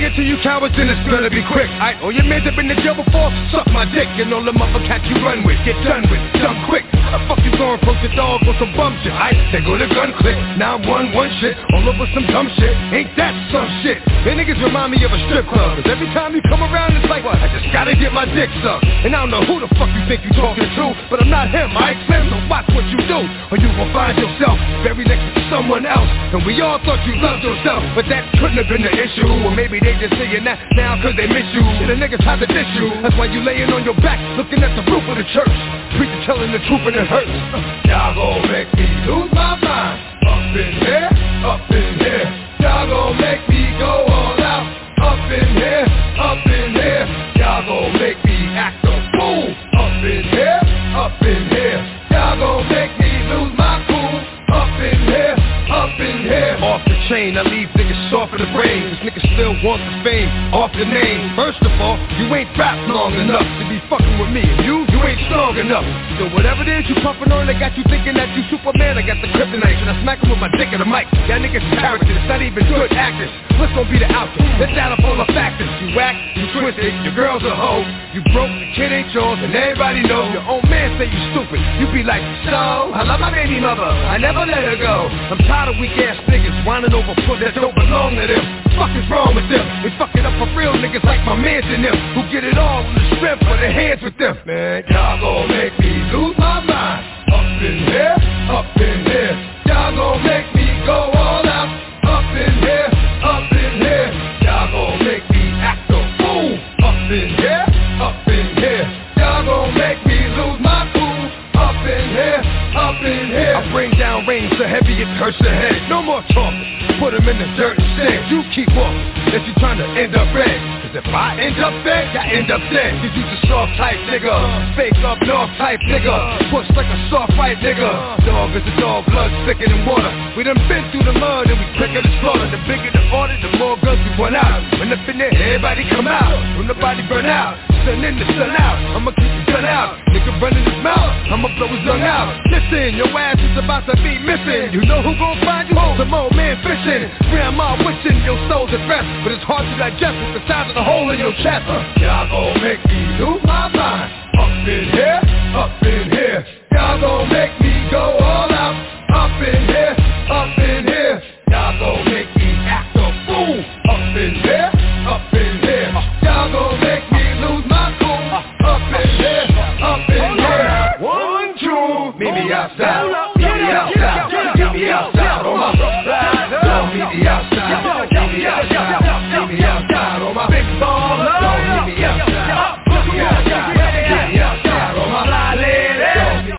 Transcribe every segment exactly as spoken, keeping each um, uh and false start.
it to you cowards, then it's gonna be quick. I all your mans have been to jail before, suck my dick. And all the motherfuckers you run with, get done with, done quick. How the fuck you gonna approach your dog with some bum shit? I they go to gun click, now I'm one one shit, all over some dumb shit. Ain't that some shit? They niggas remind me of a strip club, cause every time you come around it's like, what? I just gotta get my dick sucked. And I don't know who the fuck you think you talking to, but I'm not him, I Slim, so watch what you do, or you will find yourself very next to someone else. And we all thought you loved yourself, but that couldn't have been the issue. Or maybe they just saying that now cause they miss you. The niggas have the issue, that's why you laying on your back, looking at the roof of the church. Preacher telling the truth and it hurts. Y'all gon' make me lose my mind. Up in here, up in here. Y'all gon' make me go all out. Up in here, up in here. Y'all gon' make me act a fool. Up in here, up in here. Y'all gon' make me lose my cool. Up in here, up in here. Off the chain, I leave niggas soft in the brain. This nigga still want the fame, off the name. First of all, you ain't rap long enough to be fucking with me. And you, you ain't strong enough. So whatever it is you puffin' on, they got you thinking that you Superman. I got the kryptonite, and I smack him with my dick in the mic. Y'all niggas characters, it's not even good actors. What's gonna be the outcome? Let's add up all the factors. You whack, you twisted, your girl's a hoe. You broke, the kid ain't yours, and everybody knows. Your own man say you stupid. You be like, so, I love my baby mother, I never let her go. I'm tired of weak ass niggas whining over puss that don't belong to them. Fuck is wrong with them? They fuck it up for real niggas like my mans and them, who get it all with the strength for their hands with them. Man, y'all gon' make me lose my mind. Up in here, up in here. Y'all gon' make me go all out. Up in here, up in here. Y'all gon' make me act a fool. Up in here, up in here. Y'all gon' make me lose my cool. Up in here, up in here. I bring down rain so heavy it hurts the head. No more talking. Put him in the dirt instead. You keep walking, if you trying to end up red. Cause if I end up dead, I end up dead. Cause you's a soft type nigga, fake up north type nigga, push like a soft fight nigga. Dog is a dog, blood thicker than water. We done been through the mud and we quicker to slaughter. The bigger the order, the more guns we run out. When up in there, everybody come out. When the body burn out, sun in the sun out. I'ma keep the gun out. Nigga running his mouth, I'ma blow his lung out. Listen, your ass is about to be missing. You know who gon' find you? Some old man fishing. Grandma wishing your soul's at rest, but it's hard to digest with the size of the hole in your chest. Y'all gon' make me lose my mind. Up in here, up in here. Y'all gon' make me go all out. Up in here, up in here. Y'all gon' make me act a fool. Up in here, up in here. Y'all gon' make me lose my cool. Up in here, up in here. One, two, meet me outside. Meet me outside. Meet me outside on my ride. Don't meet me outside. Meet me outside. Meet me outside on my big ball. Don't meet me outside. Meet me outside. Meet me outside on my fly lady.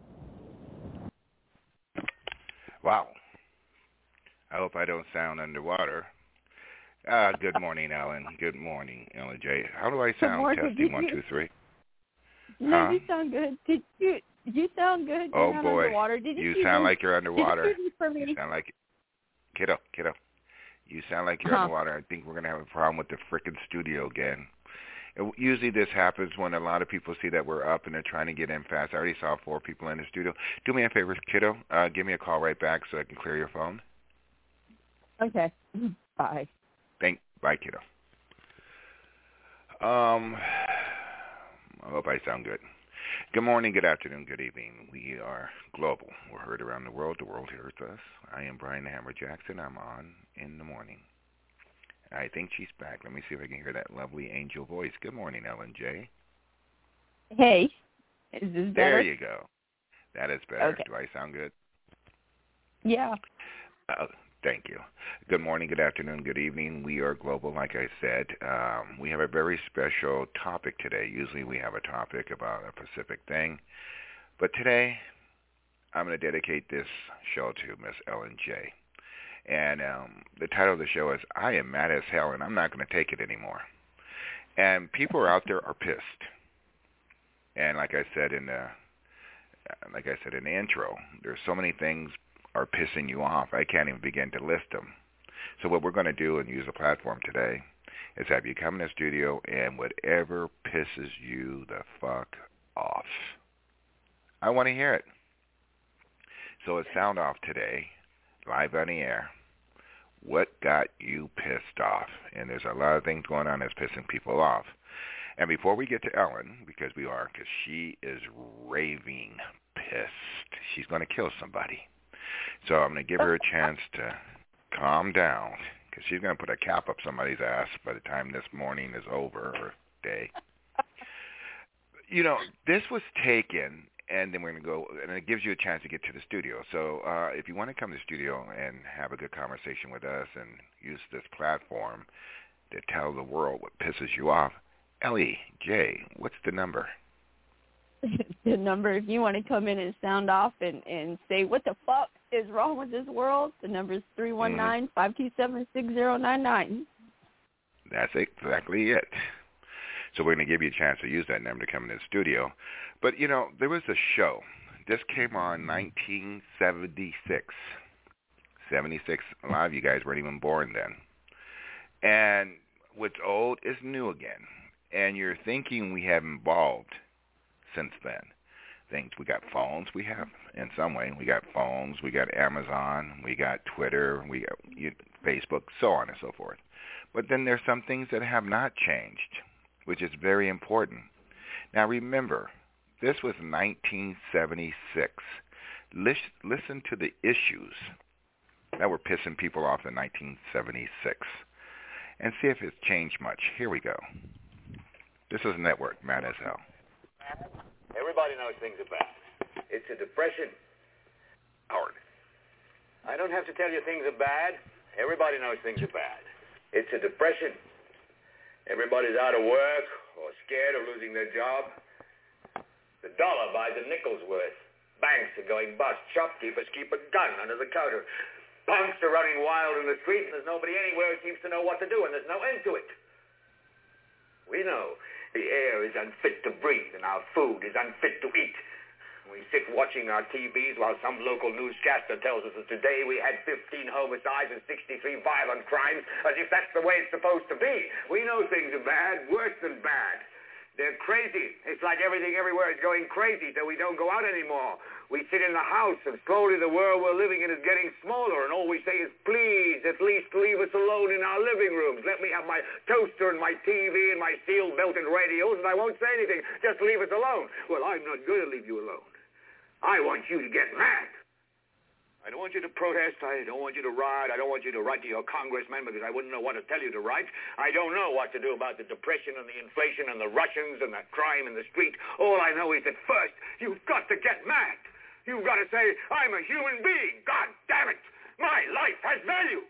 Wow. I hope I don't sound underwater. Uh, good morning, Ellen. Good morning, Ellen J. How do I sound? Morning. Testing You, one, two, three. No, huh? you sound good. Did you? You sound good. You're Oh not boy, underwater. Did you, you sound this? like you're underwater. Did you, this for me? You sound like kiddo, kiddo. You sound like you're huh. underwater. I think we're gonna have a problem with the frickin' studio again. It, usually this happens when a lot of people see that we're up and they're trying to get in fast. I already saw four people in the studio. Do me a favor, kiddo. Uh, give me a call right back so I can clear your phone. Okay. Bye. Thank. Bye, kiddo. Um, I hope I sound good. Good morning, good afternoon, good evening. We are global. We're heard around the world. The world hears us. I am Brian the Hammer Jackson. I'm on in the morning. I think she's back. Let me see if I can hear that lovely angel voice. Good morning, Ellen J. Hey. Is this better? There you go. That is better. Okay. Do I sound good? Yeah. Uh, thank you. Good morning, good afternoon, good evening. We are global, like I said. Um, we have a very special topic today. Usually we have a topic about a specific thing. But today, I'm going to dedicate this show to Miss Ellen J. And um, the title of the show is I Am Mad as Hell, and I'm Not Going to Take It Anymore. And people out there are pissed. And like I said in the, like I said in the intro, there's so many things are pissing you off. I can't even begin to list them. So what we're going to do and use the platform today is have you come in the studio and whatever pisses you the fuck off, I want to hear it. So it's Sound Off today, live on the air. what got you pissed off? And there's a lot of things going on that's pissing people off. And before we get to Ellen, because we are, because she is raving pissed. She's going to kill somebody. So I'm going to give her a chance to calm down, because she's going to put a cap up somebody's ass by the time this morning is over, or day. You know, this was taken, and then we're going to go, and it gives you a chance to get to the studio. So uh, if you want to come to the studio and have a good conversation with us and use this platform to tell the world what pisses you off, Ellie, Jay, what's the number? The number, if you want to come in and sound off and, and say, what the fuck is wrong with this world, the number is three one nine, five two seven, six zero nine nine. That's exactly it. So we're going to give you a chance to use that number to come into the studio. But, you know, there was a show. This came on nineteen seventy-six. seventy-six, a lot of you guys weren't even born then. And what's old is new again. And you're thinking we have evolved since then. Things, we got phones, we have, in some way. We got phones, we got Amazon, we got Twitter, we got Facebook, so on and so forth. But then there's some things that have not changed, which is very important. Now remember, this was nineteen seventy-six. Listen to the issues that were pissing people off in nineteen seventy-six and see if it's changed much. Here we go. This is Network, Mad as Hell. Everybody knows things are bad. It's a depression. Howard. I don't have to tell you things are bad. Everybody knows things are bad. It's a depression. Everybody's out of work or scared of losing their job. The dollar buys a nickel's worth. Banks are going bust. Shopkeepers keep a gun under the counter. Punks are running wild in the street, and there's nobody anywhere who seems to know what to do, and there's no end to it. We know the air is unfit to breathe, and our food is unfit to eat. We sit watching our T Vs while some local newscaster tells us that today we had fifteen homicides and sixty-three violent crimes, as if that's the way it's supposed to be. We know things are bad, worse than bad. They're crazy. It's like everything everywhere is going crazy, so we don't go out anymore. We sit in the house, and slowly the world we're living in is getting smaller, and all we say is, please, at least leave us alone in our living rooms. Let me have my toaster and my T V and my steel-belted radios, and I won't say anything. Just leave us alone. Well, I'm not going to leave you alone. I want you to get mad. I don't want you to protest. I don't want you to riot. I don't want you to write to your congressman because I wouldn't know what to tell you to write. I don't know what to do about the depression and the inflation and the Russians and the crime in the street. All I know is that first, you've got to get mad. You've got to say, I'm a human being. God damn it. My life has value.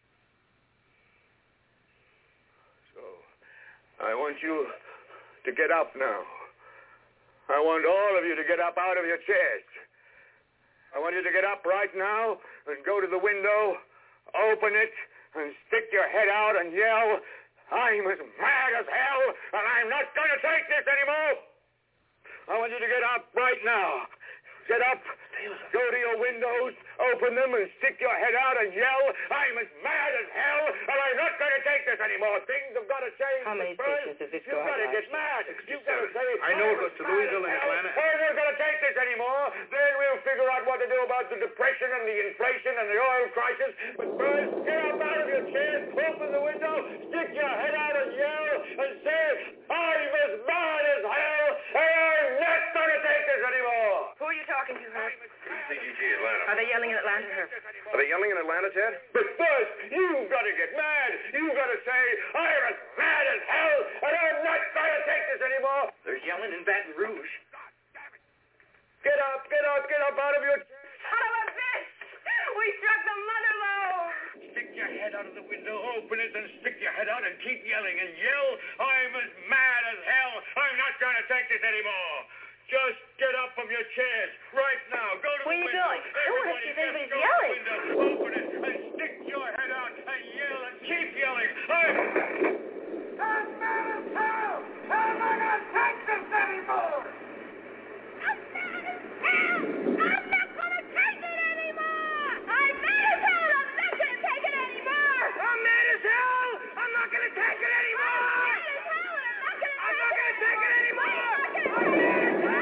So, I want you to get up now. I want all of you to get up out of your chairs. I want you to get up right now and go to the window, open it, and stick your head out and yell, I'm as mad as hell, and I'm not going to take this anymore. I want you to get up right now. Get up, go to your windows, open them, and stick your head out and yell, I'm as mad as hell, and I'm not going to take this anymore. Things have got to change. How many stations does this go You've got to get mad. You've got to say, I know it goes to Louisville and Atlanta. We're not going to take this anymore. Then we'll figure out what to do about the depression and the inflation and the oil crisis. But first, get up out of your chair, open the window, stick your head out and yell, and say, I'm as mad as hell, and I'm not going to take this anymore. Who are you talking to, Herb? C G G Atlanta. Are they yelling in Atlanta, Herb? Are they yelling in Atlanta, Ted? But first, you've got to get mad. You've got to say, I'm as mad as hell, and I'm not going to take this anymore. They're yelling in Baton Rouge. Get up, get up, get up out of your chair. Son of a bitch! We struck the mother lode! Stick your head out of the window, open it, and stick your head out and keep yelling and yell, I'm as mad as hell. I'm not going to take this anymore. Just get up from your chairs right now. Go to What the are you window. doing? I don't want to see if anybody's Go yelling. to the window, open it, and stick your head out and yell and keep yelling. I'm as mad as hell. How am I going to take this anymore? I'm mad as hell! I'm not gonna take it anymore! I'm mad as hell! I'm not gonna take it anymore! I'm mad as hell. I'm not going to take it anymore. I'm mad as hell! I'm not gonna I'm not going to take it anymore. I'm mad as hell!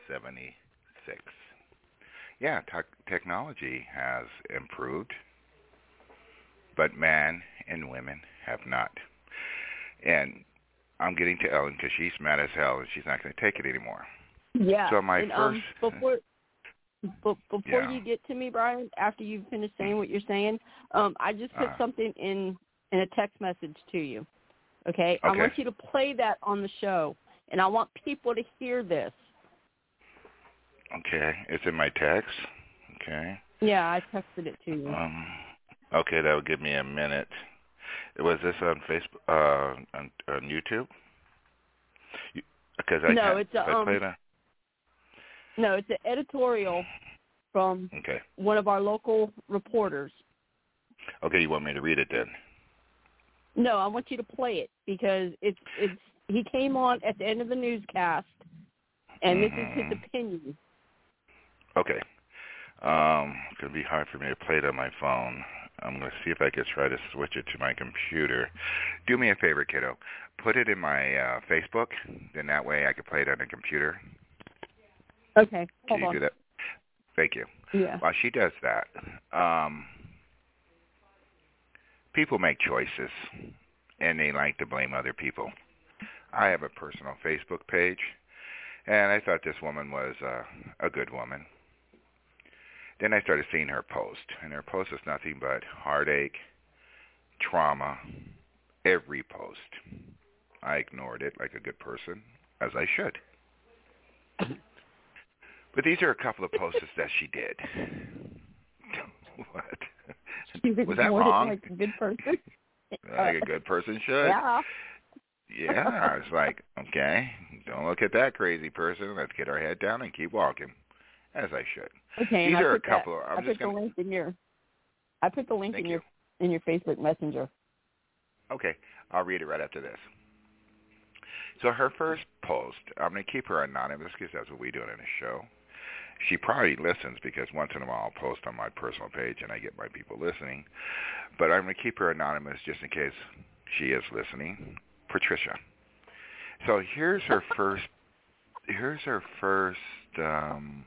seventy-six. Yeah, te- technology has improved, but man and women have not. And I'm getting to Ellen because she's mad as hell and she's not going to take it anymore. Yeah. So my and, first... Um, before b- before yeah. you get to me, Brian, after you've finished saying what you're saying, um, I just put uh, something in, in a text message to you. Okay? Okay. I want you to play that on the show, and I want people to hear this. Okay. It's in my text. Okay. Yeah, I texted it to you. Um, okay, that would give me a minute. Was this on Facebook, uh, on, on YouTube? Because I no, can't, it's a, I um, played a... no, it's an editorial from okay. one of our local reporters. Okay, you want me to read it then? No, I want you to play it because it's it's he came on at the end of the newscast, and mm-hmm. this is his opinion. Okay. Um, it's going to be hard for me to play it on my phone. I'm going to see if I can try to switch it to my computer. Do me a favor, kiddo. Put it in my uh, Facebook. Then that way I can play it on the computer. Okay, hold Can you on. do that? Thank you. Yeah. While she does that, um, people make choices, and they like to blame other people. I have a personal Facebook page, and I thought this woman was uh, a good woman. Then I started seeing her post, and her post is nothing but heartache, trauma, every post. I ignored it like a good person, as I should. But these are a couple of posts that she did. What? You Was that ignored wrong? it like a good person? Like a good person should? Yeah. Yeah, I was like, okay, don't look at that crazy person. Let's get our head down and keep walking, as I should. Okay, These and I are put a couple. That, Of, I'm I just put gonna. the link in your. I put the link Thank in you. your in your Facebook Messenger. Okay, I'll read it right after this. So her first post, I'm going to keep her anonymous because that's what we do in the show. She probably listens because once in a while I'll post on my personal page and I get my people listening. But I'm going to keep her anonymous just in case she is listening. Patricia. So here's her first. Here's her first um,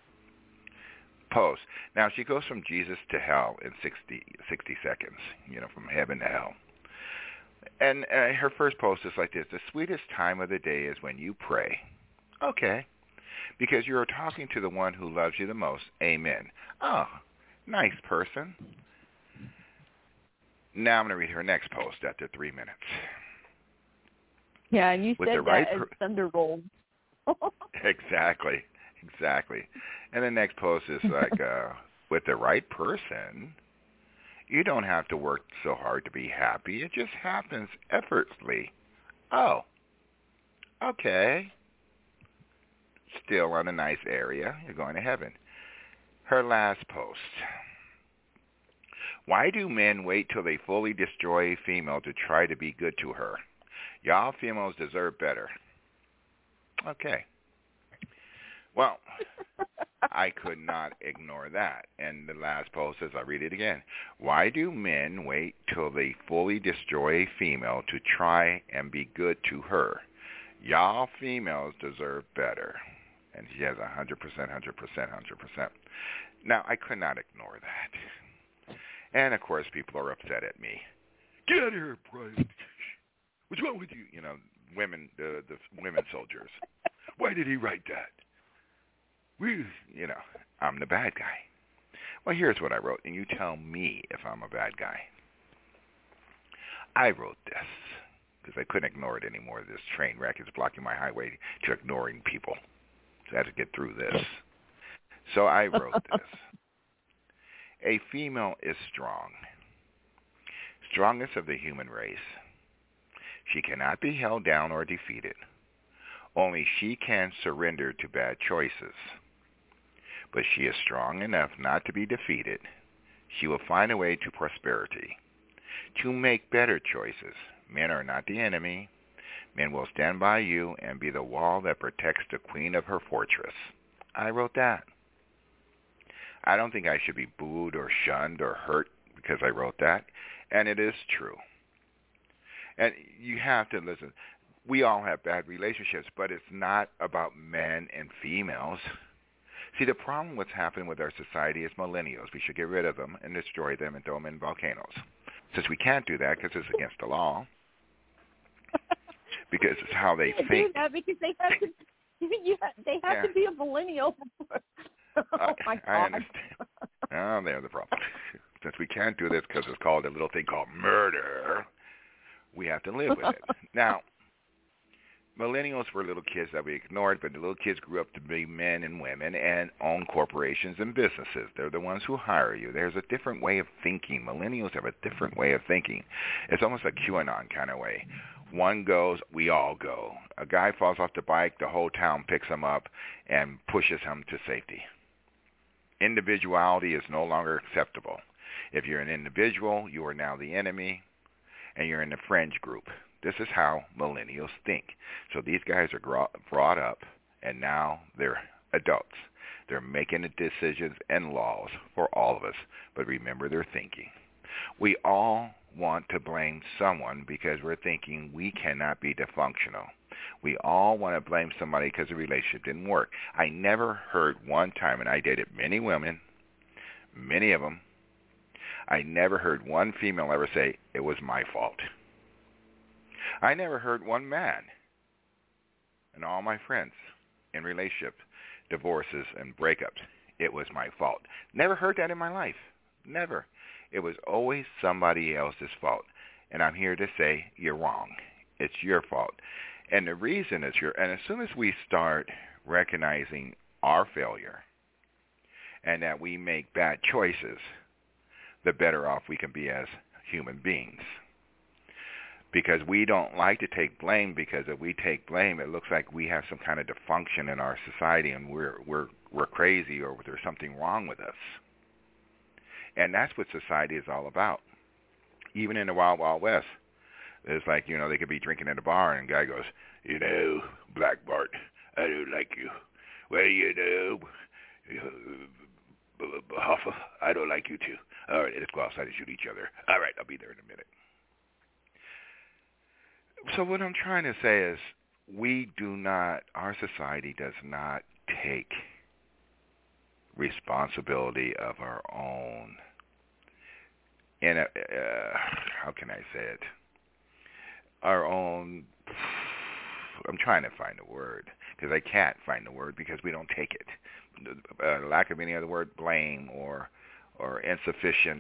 post. Now she goes from Jesus to hell in sixty, sixty seconds. You know, from heaven to hell. And uh, her first post is like this: the sweetest time of the day is when you pray. Okay. Because you're talking to the one who loves you the most. Amen. Oh, nice person. Now I'm going to read her next post after three minutes. Yeah, and you With said the that right as per- thunder rolled. Exactly. Exactly. And the next post is like, uh, with the right person, you don't have to work so hard to be happy. It just happens effortlessly. Oh, okay. Still on a nice area. You're going to heaven. Her last post. Why do men wait till they fully destroy a female to try to be good to her? Y'all females deserve better. Okay. Well, I could not ignore that. And the last post says, I'll read it again. Why do men wait till they fully destroy a female to try and be good to her? Y'all females deserve better. And she has one hundred percent, one hundred percent, one hundred percent. Now, I could not ignore that. And, of course, people are upset at me. Get out of here, Brian. What's wrong with you? You know, women, the, the women soldiers. Why did he write that? We, you know, I'm the bad guy. Well, here's what I wrote, and you tell me if I'm a bad guy. I wrote this because I couldn't ignore it anymore. This train wreck is blocking my highway to ignoring people. So I had to get through this. So I wrote this. A female is strong, strongest of the human race. She cannot be held down or defeated. Only she can surrender to bad choices. But she is strong enough not to be defeated. She will find a way to prosperity, to make better choices. Men are not the enemy. Men will stand by you and be the wall that protects the queen of her fortress. I wrote that. I don't think I should be booed or shunned or hurt because I wrote that. And it is true. And you have to listen. We all have bad relationships, but it's not about men and females. See, the problem what's happening with our society is millennials. We should get rid of them and destroy them and throw them in volcanoes. Since we can't do that because it's against the law, because it's how they can't think. Do that because they have to. You have, they have Yeah. to be a millennial. oh I, my God. I understand. Oh, there's the problem. Since we can't do this because it's called a little thing called murder, we have to live with it. Now, millennials were little kids that we ignored, but the little kids grew up to be men and women and own corporations and businesses. They're the ones who hire you. There's a different way of thinking. Millennials have a different way of thinking. It's almost like QAnon kind of way. One goes, we all go. A guy falls off the bike, the whole town picks him up and pushes him to safety. Individuality is no longer acceptable. If you're an individual, you are now the enemy, and you're in the fringe group. This is how millennials think. So these guys are brought up, and now they're adults. They're making the decisions and laws for all of us, but remember their thinking. We all want to blame someone because we're thinking we cannot be dysfunctional. We all want to blame somebody because the relationship didn't work. I never heard one time, and I dated many women, many of them, I never heard one female ever say, it was my fault. I never heard one man, and all my friends in relationships, divorces, and breakups, it was my fault. Never heard that in my life. Never. It was always somebody else's fault. And I'm here to say, you're wrong. It's your fault. And the reason it's your, and as soon as we start recognizing our failure and that we make bad choices, the better off we can be as human beings. Because we don't like to take blame, because if we take blame, it looks like we have some kind of dysfunction in our society and we're we're we're crazy or there's something wrong with us. And that's what society is all about. Even in the Wild Wild West, it's like, you know, they could be drinking at a bar and a guy goes, you know, Black Bart, I don't like you. Well, you know, Hoffa, I don't like you too. All right, let's go outside and shoot each other. All right, I'll be there in a minute. So what I'm trying to say is we do not, our society does not take responsibility of our own, and uh, how can I say it, our own, I'm trying to find the word, because I can't find the word because we don't take it. Uh, lack of any other word, blame or or insufficient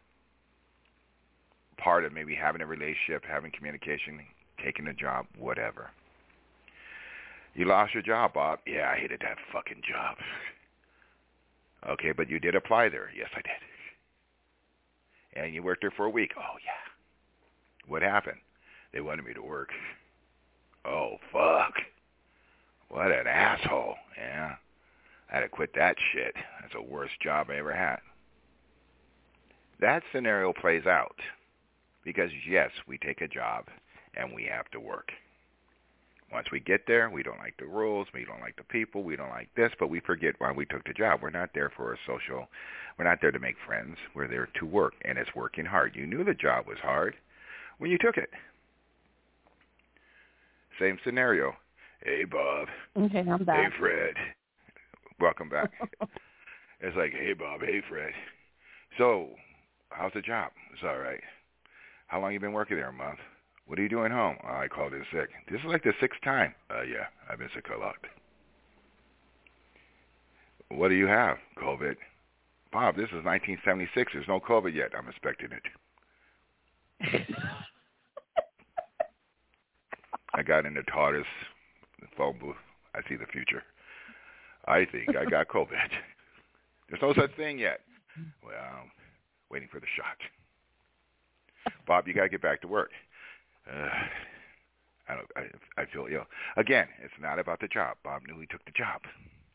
part of maybe having a relationship, having communication, taking a job, whatever. You lost your job, Bob. Yeah, I hated that fucking job. Okay, but you did apply there. Yes, I did. And you worked there for a week. Oh, yeah. What happened? They wanted me to work. Oh, fuck. What an asshole. Yeah. I had to quit that shit. That's the worst job I ever had. That scenario plays out because, yes, we take a job and we have to work. Once we get there, we don't like the rules, we don't like the people, we don't like this, but we forget why we took the job. We're not there for a social, we're not there to make friends. We're there to work, and it's working hard. You knew the job was hard when you took it. Same scenario. Hey, Bob. Okay, I'm back. Hey, Fred. Welcome back. It's like, hey, Bob. Hey, Fred. So, how's the job? It's all right. How long you been working there? A month. What are you doing home? Oh, I called in sick. This is like the sixth time. Uh, yeah, I've been sick a lot. What do you have? COVID. Bob, this is nineteen seventy-six. There's no COVID yet. I'm expecting it. I got in the TARDIS phone booth. I see the future. I think I got COVID. There's no such thing yet. Well, I'm waiting for the shot. Bob, you got to get back to work. Uh, I don't. I, I feel ill. Again, it's not about the job. Bob knew he took the job.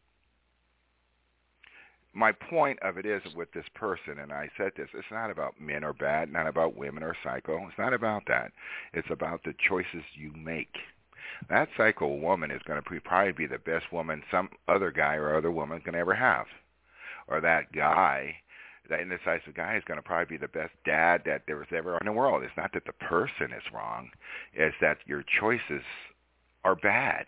My point of it is with this person, and I said this, it's not about men are bad, not about women are psycho. It's not about that. It's about the choices you make. That psycho woman is going to probably be the best woman some other guy or other woman can ever have. Or that guy, that indecisive guy is going to probably be the best dad that there was ever in the world. It's not that the person is wrong. It's that your choices are bad.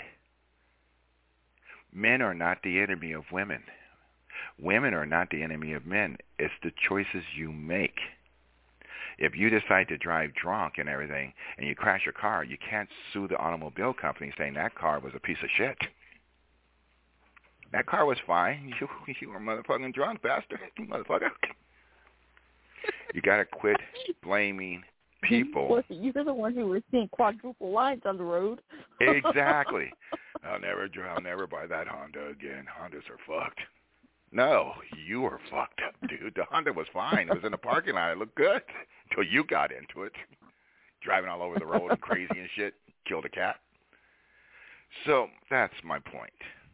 Men are not the enemy of women. Women are not the enemy of men. It's the choices you make. If you decide to drive drunk and everything and you crash your car, you can't sue the automobile company saying that car was a piece of shit. That car was fine. You, you were motherfucking drunk, bastard. Motherfucker. You got to quit blaming people. You're the one who was seeing quadruple lines on the road. Exactly. I'll never drive, I'll never buy that Honda again. Hondas are fucked. No, you were fucked up, dude. The Honda was fine. It was in the parking lot. It looked good until you got into it. Driving all over the road and crazy and shit. Killed a cat. So that's my point.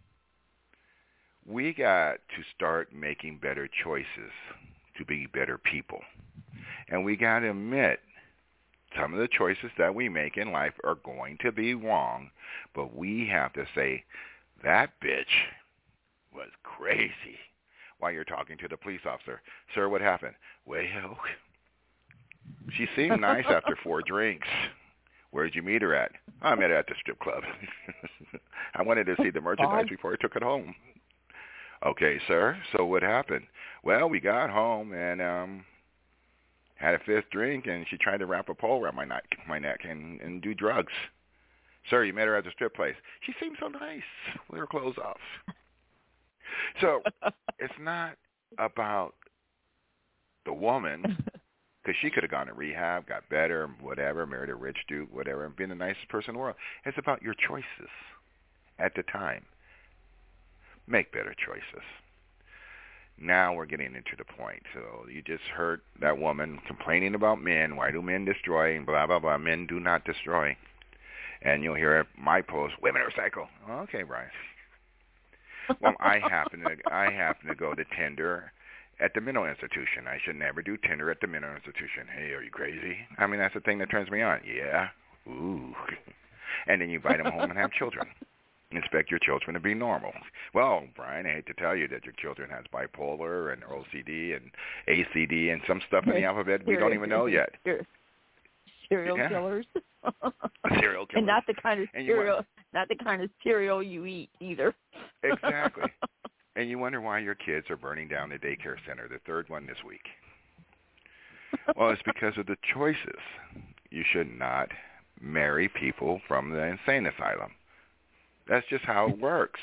We got to start making better choices to be better people. And we got to admit some of the choices that we make in life are going to be wrong, but we have to say, that bitch was crazy while you're talking to the police officer. Sir, what happened? Well, she seemed nice after four drinks. Where'd you meet her at? Oh, I met her at the strip club. I wanted to see the merchandise before I took it home. Okay, sir, so what happened? Well, we got home and um had a fifth drink, and she tried to wrap a pole around my neck, my neck and, and do drugs. Sir, you met her at the strip place. She seemed so nice with her clothes off. So it's not about the woman, because she could have gone to rehab, got better, whatever, married a rich dude, whatever, and been the nicest person in the world. It's about your choices at the time. Make better choices. Now we're getting into the point. So you just heard that woman complaining about men. Why do men destroy? And blah, blah, blah. Men do not destroy. And you'll hear my post, women are psycho. Okay, Brian. Well, I happen to I happen to go to Tinder at the mental institution. I should never do Tinder at the mental institution. Hey, are you crazy? I mean, that's the thing that turns me on. Yeah. Ooh. And then you invite them home and have children. Expect your children to be normal. Well, Brian, I hate to tell you that your children has bipolar and O C D and A C D and some stuff in the alphabet we don't even know yet. Serial yeah. killers. Serial killers. And not the kind of and cereal, want, not the kind of cereal you eat either. Exactly. And you wonder why your kids are burning down the daycare center, the third one this week. Well, it's because of the choices. You should not marry people from the insane asylum. That's just how it works.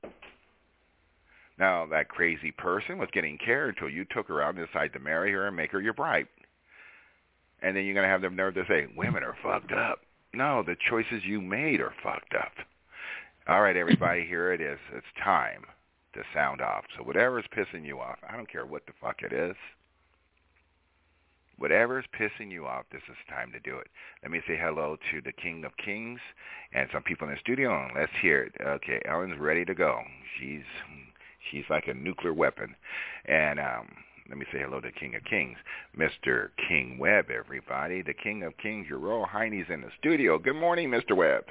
Now, that crazy person was getting care until you took her out and decided to marry her and make her your bride. And then you're going to have the nerve to say, women are fucked up. No, the choices you made are fucked up. All right, everybody, here it is. It's time to sound off. So whatever is pissing you off, I don't care what the fuck it is. Whatever is pissing you off, this is time to do it. Let me say hello to the King of Kings and some people in the studio, and let's hear it. Okay, Ellen's ready to go. She's she's like a nuclear weapon. And um, let me say hello to King of Kings, Mister King Webb, everybody. The King of Kings, your Royal Highness in the studio. Good morning, Mister Webb.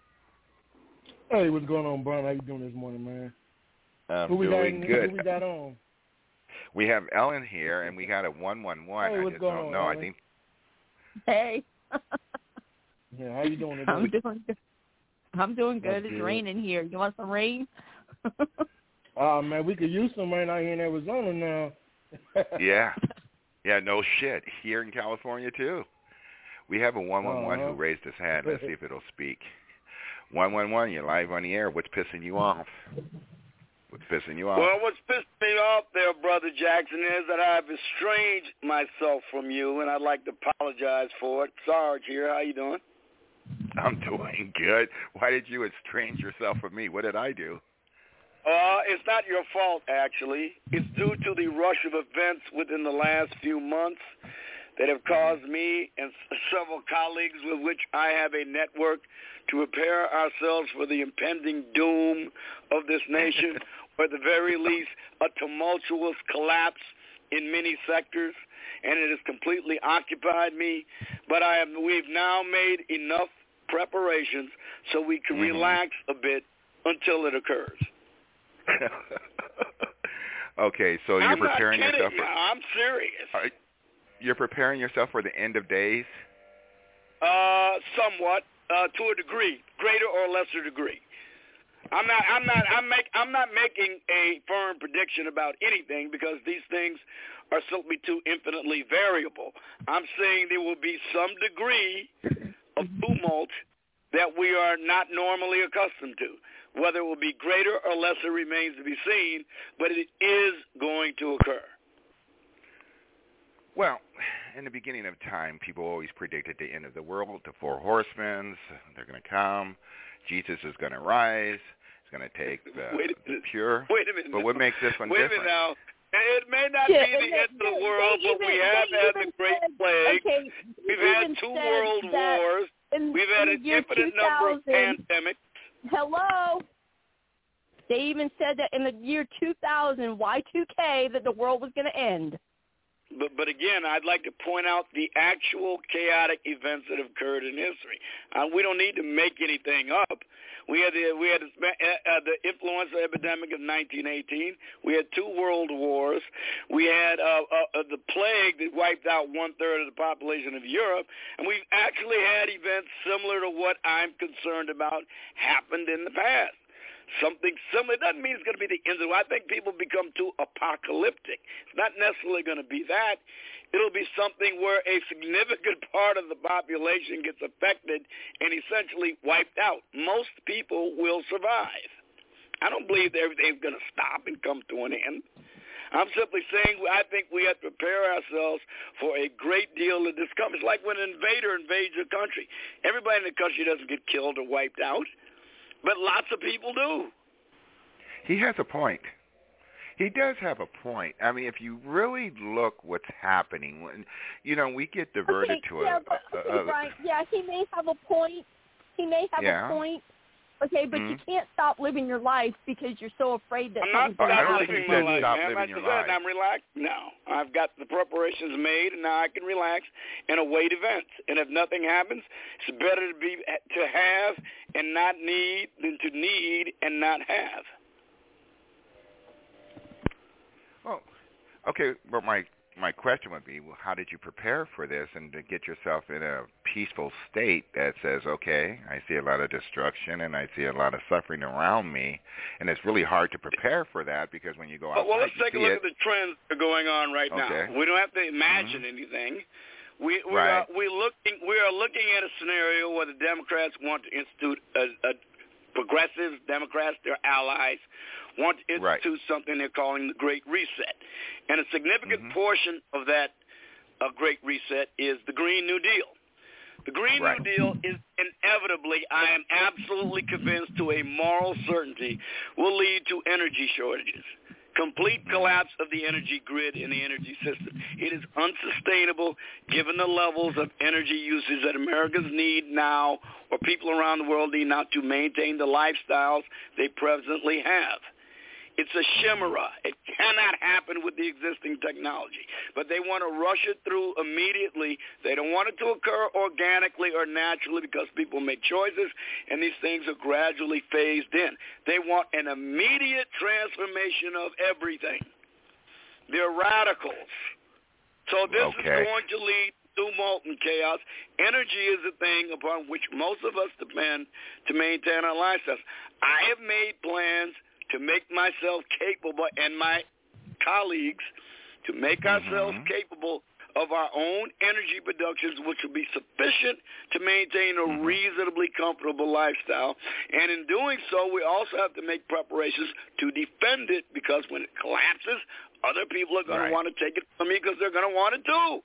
Hey, what's going on, Brian? How you doing this morning, man? I'm who we doing got, good. Who we got on? We have Ellen here, and we got a one one one. Hey, I what's just going don't on, know. Ellen? I think. Hey. Yeah, how you doing today? I'm doing good. I'm doing good. That's It's good. raining here. You want some rain? Oh, man, we could use some rain out here in Arizona now. Yeah. Yeah, no shit. Here in California, too. We have a one one one Uh-huh. who raised his hand. Let's see if it'll speak. one one one, you're live on the air. What's pissing you off? What's pissing you off? Well, what's pissing me off there, Brother Jackson, is that I've estranged myself from you, and I'd like to apologize for it. Sarge here. How you doing? I'm doing good. Why did you estrange yourself from me? What did I do? Uh, it's not your fault, actually. It's due to the rush of events within the last few months that have caused me and s- several colleagues with which I have a network to prepare ourselves for the impending doom of this nation, or at the very least, a tumultuous collapse in many sectors, and it has completely occupied me. But I have, we've now made enough preparations so we can Mm-hmm. relax a bit until it occurs. Okay, so you're I'm preparing not kidding yourself for. now. I'm serious. Are- You're preparing yourself for the end of days. Uh, somewhat. uh, to a degree, greater or lesser degree. I'm not. I'm not. I'm make. I'm not making a firm prediction about anything because these things are simply too infinitely variable. I'm saying there will be some degree of tumult that we are not normally accustomed to. Whether it will be greater or lesser remains to be seen, but it is going to occur. Well, in the beginning of time, people always predicted the end of the world, the four horsemen, they're going to come, Jesus is going to rise, he's going to take the, the pure. Wait a minute. But what makes this one Wait different? Wait a minute now. It may not yeah, be the end of the world, but even, we have had the Great said, Plague. Okay, We've had two world wars. In, We've had in an infinite number of pandemics. Hello? They even said that in the year two thousand, Y two K, that the world was going to end. But, but again, I'd like to point out the actual chaotic events that have occurred in history. Uh, we don't need to make anything up. We had the we had the, uh, the influenza epidemic of nineteen eighteen. We had two world wars. We had uh, uh, the plague that wiped out one third of the population of Europe, and we've actually had events similar to what I'm concerned about happened in the past. Something similar. It doesn't mean it's going to be the end of the world. I think people become too apocalyptic. It's not necessarily going to be that. It'll be something where a significant part of the population gets affected and essentially wiped out. Most people will survive. I don't believe that everything's going to stop and come to an end. I'm simply saying I think we have to prepare ourselves for a great deal of discomfort. It's like when an invader invades a country. Everybody in the country doesn't get killed or wiped out. But lots of people do. He has a point. He does have a point. I mean, if you really look what's happening, when you know, we get diverted okay, to yeah, a, but, a, okay, a, Brian, yeah, he may have a point. He may have yeah. a point. Okay, but mm-hmm. you can't stop living your life because you're so afraid that I'm something's not going to I don't happen. think he said life, stop man. living I your said, life. I'm relaxed now. I've got the preparations made, and now I can relax and await events. And if nothing happens, it's better to be to have and not need than to need and not have. Oh, okay. But my my question would be, well, how did you prepare for this and to get yourself in a peaceful state that says, okay, I see a lot of destruction and I see a lot of suffering around me, and it's really hard to prepare for that because when you go outside, well, let's you take a see look it. at the trends that are going on right Okay. now. We don't have to imagine mm-hmm. anything. We we right. are we looking we are looking at a scenario where the Democrats want to institute a, a progressives, Democrats, their allies, want to institute right. something they're calling the Great Reset. And a significant mm-hmm. portion of that uh, Great Reset is the Green New Deal. The Green right. New Deal is inevitably, I am absolutely convinced to a moral certainty, will lead to energy shortages. Complete collapse of the energy grid and the energy system. It is unsustainable given the levels of energy usage that Americans need now, or people around the world need now, to maintain the lifestyles they presently have. It's a chimera. It cannot happen with the existing technology. But they want to rush it through immediately. They don't want it to occur organically or naturally because people make choices, and these things are gradually phased in. They want an immediate transformation of everything. They're radicals. So this okay. is going to lead to molten chaos. Energy is the thing upon which most of us depend to maintain our lifestyles. I have made plans to make myself capable, and my colleagues, to make mm-hmm. ourselves capable of our own energy productions, which will be sufficient to maintain a mm-hmm. reasonably comfortable lifestyle. And in doing so, we also have to make preparations to defend it, because when it collapses, other people are going right. to want to take it from me because they're going to want it too.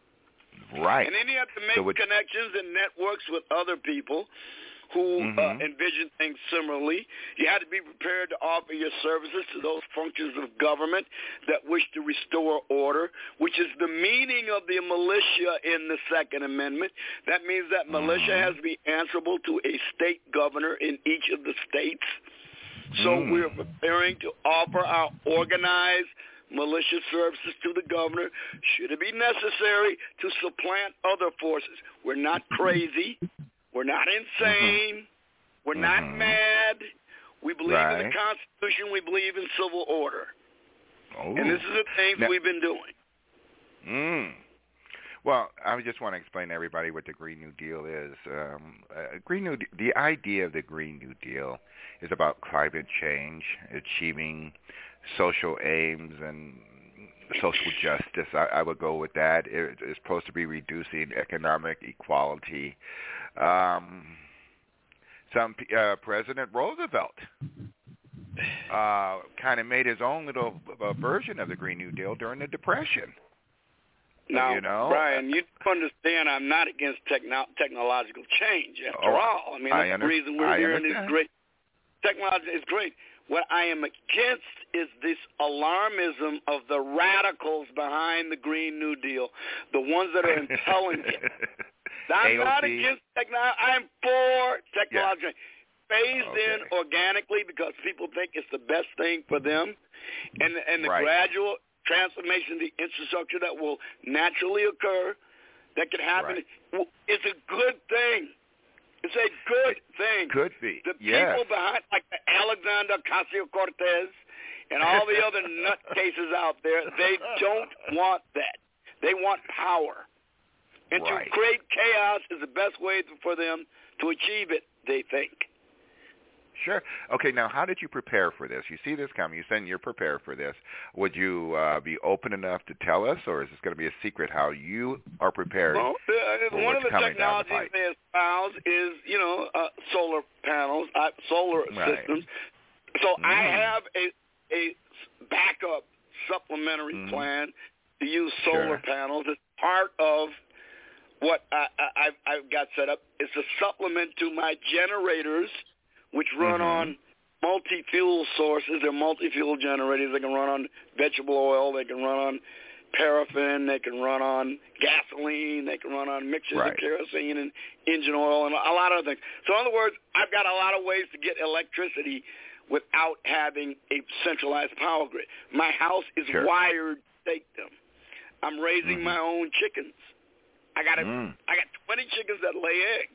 Right. And then you have to make so connections and networks with other people who mm-hmm. uh, envision things similarly. You have to be prepared to offer your services to those functions of government that wish to restore order, which is the meaning of the militia in the Second Amendment. That means that mm-hmm. militia has to be answerable to a state governor in each of the states. So mm. we're preparing to offer our organized militia services to the governor, should it be necessary, to supplant other forces. We're not crazy. We're not insane. Mm-hmm. We're not mm-hmm. mad. We believe right. in the Constitution. We believe in civil order. Oh. And this is the things now, we've been doing. Mm. Well, I just want to explain to everybody what the Green New Deal is. Um, uh, Green New, the idea of the Green New Deal is about climate change, achieving social aims and social justice. I, I would go with that. It, it's supposed to be reducing economic equality. Um, some uh, President Roosevelt uh, kind of made his own little uh, version of the Green New Deal during the Depression. Now, you know? Brian, you understand I'm not against techno- technological change. After oh, all, I mean, that's I under- the reason we're I here in this understand. great technology is great. What I am against is this alarmism of the radicals behind the Green New Deal, the ones that are intelligent. I'm A O C. not against technology. I'm for technology. Yeah. Phased Okay. in organically because people think it's the best thing for them, and and the Right. gradual transformation of the infrastructure that will naturally occur, that could happen, Right. it's a good thing. It's a good thing. Could be. The yes. people behind, like Alexander Ocasio-Cortez and all the other nutcases out there, they don't want that. They want power. And Right. to create chaos is the best way for them to achieve it, they think. Sure. Okay, now how did you prepare for this? You see this coming. You said you're prepared for this. Would you uh, be open enough to tell us, or is this going to be a secret how you are prepared Well, uh, for one what's of the coming down the technologies pipe? they espouse is, you know, uh, solar panels, uh, solar Right. systems. So Mm. I have a a backup supplementary Mm. plan to use solar Sure. panels as part of what I, I, I've, I've got set up. It's a supplement to my generators, which run Mhm. on multi-fuel sources. They're multi-fuel generators. They can run on vegetable oil. They can run on paraffin. They can run on gasoline. They can run on mixtures Right. of kerosene and engine oil and a lot of other things. So in other words, I've got a lot of ways to get electricity without having a centralized power grid. My house is Sure. wired to take them. I'm raising Mhm. my own chickens. I got a, Mm. I got twenty chickens that lay eggs.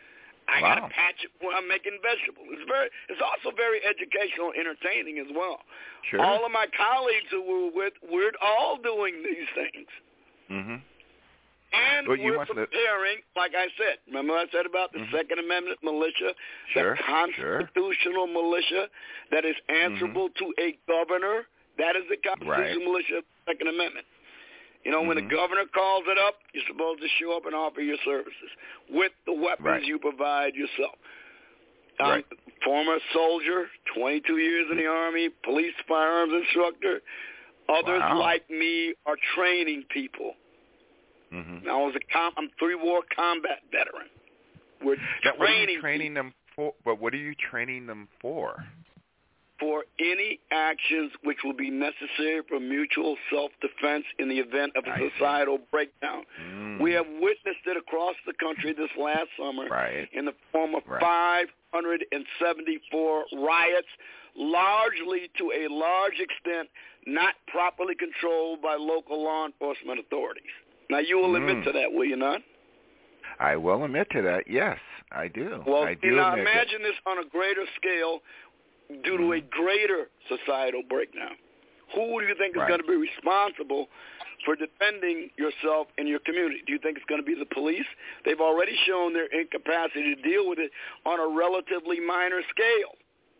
I Wow. got to patch it when I'm making vegetables. It's very. It's also very educational, entertaining as well. Sure. All of my colleagues who were with, we're all doing these things, Mhm. and Well, you we're must have- preparing. Like I said, remember I said about the Mhm. Second Amendment militia, Sure, the constitutional militia that is answerable to a governor. That is the constitutional Right. militia of the Second Amendment. You know, when Mhm. the governor calls it up, you're supposed to show up and offer your services with the weapons Right. you provide yourself. I'm Right. a former soldier, twenty-two years in the Army, police firearms instructor. Others Wow. like me are training people. Mhm. I was a com- I'm three-war combat veteran. We're Now, what are you training training them for? But what are you training them for? for any actions which will be necessary for mutual self-defense in the event of a I see. societal breakdown. Mm. We have witnessed it across the country this last summer Right. in the form of Right. five hundred seventy-four riots, largely to a large extent not properly controlled by local law enforcement authorities. Now, you will admit Mm. to that, will you not? I will admit to that. Yes, I do. Well, I do now admit it. imagine this on a greater scale due to a greater societal breakdown. Who do you think is Right. going to be responsible for defending yourself and your community? Do you think it's going to be the police? They've already shown their incapacity to deal with it on a relatively minor scale.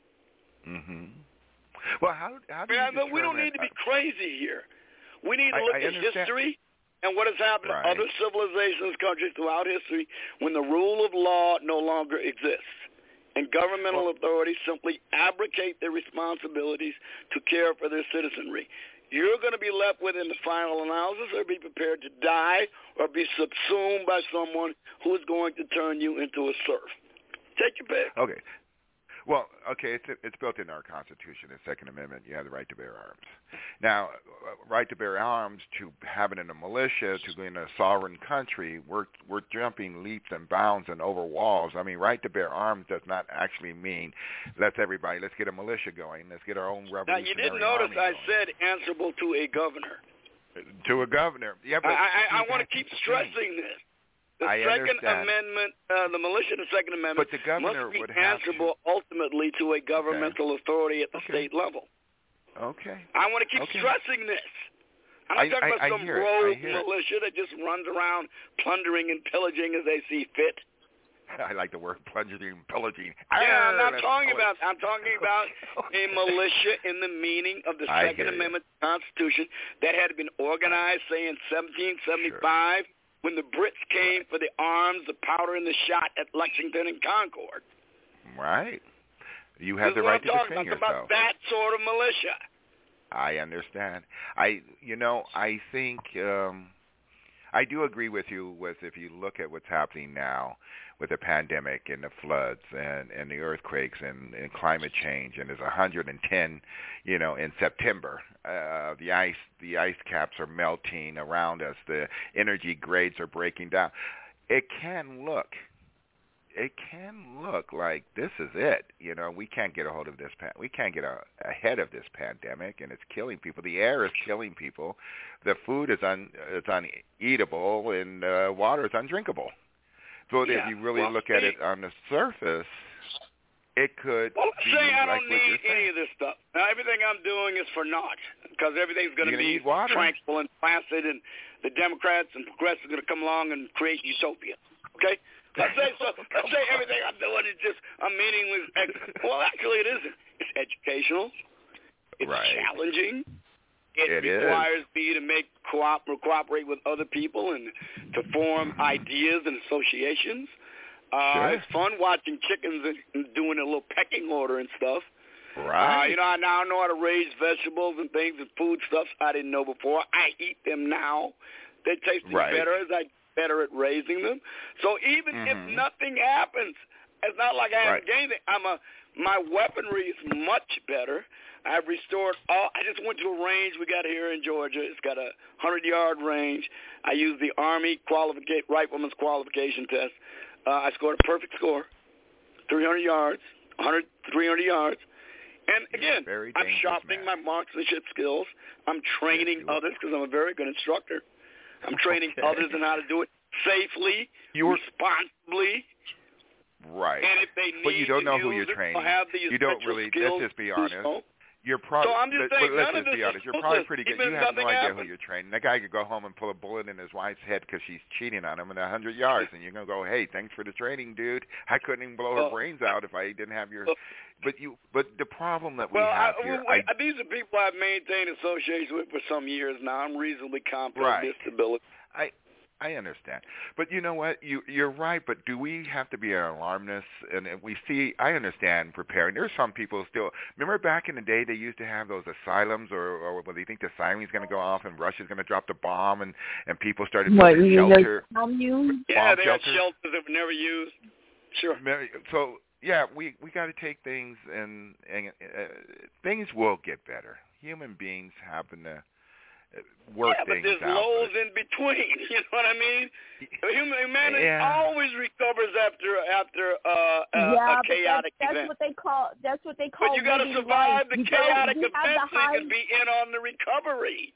Mhm. Well, how how do Man, you but we don't determine- need to be crazy here. We need to I- look I at understand. history and what has happened Right. in other civilizations, countries throughout history when the rule of law no longer exists. And governmental Well- authorities simply abrogate their responsibilities to care for their citizenry. You're going to be left with in the final analysis or be prepared to die or be subsumed by someone who is going to turn you into a serf. Take your pick. Okay. Well, okay, it's it's built into our Constitution, the Second Amendment. You have the right to bear arms. Now, uh, right to bear arms, to have it in a militia, to be in a sovereign country, we're we're jumping leaps and bounds and over walls. I mean, right to bear arms does not actually mean let's everybody let's get a militia going, let's get our own Now, revolutionary you didn't notice army I going. said answerable to a governor. To a governor. Yeah, but I, I, I see, want to that's keep the thing. stressing this. The I Second understand. Amendment, uh, the militia in the Second Amendment But the governor must be would have to- answerable ultimately to a governmental authority at the Okay. state level. Okay. I want to keep Okay. stressing this. I'm not I, talking I, about I some hear it. rogue I hear militia that just runs around plundering and pillaging as they see fit. I like the word plunging and pillaging. Yeah, I'm Arr, not talking pillage. about. I'm talking about a militia in the meaning of the I Second hear you. Amendment Constitution that had been organized, say, in seventeen seventy-five, sure. when the Brits came for the arms, the powder, and the shot at Lexington and Concord. Right. You have this the right to defend defend yourself. yourself. About that sort of militia. I understand. I, you know, I think um, I do agree with you. With if you look at what's happening now with the pandemic and the floods and, and the earthquakes and, and climate change, and there's one hundred ten, you know, in September. Uh, the ice, the ice caps are melting around us. The energy grades are breaking down. It can look. It can look like this is it. You know, we can't get a hold of this. Pan- we can't get a, ahead of this pandemic, and it's killing people. The air is killing people. The food is un it's uneatable, and uh, water is undrinkable. So yeah. if you really well, look see, at it on the surface, it could. Well, be say I like don't what need you're any saying. of this stuff. Now, everything I'm doing is for naught because everything's going to be tranquil and placid, and the Democrats and progressives are going to come along and create utopia. Okay. Let's say so. Let's say everything I'm doing is just a meaningless. Ex- well, actually, it isn't. It's educational. It's right. challenging. It, it requires is. me to make co-op or cooperate with other people and to form mm-hmm. ideas and associations. Uh, sure. It's fun watching chickens and doing a little pecking order and stuff. Right. Uh, you know, I now know how to raise vegetables and things and foodstuffs I didn't know before. I eat them now. They taste right. better as I better at raising them. So even mm-hmm. if nothing happens, it's not like I haven't right. gained it. I'm a my weaponry is much better. I've restored all. I just went to a range we got here in Georgia. It's got a hundred-yard range. I used the Army qualifica- rifleman's qualification test. Uh, I scored a perfect score, three hundred yards, one hundred, three hundred yards. And again, I'm sharpening man. my marksmanship skills. I'm training yes, others because I'm a very good instructor. I'm training okay. others in how to do it safely, you're, responsibly. Right. And if they need but you don't to know use who you're it training. or have the you don't really. skills, Let's just be honest. So. You're probably. So I'm just let, saying, let's none just of be this honest. is You're probably useless, pretty good. even You if have no nothing idea happens. who you're training. That guy could go home and pull a bullet in his wife's head because she's cheating on him in a hundred yards, and you're gonna go, "Hey, thanks for the training, dude. I couldn't even blow her oh. brains out if I didn't have your." Oh. But you. But the problem that we well, have I, here. wait, I, these are people I've maintained associations with for some years now. I'm reasonably confident right. in their stability. I. I understand. But you know what? You, you're right, but do we have to be an alarmist? And we see, I understand preparing. There's some people still, remember back in the day they used to have those asylums or, or well, they think the siren's going to go off and Russia's going to drop the bomb and, and people started what, building you shelter. Mean, yeah, they shelters. had shelters that were never used. Sure. So, yeah, we, we got to take things and, and uh, things will get better. Human beings happen to work yeah, but things there's out. lows in between. You know what I mean? Human humanity yeah. always recovers after after uh, a, yeah, a chaotic but that's, that's event. what they call. That's what they call. But you got to survive life. the you chaotic you event so high... you can be in on the recovery.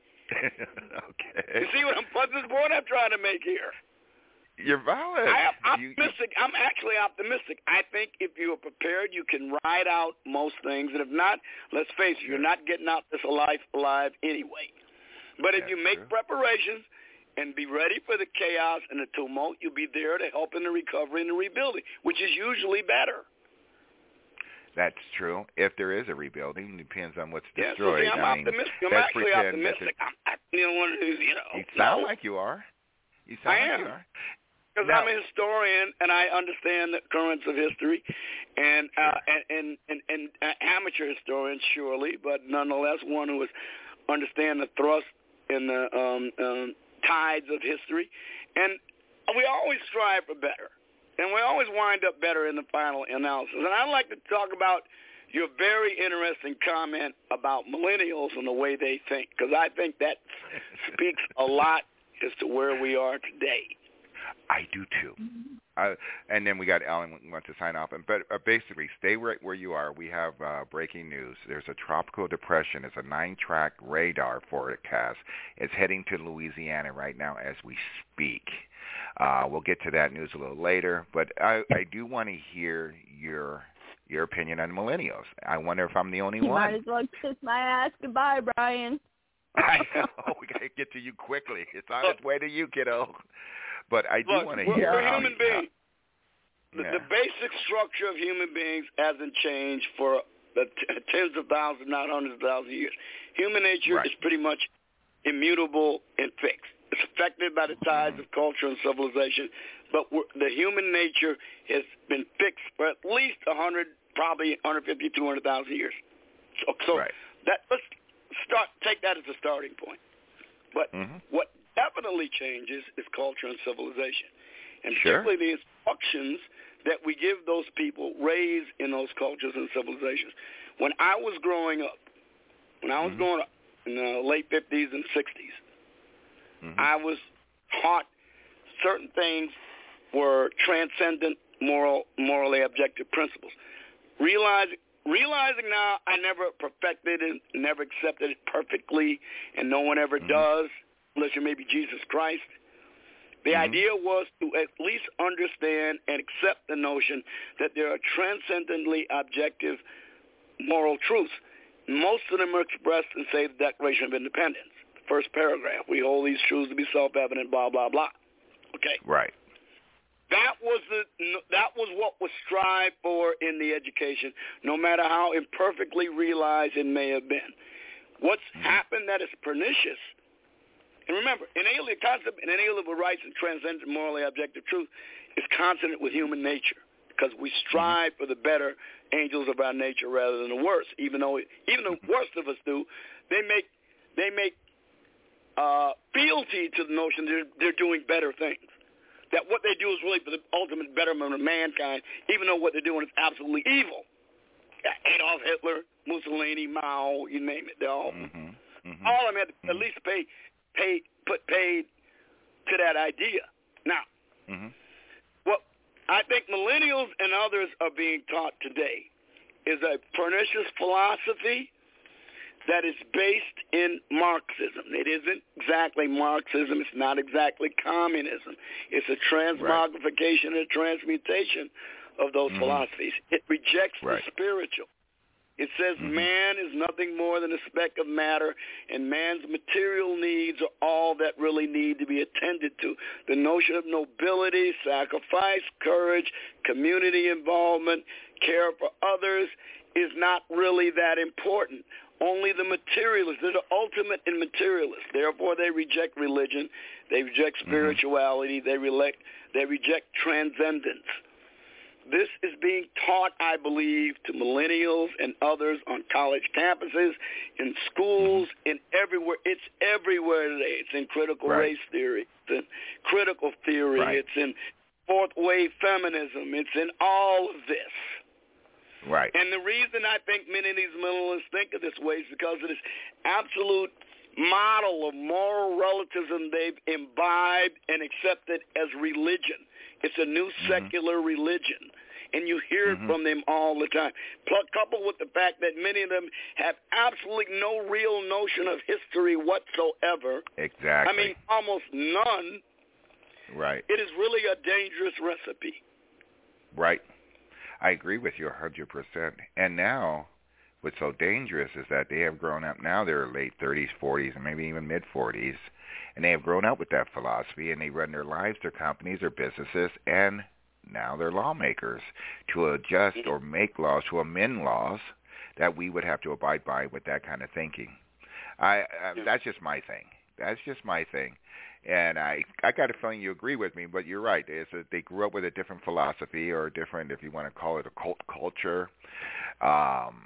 okay. You see what I'm? What's this point I'm trying to make here? You're valid. I am you, optimistic. You, I'm actually optimistic. I think if you are prepared, you can ride out most things. And if not, let's face it, you're not getting out this alive alive anyway. But if That's you make true. preparations and be ready for the chaos and the tumult, you'll be there to help in the recovery and the rebuilding, which is usually better. That's true. If there is a rebuilding, it depends on what's yeah, destroyed. So see, I'm I mean, optimistic. I'm let's actually pretend optimistic. That I'm, I, you know, one of these, you know. You sound no. like you are. You sound I like am. you are. Because I'm a historian and I understand the currents of history, and uh, and, and and and uh, amateur historian surely, but nonetheless one who is understand the thrust and the um, um, tides of history, and we always strive for better, and we always wind up better in the final analysis. And I'd like to talk about your very interesting comment about millennials and the way they think, because I think that speaks a lot as to where we are today. I do too. Uh, and then we got Alan wants to sign off. And but uh, basically, stay right where you are. We have uh, breaking news. There's a tropical depression. It's a nine-track radar forecast. It's heading to Louisiana right now as we speak. Uh, we'll get to that news a little later. But I, I do want to hear your your opinion on millennials. I wonder if I'm the only you one. You might as well kiss my ass goodbye, Brian. I know. We got to get to you quickly. It's on its way to you, kiddo. But I do want to we're, hear we're how human you, beings. How, the, yeah. the basic structure of human beings hasn't changed for the t- tens of thousands, not hundreds of thousands of years. Human nature Right. is pretty much immutable and fixed. It's affected by the tides of culture and civilization, but we're, the human nature has been fixed for at least one hundred, probably one hundred fifty, two hundred thousand years. So, so right. that let's start take that as a starting point. But mm-hmm. what definitely changes is culture and civilization, and sure. particularly the instructions that we give those people raised in those cultures and civilizations. When I was growing up, when I was mm-hmm. growing up in the late fifties and sixties, mm-hmm. I was taught certain things were transcendent, moral, morally objective principles. Realizing, realizing now I never perfected it, never accepted it perfectly, and no one ever mm-hmm. does, unless you're maybe Jesus Christ. The mm-hmm. idea was to at least understand and accept the notion that there are transcendently objective moral truths. Most of them are expressed in, say, the Declaration of Independence. First paragraph, we hold these truths to be self-evident, blah, blah, blah. Okay? Right. That was the that was what was strived for in the education, no matter how imperfectly realized it may have been. What's mm-hmm. happened that is pernicious, and remember, inalienable concept, inalienable rights and transcendent morally objective truth is consonant with human nature, because we strive mm-hmm. for the better angels of our nature rather than the worst. Even though even the worst of us do, they make they make uh, fealty to the notion that they're, they're doing better things. That what they do is really for the ultimate betterment of mankind, even though what they're doing is absolutely evil. Adolf Hitler, Mussolini, Mao, you name it, they all mm-hmm. Mm-hmm. all of them had to mm-hmm. at least pay pay put paid to that idea. Now, mm-hmm. what I think millennials and others are being taught today is a pernicious philosophy that is based in Marxism. It isn't exactly Marxism. It's not exactly communism. It's a transmogrification and a transmutation of those mm-hmm. philosophies. It rejects right. the spiritual. It says mm-hmm. man is nothing more than a speck of matter, and man's material needs are all that really need to be attended to. The notion of nobility, sacrifice, courage, community involvement, care for others is not really that important. Only the materialists, they're the ultimate in materialists. Therefore, they reject religion, they reject spirituality, mm-hmm. they, reject, they reject transcendence. This is being taught, I believe, to millennials and others on college campuses, in schools, mm-hmm. in everywhere. It's everywhere today. It's in critical right. race theory. It's in critical theory. Right. It's in fourth wave feminism. It's in all of this. Right. And the reason I think many of these millennials think of this way is because of this absolute model of moral relativism they've imbibed and accepted as religion. It's a new secular mm-hmm. religion, and you hear mm-hmm. it from them all the time. Plus, coupled with the fact that many of them have absolutely no real notion of history whatsoever. Exactly. I mean, almost none. Right. It is really a dangerous recipe. Right. I agree with you one hundred percent. And now, what's so dangerous is that they have grown up now, they're late thirties, forties, and maybe even mid-forties, and they have grown up with that philosophy, and they run their lives, their companies, their businesses, and now they're lawmakers to adjust or make laws, to amend laws that we would have to abide by with that kind of thinking. I, I That's just my thing. That's just my thing. And I I got a feeling you agree with me, but you're right. It's a, they grew up with a different philosophy or a different, if you want to call it, a cult culture. Um,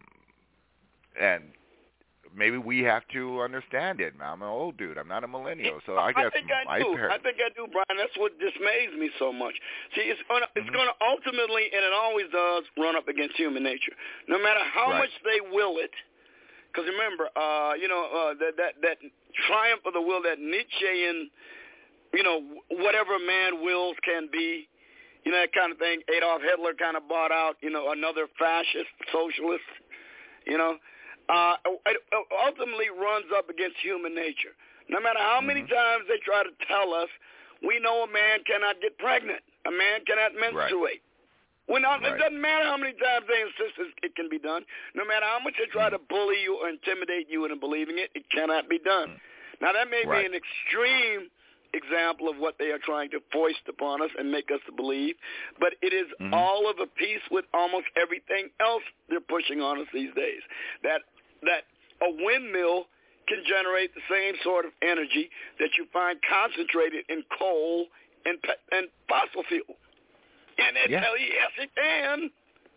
and maybe we have to understand it. I'm an old dude. I'm not a millennial, so I guess I think I my do. parents. I think I do, Brian. That's what dismays me so much. See, it's gonna it's mm-hmm. gonna ultimately, and it always does, run up against human nature. No matter how right. much they will it. Because remember, uh, you know, uh, that, that that triumph of the will, that Nietzschean, you know, whatever man wills can be, you know, that kind of thing. Adolf Hitler kind of bought out, you know, another fascist socialist, you know. Uh, it ultimately runs up against human nature. No matter how many mm-hmm. times they try to tell us, we know a man cannot get pregnant. A man cannot menstruate. When right. It doesn't matter how many times they insist it can be done. No matter how much they try to bully you or intimidate you into believing it, it cannot be done. Now, that may right. be an extreme example of what they are trying to foist upon us and make us to believe, but it is mm-hmm. all of a piece with almost everything else they're pushing on us these days. That that a windmill can generate the same sort of energy that you find concentrated in coal and and fossil fuel. And they yeah. tell you, yes, it can.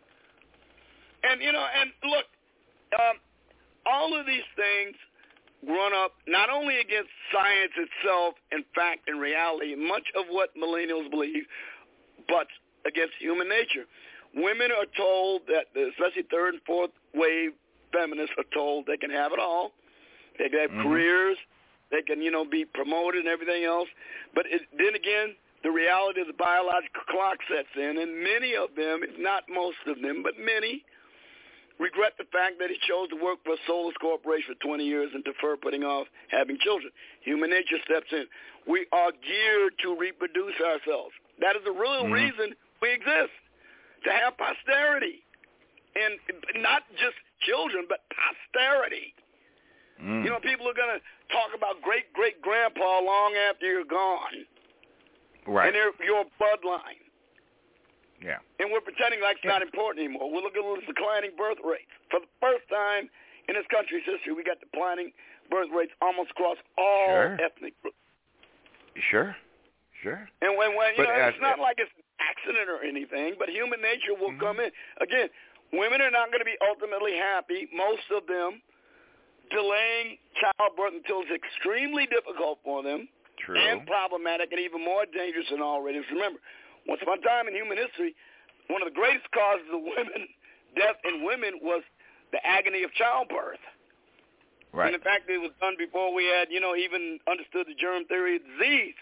And, you know, and look, um, all of these things run up not only against science itself, in fact, in reality, much of what millennials believe, but against human nature. Women are told that, especially third and fourth wave feminists are told they can have it all. They can have mm-hmm. careers. They can, you know, be promoted and everything else. But it, then again, the reality of the biological clock sets in, and many of them, if not most of them, but many, regret the fact that he chose to work for a soulless corporation for twenty years and defer putting off having children. Human nature steps in. We are geared to reproduce ourselves. That is the real mm-hmm. reason we exist, to have posterity. And not just children, but posterity. Mm. You know, people are going to talk about great-great-grandpa long after you're gone. Right. And they're your bloodline. Yeah. And we're pretending like it's yeah. not important anymore. We're looking at the declining birth rates. For the first time in this country's history, we got declining birth rates almost across all sure. ethnic groups. Sure. Sure. And when, when you but know, as, it's not like it's an accident or anything, but human nature will mm-hmm. come in. Again, women are not going to be ultimately happy, most of them, delaying childbirth until it's extremely difficult for them. True. And problematic and even more dangerous than already. Remember, once upon a time in human history, one of the greatest causes of women, death in women was the agony of childbirth. Right. And the fact that it was done before we had, you know, even understood the germ theory of disease.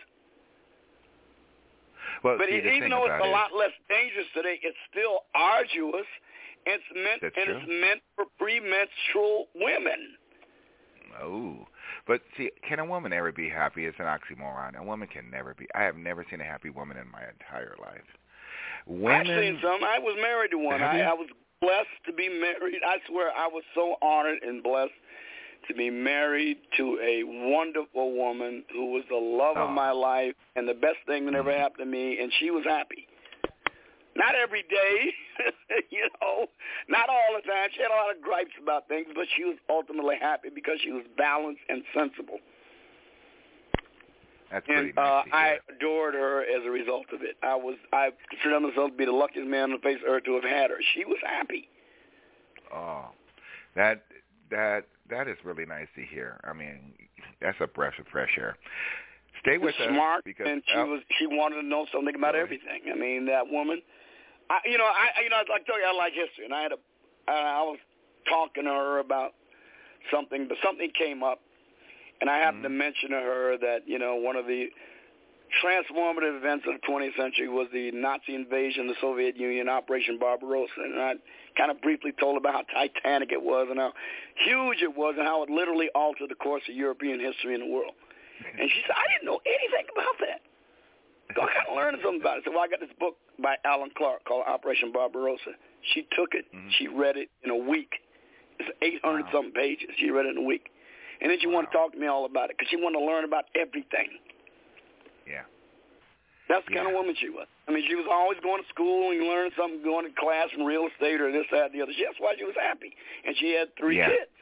Well, but see, it, even though it's a it, lot less dangerous today, it's still arduous. And it's meant, That's and true. it's meant for premenstrual women. Oh. But, see, can a woman ever be happy? It's an oxymoron. A woman can never be. I have never seen a happy woman in my entire life. Women, I've seen some. I was married to one. I, I was blessed to be married. I swear I was so honored and blessed to be married to a wonderful woman who was the love oh. of my life and the best thing that ever happened to me, and she was happy. Not every day, you know, not all the time. She had a lot of gripes about things, but she was ultimately happy because she was balanced and sensible. That's and pretty nice uh, to hear. I adored her as a result of it. I was I consider myself to be the luckiest man on the face of earth to have had her. She was happy. Oh, that that that is really nice to hear. I mean, that's a breath of fresh air. Stay with us, smart, because and she oh, was she wanted to know something about really? everything. I mean, that woman. I, you know, I you know, I tell you, I like history, and I had a, I was talking to her about something, but something came up, and I happened mm-hmm. to mention to her that you know one of the transformative events of the twentieth century was the Nazi invasion of the Soviet Union, Operation Barbarossa, and I kind of briefly told about how titanic it was and how huge it was and how it literally altered the course of European history in the world. And she said, I didn't know anything about that. So I kind of learned something about it. So well, I got this book by Alan Clark called Operation Barbarossa. She took it. Mm-hmm. She read it in a week. It's eight hundred wow. something pages. She read it in a week. And then she wow. wanted to talk to me all about it because she wanted to learn about everything. Yeah. That's the yeah. kind of woman she was. I mean, she was always going to school and learning something, going to class in real estate or this, that, the other. That's why she was happy. And she had three yeah. kids.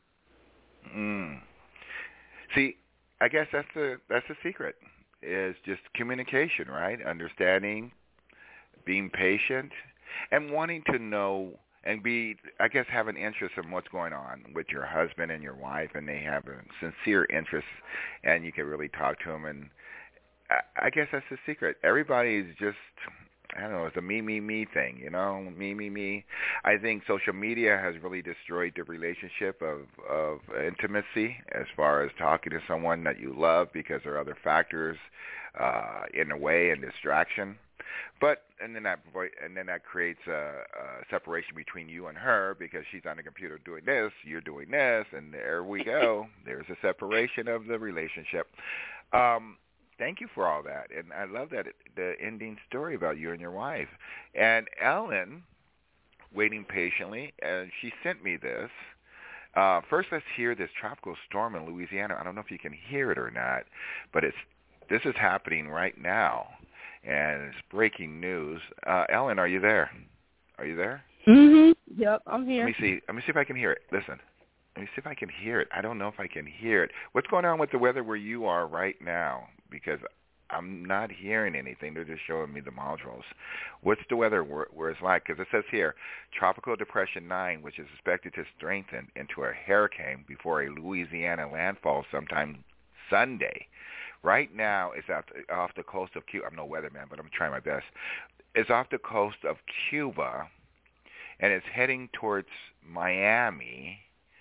Mm. See, I guess that's the that's the secret, is just communication, right? Understanding, being patient, and wanting to know and be, I guess, have an interest in what's going on with your husband and your wife, and they have a sincere interest, and you can really talk to them. And I, I guess that's the secret. Everybody's just, I don't know, it's a me, me, me thing, you know, me, me, me. I think social media has really destroyed the relationship of, of intimacy as far as talking to someone that you love, because there are other factors uh, in the way and distraction. But and then that and then that creates a, a separation between you and her, because she's on the computer doing this, you're doing this, and there we go. There's a separation of the relationship. Um, thank you for all that. And I love that, the ending story about you and your wife. And Ellen, waiting patiently, and she sent me this. Uh, first, let's hear this tropical storm in Louisiana. I don't know if you can hear it or not, but it's this is happening right now, and it's breaking news. Uh, Ellen, are you there? Are you there? Mhm. Yep, I'm here. Let me see. Let me see if I can hear it. Listen. Let me see if I can hear it. I don't know if I can hear it. What's going on with the weather where you are right now? Because I'm not hearing anything. They're just showing me the modules. What's the weather where, where it's like? Because it says here, Tropical Depression nine, which is expected to strengthen into a hurricane before a Louisiana landfall sometime Sunday. Right now, it's off the, off the coast of Cuba. I'm no weatherman, but I'm trying my best. It's off the coast of Cuba, and it's heading towards Miami.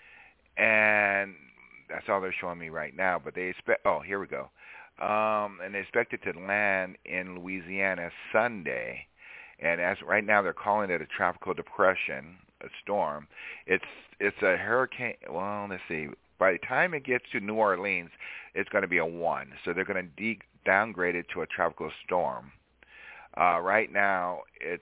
And that's all they're showing me right now. But they expect, oh, here we go. Um, and they expect it to land in Louisiana Sunday. And as right now, they're calling it a tropical depression, a storm. It's it's a hurricane. Well, let's see. By the time it gets to New Orleans, it's going to be a one. So they're going to de- downgrade it to a tropical storm. Uh, right now, it's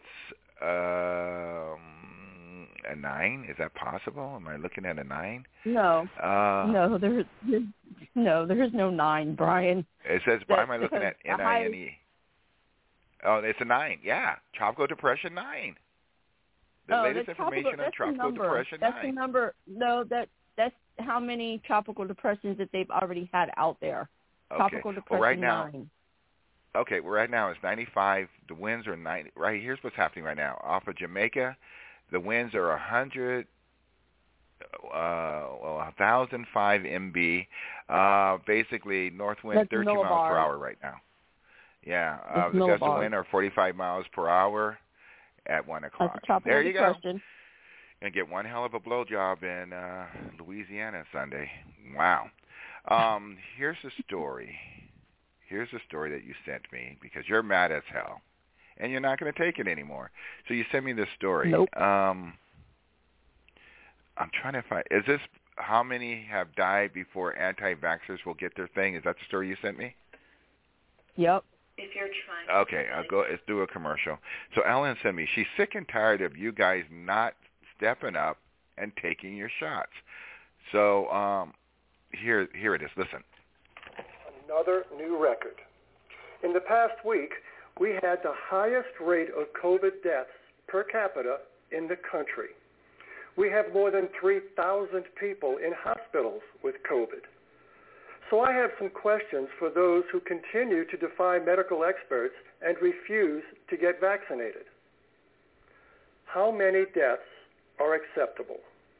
um, a nine. Is that possible? Am I looking at a nine? No. Uh, no, there's, there's no, there's no nine, Brian. It says, why am I looking at N I N E? Oh, it's a nine. Yeah, Tropical Depression nine. The oh, latest tropical, information on Tropical Depression that's nine. That's the number. No, that that's how many tropical depressions that they've already had out there. Okay. Tropical Depression well, right now, nine. Okay, well, right now it's ninety-five. The winds are ninety. Right here's what's happening right now. Off of Jamaica, the winds are one hundred. Uh, well, one thousand five M B. Uh, basically, north wind That's thirteen miles millibar. per hour right now. Yeah, uh, That's the gusts of millibar. wind are forty-five miles per hour at one o'clock. That's a tropical there you depression. go. And get one hell of a blowjob in uh, Louisiana Sunday. Wow. Um, here's the story. Here's the story that you sent me because you're mad as hell, and you're not going to take it anymore. So you sent me this story. Nope. Um, I'm trying to find. Is this how many have died before anti-vaxxers will get their thing? Is that the story you sent me? Yep. If you're trying. Okay, I'll go. Let's do a commercial. So Ellen sent me. She's sick and tired of you guys not stepping up and taking your shots. So um, here, here it is. Listen. Another new record. In the past week, we had the highest rate of COVID deaths per capita in the country. We have more than three thousand people in hospitals with COVID. So I have some questions for those who continue to defy medical experts and refuse to get vaccinated. How many deaths are acceptable?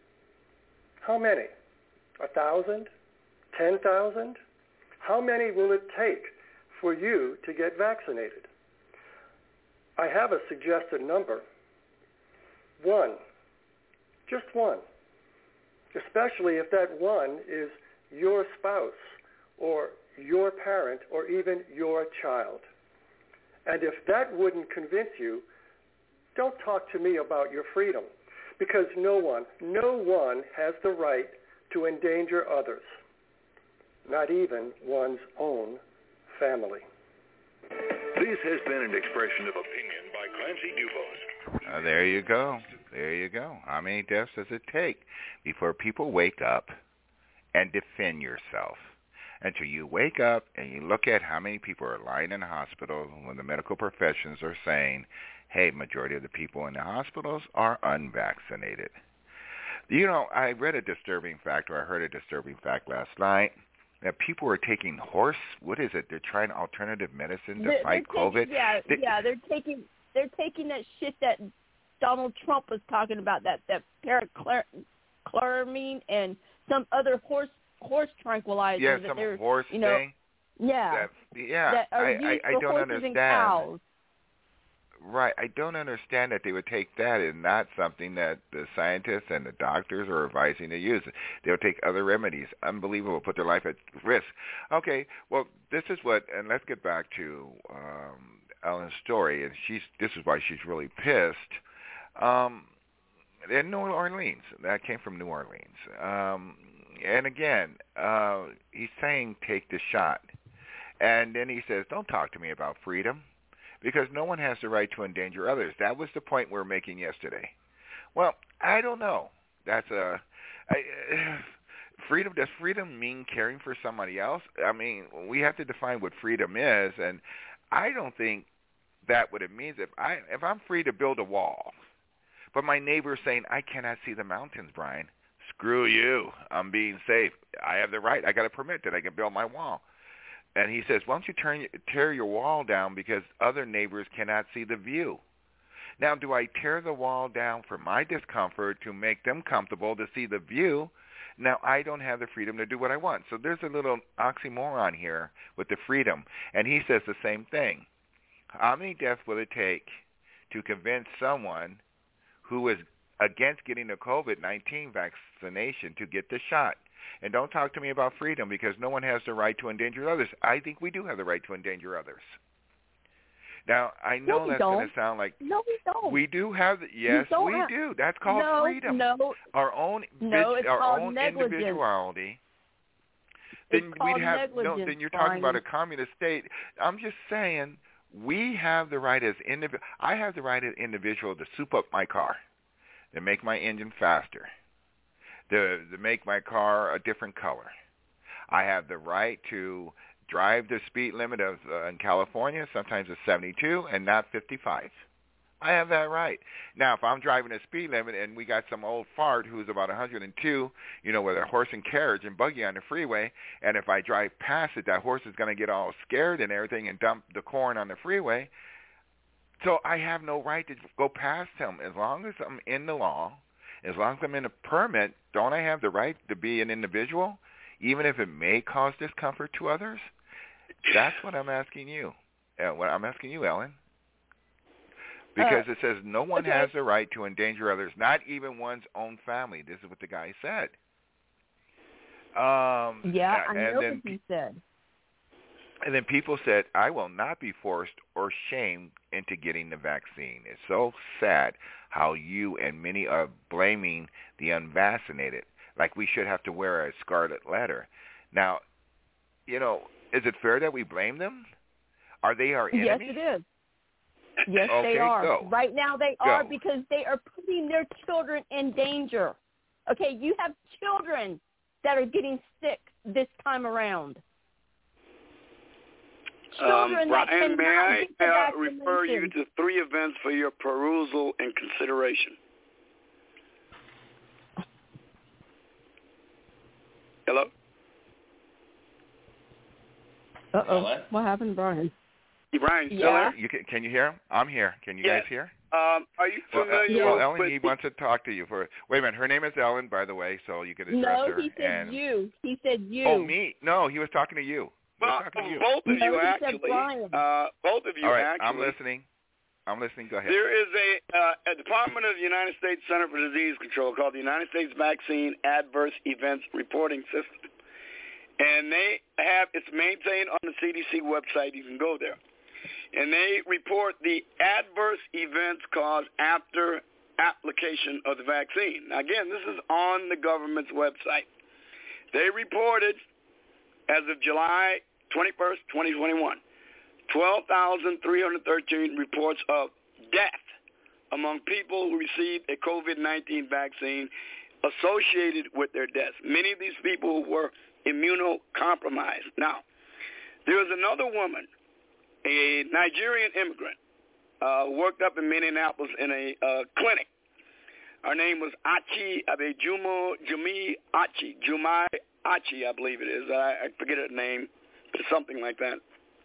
How many? A thousand? Ten thousand? How many will it take for you to get vaccinated? I have a suggested number. One. Just one. Especially if that one is your spouse or your parent or even your child. And if that wouldn't convince you, don't talk to me about your freedom, because no one, no one has the right to endanger others, not even one's own family. This has been an expression of opinion by Clancy Dubose. Uh, there you go. There you go. How many deaths does it take before people wake up and defend yourself? Until you wake up and you look at how many people are lying in the hospital when the medical professions are saying, hey, majority of the people in the hospitals are unvaccinated. You know, I read a disturbing fact, or I heard a disturbing fact last night, that people are taking horse, what is it, they're trying alternative medicine to They're, fight they're taking, COVID? Yeah, they, yeah, they're taking they're taking that shit that Donald Trump was talking about, that, that paracloramine and some other horse horse tranquilizers. Yeah, that some they're, horse you know, thing. Yeah. That, yeah, that are I, used I, I for don't horses understand. And cows. Right. I don't understand that they would take that and not something that the scientists and the doctors are advising to use. They'll take other remedies. Unbelievable. Put their life at risk. Okay. Well, this is what, and let's get back to um, Ellen's story. And she's this is why she's really pissed. Um, in New Orleans. That came from New Orleans. Um, and again, uh, he's saying take the shot. And then he says, don't talk to me about freedom because no one has the right to endanger others. That was the point we were making yesterday. Well, I don't know. That's a I, uh, freedom. Does freedom mean caring for somebody else? I mean, we have to define what freedom is, and I don't think that what it means. If I if I'm free to build a wall, but my neighbor's saying I cannot see the mountains, Brian. Screw you. I'm being safe. I have the right. I got a permit that I can build my wall. And he says, why don't you turn, tear your wall down because other neighbors cannot see the view? Now, do I tear the wall down for my discomfort to make them comfortable to see the view? Now, I don't have the freedom to do what I want. So there's a little oxymoron here with the freedom. And he says the same thing. How many deaths will it take to convince someone who is against getting the COVID nineteen vaccination to get the shot? And don't talk to me about freedom because no one has the right to endanger others. I think we do have the right to endanger others. Now, I know no, that's going to sound like... No, we don't. We do have... The, yes, we, we have, do. That's called no, freedom. No, Our own, no, it's our called own negligence. individuality. It's Then called we'd have negligence, no. Then you're talking Brian. about a communist state. I'm just saying we have the right as individual. I have the right as individual to soup up my car, to make my engine faster, to to make my car a different color. I have the right to drive the speed limit of uh, in California, sometimes it's seventy-two and not fifty-five. I have that right. Now, if I'm driving a speed limit and we got some old fart who's about one hundred two, you know, with a horse and carriage and buggy on the freeway, and if I drive past it, that horse is going to get all scared and everything and dump the corn on the freeway. So I have no right to go past him. As long as I'm in the law, as long as I'm in a permit, don't I have the right to be an individual, even if it may cause discomfort to others? That's what I'm asking you. Uh, what I'm asking you, Ellen. Because uh, it says no one okay. has the right to endanger others, not even one's own family. This is what the guy said. Um, yeah, I and know then, what he said. And then people said, I will not be forced or shamed into getting the vaccine. It's so sad how you and many are blaming the unvaccinated, like we should have to wear a scarlet letter. Now, you know, is it fair that we blame them? Are they our enemies? Yes, it is. Yes, okay, they are. Go. Right now they go. are because they are putting their children in danger. Okay, you have children that are getting sick this time around. Children um, that Brian, may I uh, refer you vaccination. to three events for your perusal and consideration? Hello? Uh-oh. What happened, Brian? Brian, still Yeah. there? You can, can you hear him? I'm here. Can you yes. guys hear? Um, are you Well, familiar uh, well with... Ellen, he wants to talk to you. For Wait a minute. Her name is Ellen, by the way, so you can address no, her. he said and, you. He said you. Oh, me? No, he was talking to you. He Well, was talking to you. both of No, you, he said actually. Brian. Uh, both of you, All right, actually. I'm listening. I'm listening. Go ahead. There is a, uh, a Department of the United States Center for Disease Control called the United States Vaccine Adverse Events Reporting System. And they have, it's maintained on the C D C website. You can go there. And they report the adverse events caused after application of the vaccine. Now, again, this is on the government's website. They reported, as of July twenty-first, twenty twenty-one, twelve thousand three hundred thirteen reports of death among people who received a COVID nineteen vaccine associated with their deaths. Many of these people were immunocompromised. Now, there was another woman, a Nigerian immigrant, uh, worked up in Minneapolis in a uh, clinic. Her name was Achi Abejumo Jumi Achi, Jumai Achi, I believe it is. I, I forget her name, but something like that.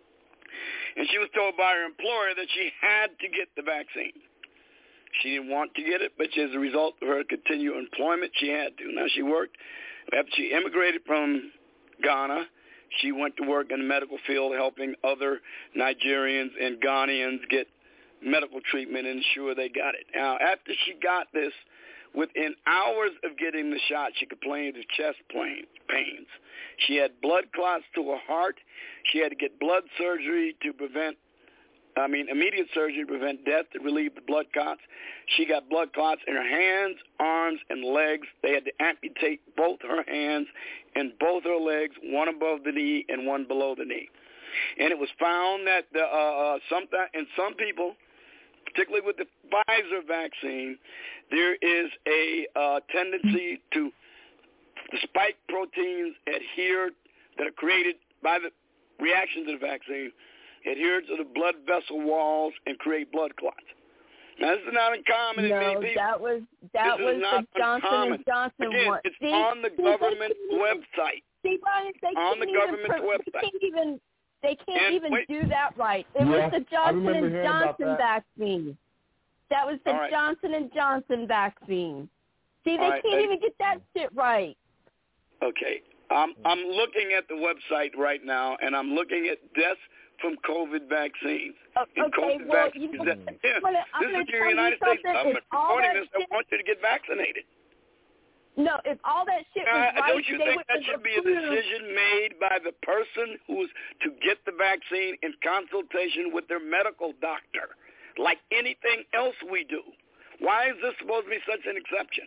And she was told by her employer that she had to get the vaccine. She didn't want to get it, but as a result of her continued employment, she had to. Now, she worked, after she immigrated from Ghana, she went to work in the medical field helping other Nigerians and Ghanaians get medical treatment and ensure they got it. Now, after she got this, within hours of getting the shot, she complained of chest pains. She had blood clots to her heart. She had to get blood surgery to prevent, I mean, immediate surgery to prevent death, to relieve the blood clots. She got blood clots in her hands, arms, and legs. They had to amputate both her hands and both her legs, one above the knee and one below the knee. And it was found that the, uh, some, in some people, particularly with the Pfizer vaccine, there is a uh, tendency to the spike proteins adhere that are created by the reaction to the vaccine, adhere to the blood vessel walls and create blood clots. Now, this is not uncommon in no, many people. that was that this was is not the Johnson uncommon. and Johnson Again, one. it's See, on the see, government they website. See, Brian, they on the can't government's even, website. They can't even they can't And even wait. do that right. It Yeah, was the I Johnson remember and hearing about Johnson that. vaccine. That was the All right. Johnson and Johnson vaccine. See, they All right, can't hey. even get that shit right. Okay. I'm I'm looking at the website right now, and I'm looking at deaths from COVID vaccines. Oh, In okay, COVID well, vaccines, you know, that, yeah, I'm gonna, I'm this gonna is your tell United you States something. government If all reporting that this. They shit, want you to get vaccinated. no, if all that shit was Uh, right, don't you they think would that have should be a approved. decision made by the person who's to get the vaccine in consultation with their medical doctor, like anything else we do? Why is this supposed to be such an exception?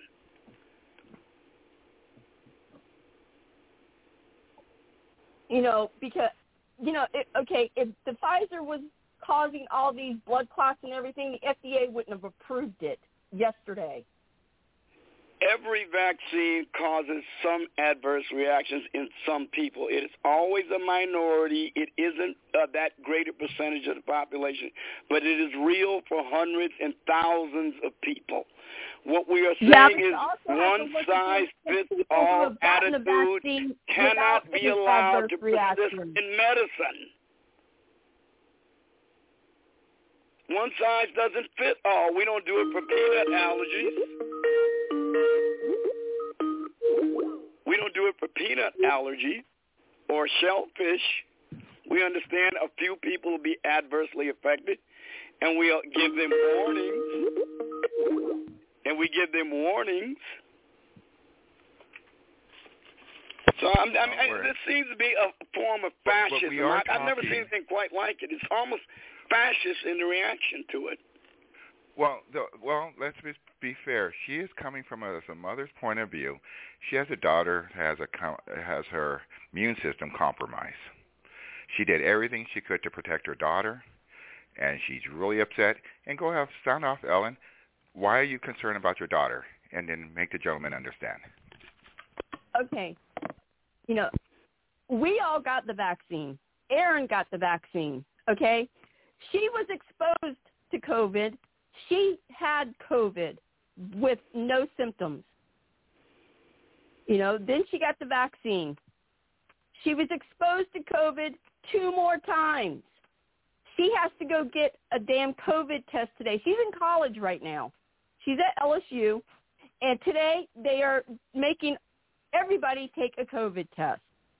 You know, because, you know, it, okay, if the Pfizer was causing all these blood clots and everything, the F D A wouldn't have approved it yesterday. Every vaccine causes some adverse reactions in some people. It is always a minority. It isn't uh, that greater percentage of the population, but it is real for hundreds and thousands of people. What we are saying Yeah, but you is also have to one look at size the fits people who all have gotten the attitude vaccine cannot without be any allowed adverse to persist reaction. in medicine. One size doesn't fit all. We don't do it for peanut allergies. We don't do it for peanut allergy or shellfish. We understand a few people will be adversely affected, and we'll give them warnings. And we give them warnings. So I'm, I mean, I, this seems to be a form of fascism. But, but we are I, I've never talking- seen anything quite like it. It's almost fascist in the reaction to it. Well, the, well, let's be, be fair. She is coming from a, a mother's point of view. She has a daughter has a has her immune system compromised. She did everything she could to protect her daughter, and she's really upset. And go have sound off, Ellen. Why are you concerned about your daughter? And then make the gentleman understand. Okay, you know, we all got the vaccine. Aaron got the vaccine, okay? She was exposed to COVID. She had COVID with no symptoms. You know, then she got the vaccine. She was exposed to COVID two more times. She has to go get a damn COVID test today. She's in college right now. She's at L S U, and today they are making everybody take a COVID test.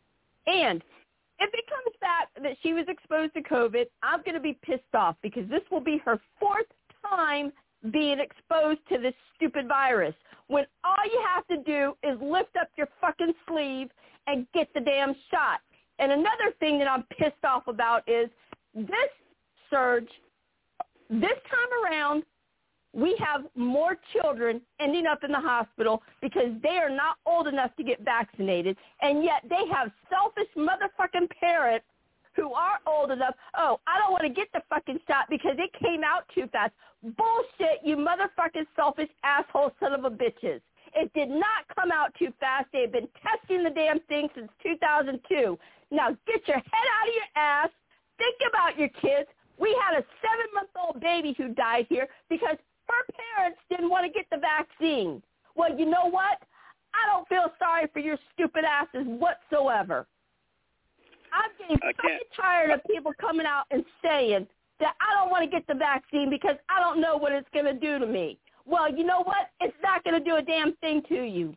And if it comes back that she was exposed to COVID, I'm going to be pissed off because this will be her fourth time being exposed to this stupid virus when all you have to do is lift up your fucking sleeve and get the damn shot. And another thing that I'm pissed off about is this surge, this time around, we have more children ending up in the hospital because they are not old enough to get vaccinated, and yet they have selfish motherfucking parents who are old enough. Oh, I don't want to get the fucking shot because it came out too fast. Bullshit, you motherfucking selfish asshole son of a bitches. It did not come out too fast. They have been testing the damn thing since two thousand two. Now get your head out of your ass. Think about your kids. We had a seven-month-old baby who died here because her parents didn't want to get the vaccine. Well, you know what? I don't feel sorry for your stupid asses whatsoever. I'm getting fucking tired of people coming out and saying that I don't want to get the vaccine because I don't know what it's going to do to me. Well, you know what? It's not going to do a damn thing to you.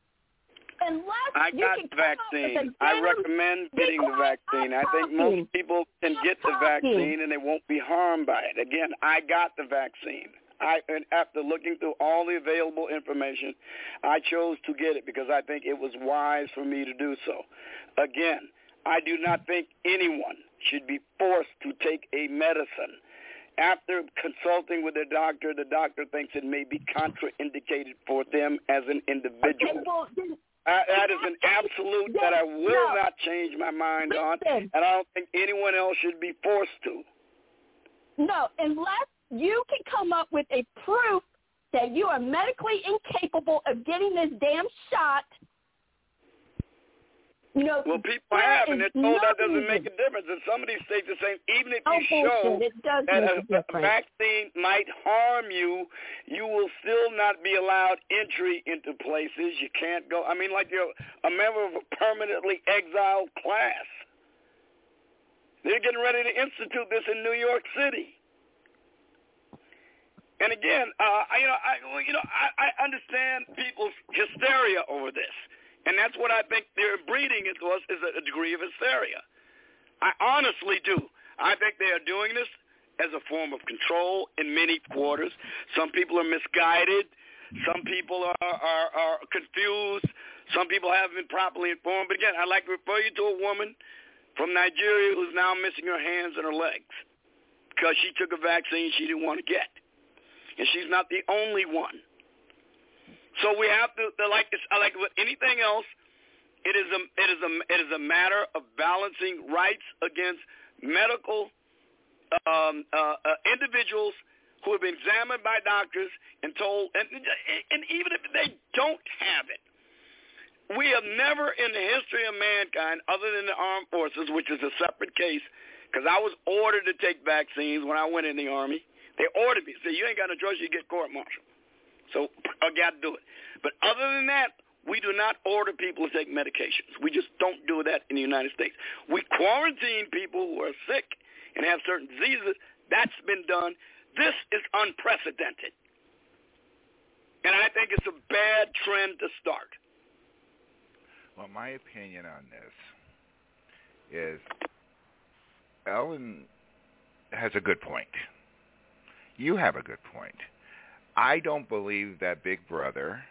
Unless I you got can the come up with vaccine. a I damn- recommend getting the vaccine. I think most people can get the vaccine and they won't be harmed by it. Again, I got the vaccine. I, and after looking through all the available information, I chose to get it because I think it was wise for me to do so. Again, I do not think anyone should be forced to take a medicine. After consulting with their doctor, the doctor thinks it may be contraindicated for them as an individual. Okay, well, then, I, that is an absolute that I will no. not change my mind Listen. on, and I don't think anyone else should be forced to. No, unless you can come up with a proof that you are medically incapable of getting this damn shot. You know, well, people have, and they're told that doesn't make a difference. And some of these states are saying even if oh, you show bullshit. It does that make a, a difference. a vaccine might harm you, you will still not be allowed entry into places. You can't go. I mean, like you're a member of a permanently exiled class. They're getting ready to institute this in New York City. And again, uh, you know, I, you know, I, I understand people's hysteria over this. And that's what I think they're breeding into us is a degree of hysteria. I honestly do. I think they are doing this as a form of control in many quarters. Some people are misguided. Some people are, are, are confused. Some people haven't been properly informed. But again, I'd like to refer you to a woman from Nigeria who's now missing her hands and her legs because she took a vaccine she didn't want to get. And she's not the only one. So we have to, like like with anything else, it is a it is a it is a matter of balancing rights against medical um, uh, uh, individuals who have been examined by doctors and told, and and even if they don't have it, we have never in the history of mankind, other than the armed forces, which is a separate case, because I was ordered to take vaccines when I went in the Army. They ordered me, said you ain't got no choice, you get court-martialed. So I got to do it. But other than that, we do not order people to take medications. We just don't do that in the United States. We quarantine people who are sick and have certain diseases. That's been done. This is unprecedented. And I think it's a bad trend to start. Well, my opinion on this is Ellen has a good point. You have a good point. I don't believe that Big Brother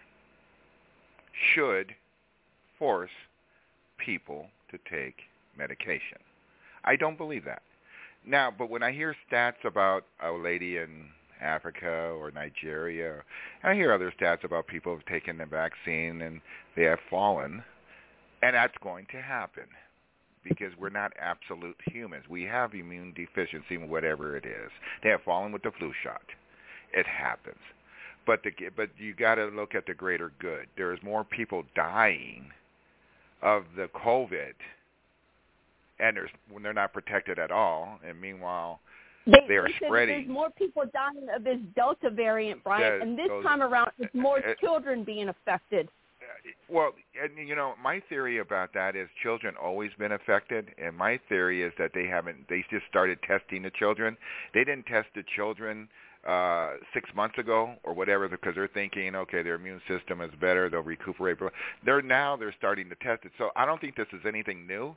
should force people to take medication. I don't believe that. Now, but when I hear stats about a lady in Africa or Nigeria, and I hear other stats about people who have taken the vaccine and they have fallen, and that's going to happen because we're not absolute humans. We have immune deficiency, whatever it is. They have fallen with the flu shot. It happens. But the, but you got to look at the greater good. There's more people dying of the COVID, and there's, when they're not protected at all, and meanwhile they, they are they spreading. There's more people dying of this Delta variant, Brian, the, and this those, time around it's more uh, children being affected. Well, and you know, my theory about that is children always been affected, and my theory is that they haven't. They just started testing the children. They didn't test the children uh, six months ago or whatever because they're thinking, okay, their immune system is better, they'll recuperate. They're now they're starting to test it. So I don't think this is anything new.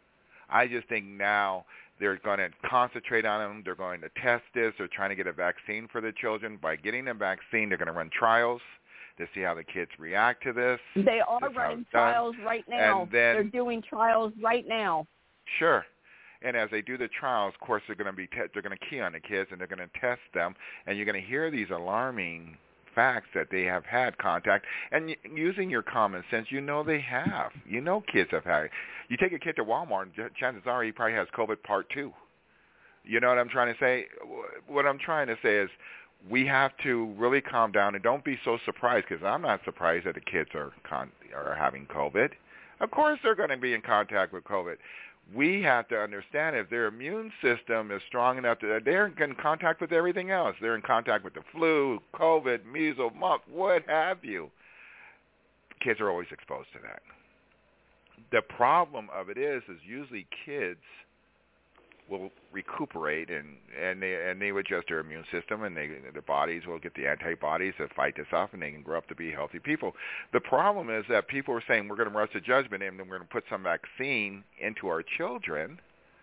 I just think now they're going to concentrate on them. They're going to test this. They're trying to get a vaccine for the children. By getting a vaccine, they're going to run trials to see how the kids react to this. They are running trials right now. And then, they're doing trials right now. Sure. And as they do the trials, of course, they're going to be te- they're going to key on the kids and they're going to test them. And you're going to hear these alarming facts that they have had contact. And y- using your common sense, you know they have. You know kids have had it. You take a kid to Walmart, and chances are he probably has COVID part two. You know what I'm trying to say? What I'm trying to say is we have to really calm down and don't be so surprised, because I'm not surprised that the kids are con- are having COVID. Of course they're going to be in contact with COVID. We have to understand if their immune system is strong enough that they're in contact with everything else. They're in contact with the flu, COVID, measles, mumps, what have you. Kids are always exposed to that. The problem of it is, is usually kids will recuperate and and they and they will adjust their immune system, and they the bodies will get the antibodies to fight this off, and they can grow up to be healthy people. The problem is that people are saying we're going to rush to judgment and then we're going to put some vaccine into our children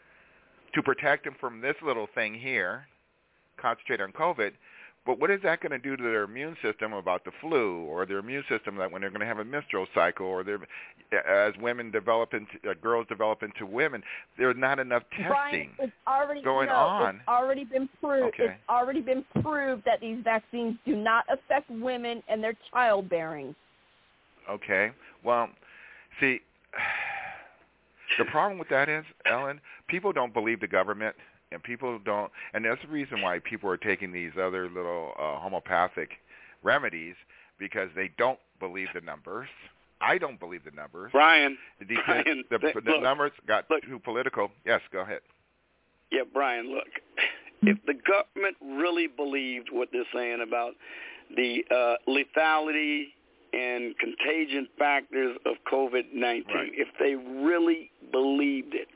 to protect them from this little thing here, concentrate on COVID. But what is that going to do to their immune system about the flu, or their immune system that when they're going to have a menstrual cycle, or they're, as women develop into uh, girls develop into women, there's not enough testing Brian, it's already, going no, on. It's already been proved. Okay. It's already been proved that these vaccines do not affect women and their childbearing. Okay. Well, See, the problem with that is, Ellen, people don't believe the government, and people don't, and that's the reason why people are taking these other little uh, homeopathic remedies, because they don't believe the numbers. I don't believe the numbers. Brian, the, Brian, the, the, the look, numbers got look, too political. Yes, go ahead. Yeah, Brian, look, if the government really believed what they're saying about the uh, lethality and contagion factors of COVID nineteen, right. if they really believed it,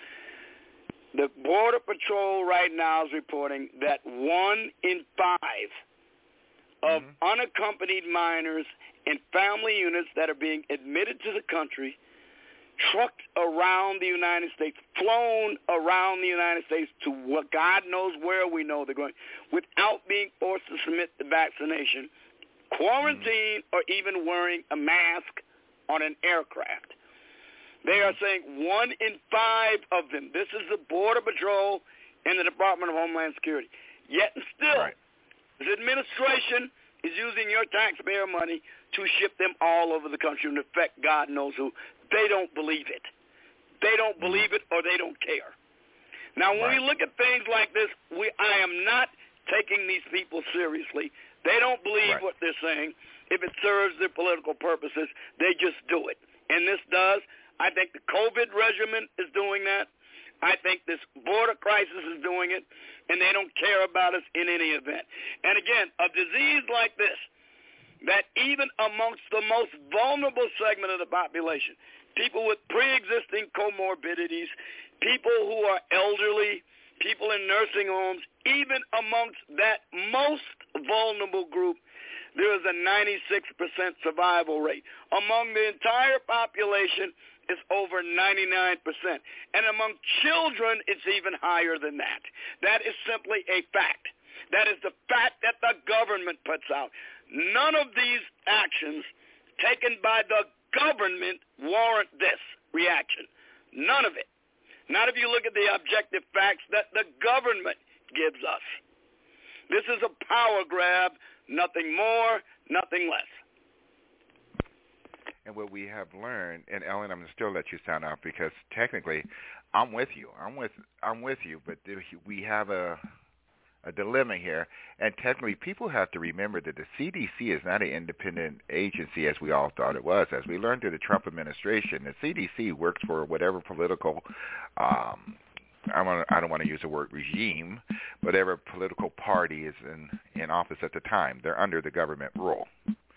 the Border Patrol right now is reporting that one in five of mm-hmm. unaccompanied minors in family units that are being admitted to the country, trucked around the United States, flown around the United States to what God knows where we know they're going, without being forced to submit the vaccination, quarantine, mm-hmm. or even wearing a mask on an aircraft. They are saying one in five of them. This is the Border Patrol and the Department of Homeland Security. Yet and still, right. this administration is using your taxpayer money to ship them all over the country and affect God knows who. They don't believe it. They don't believe it, or they don't care. Now, when right. we look at things like this, we I am not taking these people seriously. They don't believe right. what they're saying. If it serves their political purposes, they just do it. And this does. I think the COVID regimen is doing that. I think this border crisis is doing it, and they don't care about us in any event. And again, a disease like this, that even amongst the most vulnerable segment of the population, people with pre-existing comorbidities, people who are elderly, people in nursing homes, even amongst that most vulnerable group, there is a ninety-six percent survival rate. Among the entire population, it's over ninety-nine percent. And among children, it's even higher than that. That is simply a fact. That is the fact that the government puts out. None of these actions taken by the government warrant this reaction. None of it. Not if you look at the objective facts that the government gives us. This is a power grab, nothing more, nothing less. And what we have learned, and Ellen, I'm going to still let you sound out because technically, I'm with you. I'm with I'm with you, but we have a a dilemma here. And technically, people have to remember that the C D C is not an independent agency as we all thought it was. As we learned through the Trump administration, the C D C works for whatever political, um, I, want I don't want to use the word regime, whatever political party is in, in office at the time. They're under the government rule.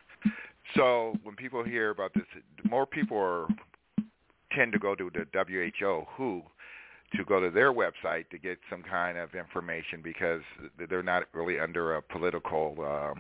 So when people hear about this, more people are, tend to go to the W H O, W H O, to go to their website to get some kind of information because they're not really under a political um,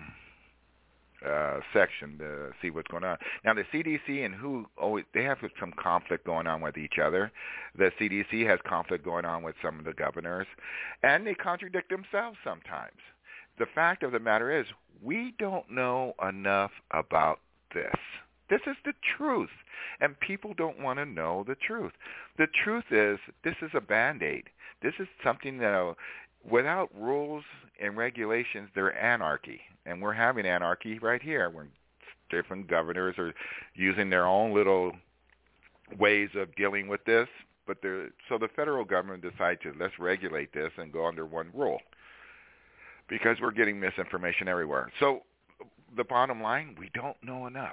uh, section to see what's going on. Now, the C D C and W H O, always, they have some conflict going on with each other. The C D C has conflict going on with some of the governors, and they contradict themselves sometimes. The fact of the matter is, we don't know enough about this. This is the truth, and people don't want to know the truth. The truth is, this is a Band-Aid. This is something that, uh, without rules and regulations, they're anarchy, and we're having anarchy right here. Where different governors are using their own little ways of dealing with this, but so the federal government decided to let's regulate this and go under one rule, because we're getting misinformation everywhere. So the bottom line, we don't know enough.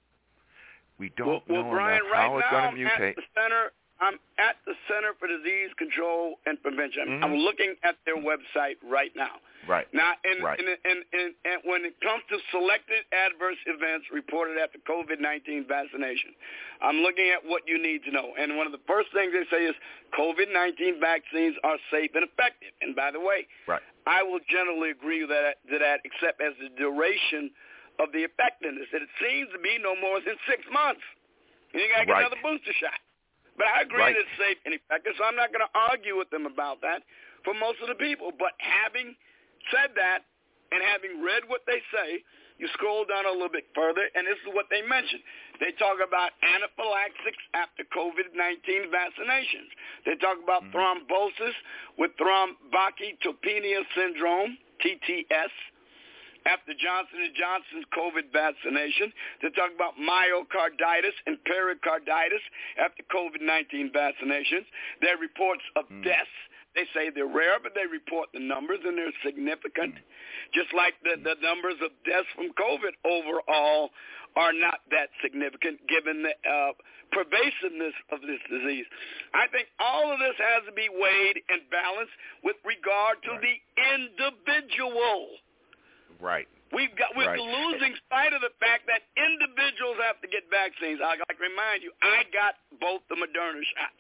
We don't well, know well, Brian, enough right how it's now, going to mutate. At the center, I'm at the Center for Disease Control and Prevention. Mm-hmm. I'm looking at their website right now. Right. Now, and, right. and, and, and, and when it comes to selected adverse events reported after COVID nineteen vaccination, I'm looking at what you need to know. And one of the first things they say is COVID nineteen vaccines are safe and effective. And by the way, right. I will generally agree with that, to that, except as the duration of the effectiveness. That it seems to be no more than six months. And you got to get right. another booster shot. But I agree right. that it's safe and effective, so I'm not going to argue with them about that for most of the people. But having said that, and having read what they say, you scroll down a little bit further, and this is what they mention. They talk about anaphylaxis after COVID nineteen vaccinations. They talk about mm-hmm. thrombosis with thrombocytopenia syndrome, T T S, after Johnson and Johnson's COVID vaccination. They're talking about myocarditis and pericarditis after COVID nineteen vaccinations. There are reports of mm. deaths. They say they're rare, but they report the numbers, and they're significant. Mm. Just like the, the numbers of deaths from COVID overall are not that significant given the uh, pervasiveness of this disease. I think all of this has to be weighed and balanced with regard to right. the individual. Right. We've got, we're right. losing sight of the fact that individuals have to get vaccines. I like to remind you, I got both the Moderna shots.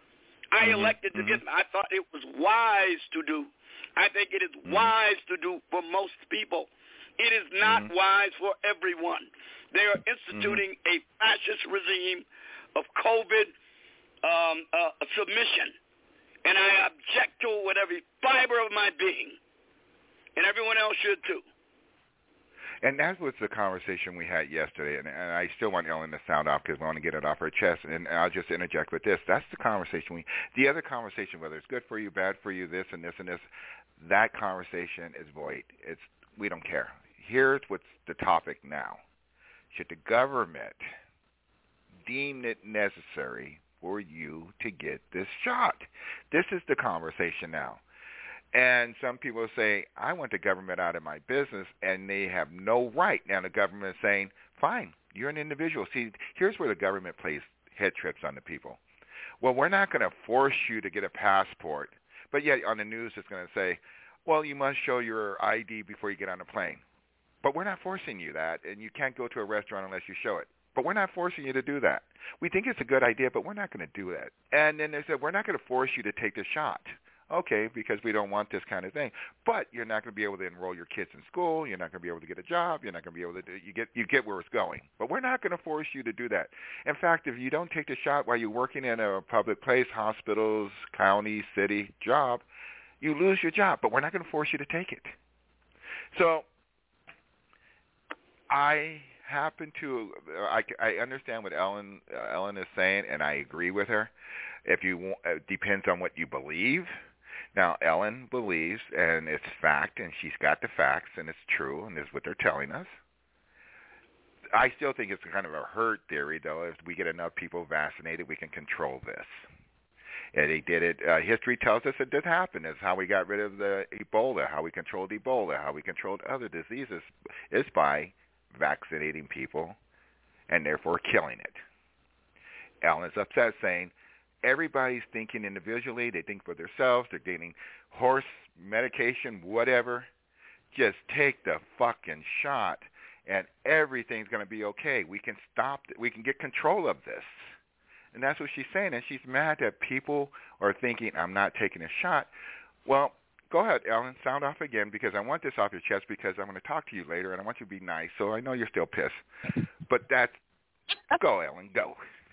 I mm-hmm. elected to mm-hmm. get them. I thought it was wise to do. I think it is mm-hmm. wise to do for most people. It is not mm-hmm. wise for everyone. They are instituting mm-hmm. a fascist regime of COVID um, uh, submission, and I object to it with every fiber of my being, and everyone else should too. And that was the conversation we had yesterday, and, and I still want Ellen to sound off because we want to get it off her chest, and I'll just interject with this. That's the conversation. we. The other conversation, whether it's good for you, bad for you, this and this and this, that conversation is void. It's we don't care. Here's what's the topic now. Should the government deem it necessary for you to get this shot? This is the conversation now. And some people say, I want the government out of my business, and they have no right. Now the government is saying, fine, you're an individual. See, here's where the government plays head tricks on the people. Well, we're not going to force you to get a passport, but yet on the news it's going to say, well, you must show your I D before you get on a plane. But we're not forcing you that, and you can't go to a restaurant unless you show it. But we're not forcing you to do that. We think it's a good idea, but we're not going to do that. And then they said, we're not going to force you to take the shot. Okay, because we don't want this kind of thing. But you're not going to be able to enroll your kids in school. You're not going to be able to get a job. You're not going to be able to do, you get you get where it's going. But we're not going to force you to do that. In fact, if you don't take the shot while you're working in a public place, hospitals, county, city, job, you lose your job. But we're not going to force you to take it. So I happen to I, I understand what Ellen uh, Ellen is saying, and I agree with her. If you it depends on what you believe. Now, Ellen believes, and it's fact, and she's got the facts, and it's true, and it's what they're telling us. I still think it's kind of a herd theory, though. If we get enough people vaccinated, we can control this. And they did it. Uh, history tells us it did happen. It's how we got rid of the Ebola, how we controlled Ebola, how we controlled other diseases, is by vaccinating people and therefore killing it. Ellen's upset, saying, everybody's thinking individually. They think for themselves. They're getting horse medication, whatever. Just take the fucking shot, and everything's going to be okay. We can stop. We can get control of this. And that's what she's saying. And she's mad that people are thinking, I'm not taking a shot. Well, go ahead, Ellen. Sound off again, because I want this off your chest, because I'm going to talk to you later, and I want you to be nice. So I know you're still pissed. But that's – go, Ellen, go.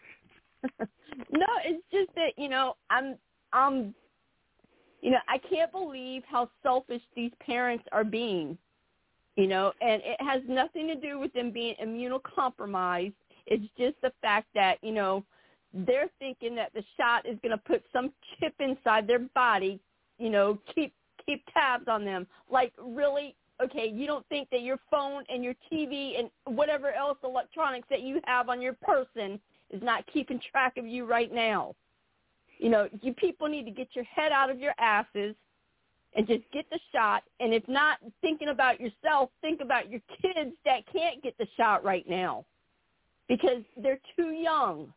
No, it's just that, you know, I'm, I'm, you know, I can't believe how selfish these parents are being, you know, and it has nothing to do with them being immunocompromised. It's just the fact that, you know, they're thinking that the shot is going to put some chip inside their body, you know, keep, keep tabs on them. Like, really, okay, you don't think that your phone and your T V and whatever else electronics that you have on your person is not keeping track of you right now. You know, you people need to get your head out of your asses and just get the shot. And if not thinking about yourself, think about your kids that can't get the shot right now because they're too young.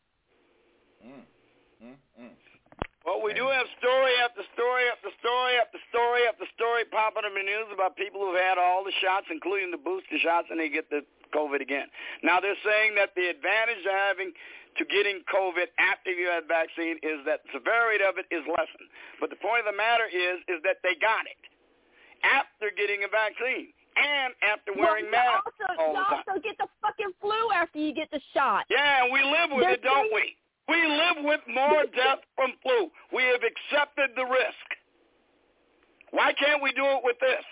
Mm, mm, mm. Well, we do have story after story after story after story after story popping up in the news about people who've had all the shots, including the booster shots, and they get the COVID again. Now, they're saying that the advantage of having to getting COVID after you had vaccine is that the severity of it is lessened. But the point of the matter is, is that they got it after getting a vaccine and after wearing well, masks also, all the you time. also get the fucking flu after you get the shot. Yeah, and we live with They're it, don't we? We live with more death from flu. We have accepted the risk. Why can't we do it with this?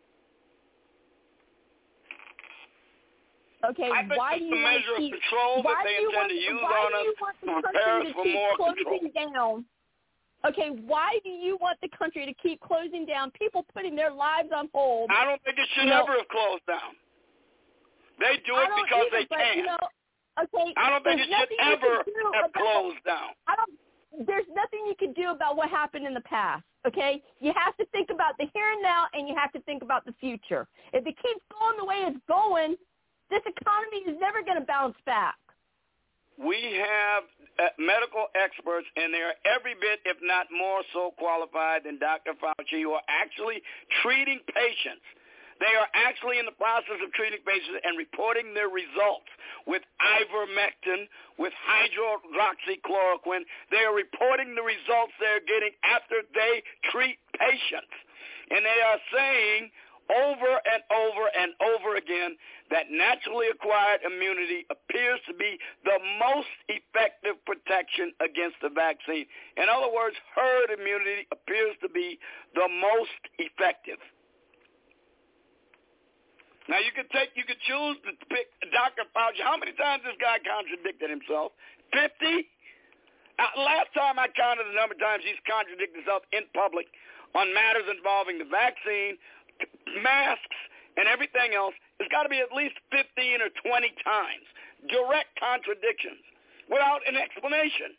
Okay, I think why it's do you a measure keep, of control that they intend want, to use why on do us you want to prepare us for more control. Down? Okay, why do you want the country to keep closing down, people putting their lives on hold? I don't think it should you know, ever have closed down. They do it I don't because either, they but, can. You know, okay, I don't think it should ever have closed down. I don't. There's nothing you can do about what happened in the past, okay? You have to think about the here and now, and you have to think about the future. If it keeps going the way it's going, this economy is never going to bounce back. We have uh, medical experts, and they are every bit, if not more so qualified than Doctor Fauci, who are actually treating patients. They are actually in the process of treating patients and reporting their results with ivermectin, with hydroxychloroquine. They are reporting the results they're getting after they treat patients. And they are saying over and over and over again that naturally acquired immunity appears to be the most effective protection against the vaccine. In other words, herd immunity appears to be the most effective. Now, you could take, you could choose to pick Doctor Fauci. How many times this guy contradicted himself? fifty? Uh, last time I counted the number of times he's contradicted himself in public on matters involving the vaccine, masks, and everything else, it's got to be at least fifteen or twenty times. Direct contradictions without an explanation.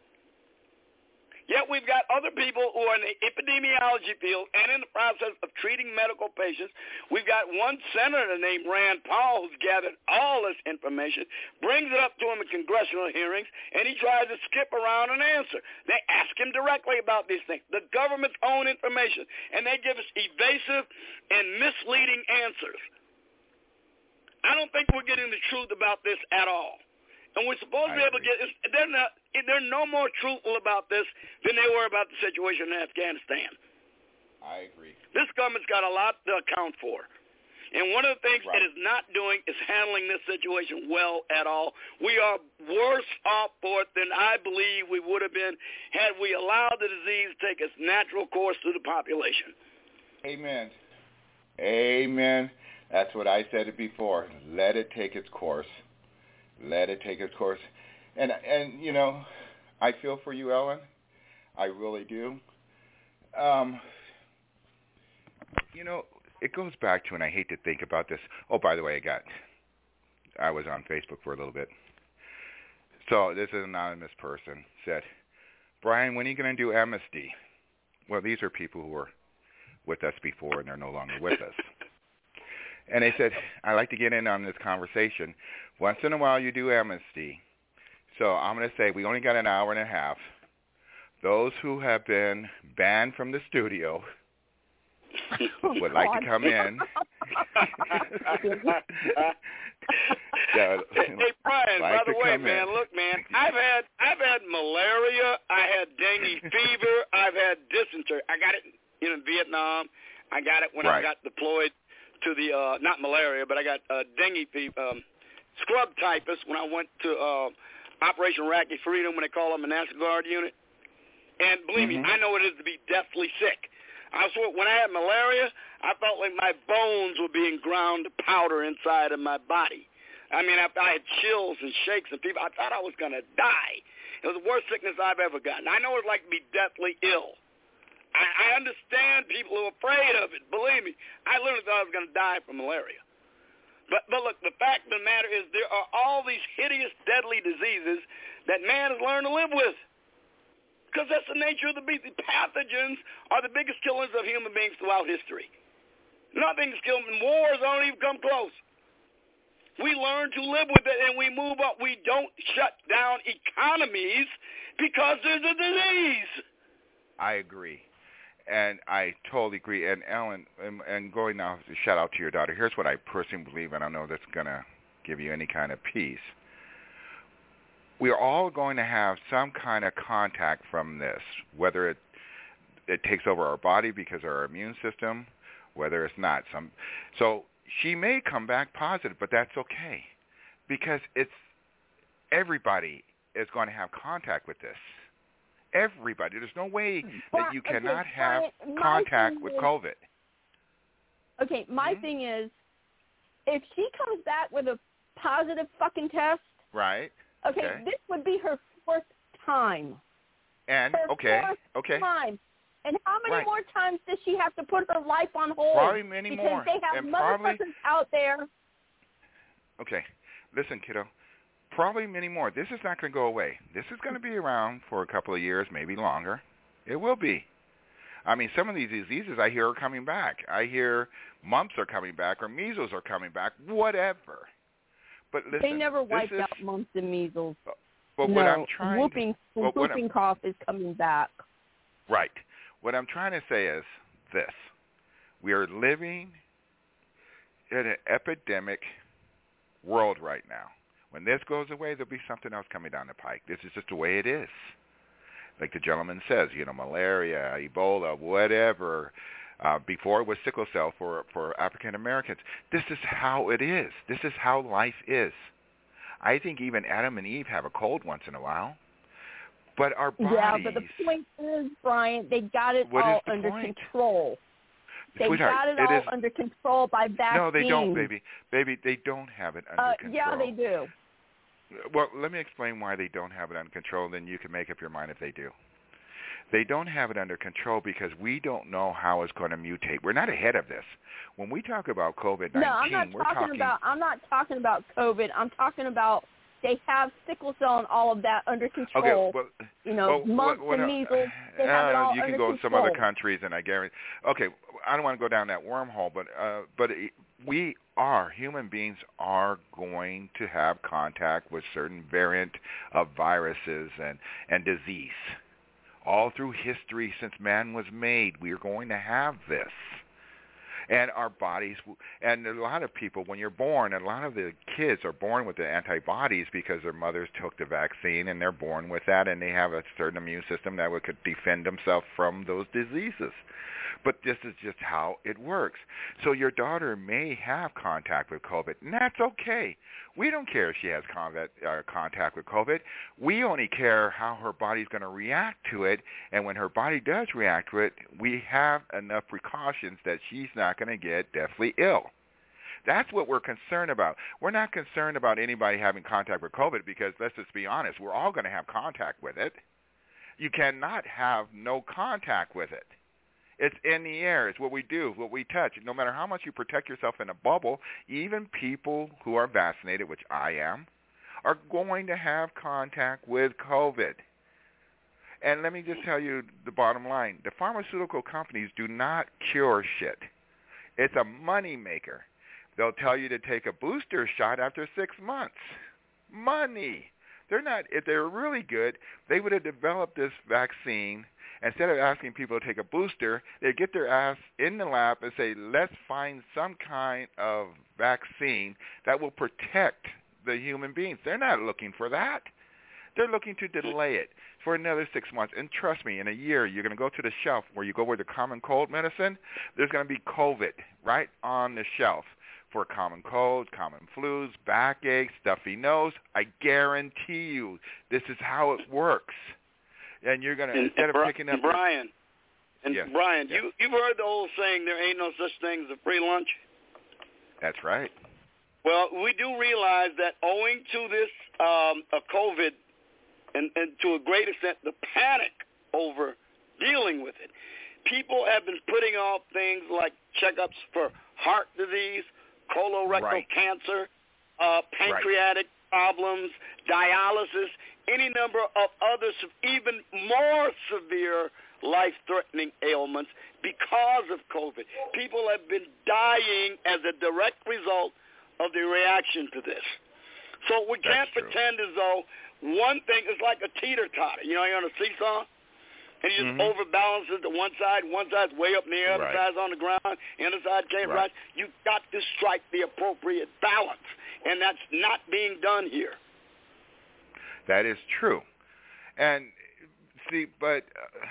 Yet we've got other people who are in the epidemiology field and in the process of treating medical patients. We've got one senator named Rand Paul who's gathered all this information, brings it up to him in congressional hearings, and he tries to skip around and answer. They ask him directly about these things, the government's own information, and they give us evasive and misleading answers. I don't think we're getting the truth about this at all. And we're supposed to be able to get – they're not – they're no more truthful about this than they were about the situation in Afghanistan. I agree. This government's got a lot to account for. And one of the things right. it is not doing is handling this situation well at all. We are worse off for it than I believe we would have been had we allowed the disease to take its natural course through the population. Amen. Amen. That's what I said it before. Let it take its course. Let it take its course. And, and you know, I feel for you, Ellen. I really do. Um, you know, it goes back to, and I hate to think about this. Oh, by the way, I got, I was on Facebook for a little bit. So this is an anonymous person said, Brian, when are you going to do amnesty? Well, these are people who were with us before, and they're no longer with us. And they said, I like to get in on this conversation. Once in a while you do amnesty. So I'm going to say we only got an hour and a half. Those who have been banned from the studio would like to come in. yeah, hey, hey, Brian, like by the way, man, in. look, man, I've had I've had malaria. I had dengue fever. I've had dysentery. I got it you know, in Vietnam. I got it when right. I got deployed to the, uh, not malaria, but I got uh, dengue fever, um, scrub typhus when I went to uh, Operation Iraqi Freedom when they call them a National Guard unit. And believe mm-hmm. me, I know what it is to be deathly sick. I swear, when I had malaria, I felt like my bones were being ground to powder inside of my body. I mean, I, I had chills and shakes and fever. I thought I was going to die. It was the worst sickness I've ever gotten. I know what it's like to be deathly ill. I, I understand people who are afraid of it. Believe me, I literally thought I was going to die from malaria. But, but look, the fact of the matter is there are all these hideous, deadly diseases that man has learned to live with. Because that's the nature of the beast. The pathogens are the biggest killers of human beings throughout history. Nothing's killed them. Wars don't even come close. We learn to live with it, and we move up. We don't shut down economies because there's a disease. I agree. And I totally agree. And Ellen, and, and going now to shout out to your daughter, here's what I personally believe, and I know that's going to give you any kind of peace. We are all going to have some kind of contact from this, whether it it takes over our body because of our immune system, whether it's not. Some, so she may come back positive, but that's okay because it's everybody is going to have contact with this. Everybody. There's no way that you cannot okay, have my, contact my with is, COVID. Okay, my mm-hmm. thing is, if she comes back with a positive fucking test, right? Okay, okay, this would be her fourth time. And, her okay, fourth okay. time. And how many Right. more times does she have to put her life on hold? Probably many because more. Because they have and motherfuckers probably, out there. Okay, listen, kiddo. Probably many more. This is not going to go away. This is going to be around for a couple of years, maybe longer. It will be. I mean, some of these diseases I hear are coming back. I hear mumps are coming back or measles are coming back, whatever. But listen, they never wiped is, out mumps and measles. But no, what I'm trying whooping, to, well, whooping cough is coming back. Right. What I'm trying to say is this. We are living in an epidemic world right now. When this goes away, there'll be something else coming down the pike. This is just the way it is. Like the gentleman says, you know, malaria, Ebola, whatever. Uh, before it was sickle cell for, for African Americans. This is how it is. This is how life is. I think even Adam and Eve have a cold once in a while. But our bodies... Yeah, but the point is, Brian, they got it what all is the under point? control. They Sweetheart, got it, it all is, under control by vaccines. No, they don't, baby. Baby, they don't have it under uh, control. Yeah, they do. Well, let me explain why they don't have it under control, then you can make up your mind if they do. They don't have it under control because we don't know how it's going to mutate. We're not ahead of this. When we talk about COVID nineteen, no, I'm not we're talking, talking about. I'm not talking about COVID. I'm talking about they have sickle cell and all of that under control. Okay, well, you know, well, mumps what, what, and measles. They have uh, it all you under can go control. to some other countries, and I guarantee. Okay, I don't want to go down that wormhole, but uh, but it, we are human beings are going to have contact with certain variant of viruses and and disease. All through history, since man was made, we are going to have this. And our bodies, and a lot of people, when you're born, a lot of the kids are born with the antibodies because their mothers took the vaccine and they're born with that, and they have a certain immune system that would, could defend themselves from those diseases. But this is just how it works. So your daughter may have contact with COVID, and that's okay. We don't care if she has contact, uh, contact with COVID. We only care how her body's going to react to it, and when her body does react to it, we have enough precautions that she's not going to get deathly ill. That's what we're concerned about. We're not concerned about anybody having contact with COVID because, let's just be honest, we're all going to have contact with it. You cannot have no contact with it. It's in the air. It's what we do, what we touch. No matter how much you protect yourself in a bubble, even people who are vaccinated, which I am, are going to have contact with COVID. And let me just tell you the bottom line. The pharmaceutical companies do not cure shit. It's a money maker. They'll tell you to take a booster shot after six months. Money. They're not, if they were really good, they would have developed this vaccine. Instead of asking people to take a booster, they get their ass in the lab and say, let's find some kind of vaccine that will protect the human beings. They're not looking for that. They're looking to delay it for another six months. And trust me, in a year, you're going to go to the shelf where you go with the common cold medicine. There's going to be COVID right on the shelf for common colds, common flus, backaches, stuffy nose. I guarantee you this is how it works. And you're going to, instead and, of picking up... And Brian, and yes, Brian, yes. you, you've heard the old saying, there ain't no such thing as a free lunch? That's right. Well, we do realize that owing to this um, of COVID and, and to a great extent the panic over dealing with it, people have been putting off things like checkups for heart disease, colorectal right. cancer, uh, pancreatic right. problems, dialysis, any number of other even more severe life-threatening ailments because of COVID. People have been dying as a direct result of the reaction to this. So we That's can't true. pretend as though one thing is like a teeter-totter. You know, you're on a seesaw, and he just mm-hmm. overbalances to one side. One side's way up in the air, the right. other side's on the ground, the other side can't right. rise. You've got to strike the appropriate balance, and that's not being done here. That is true. And see, but uh,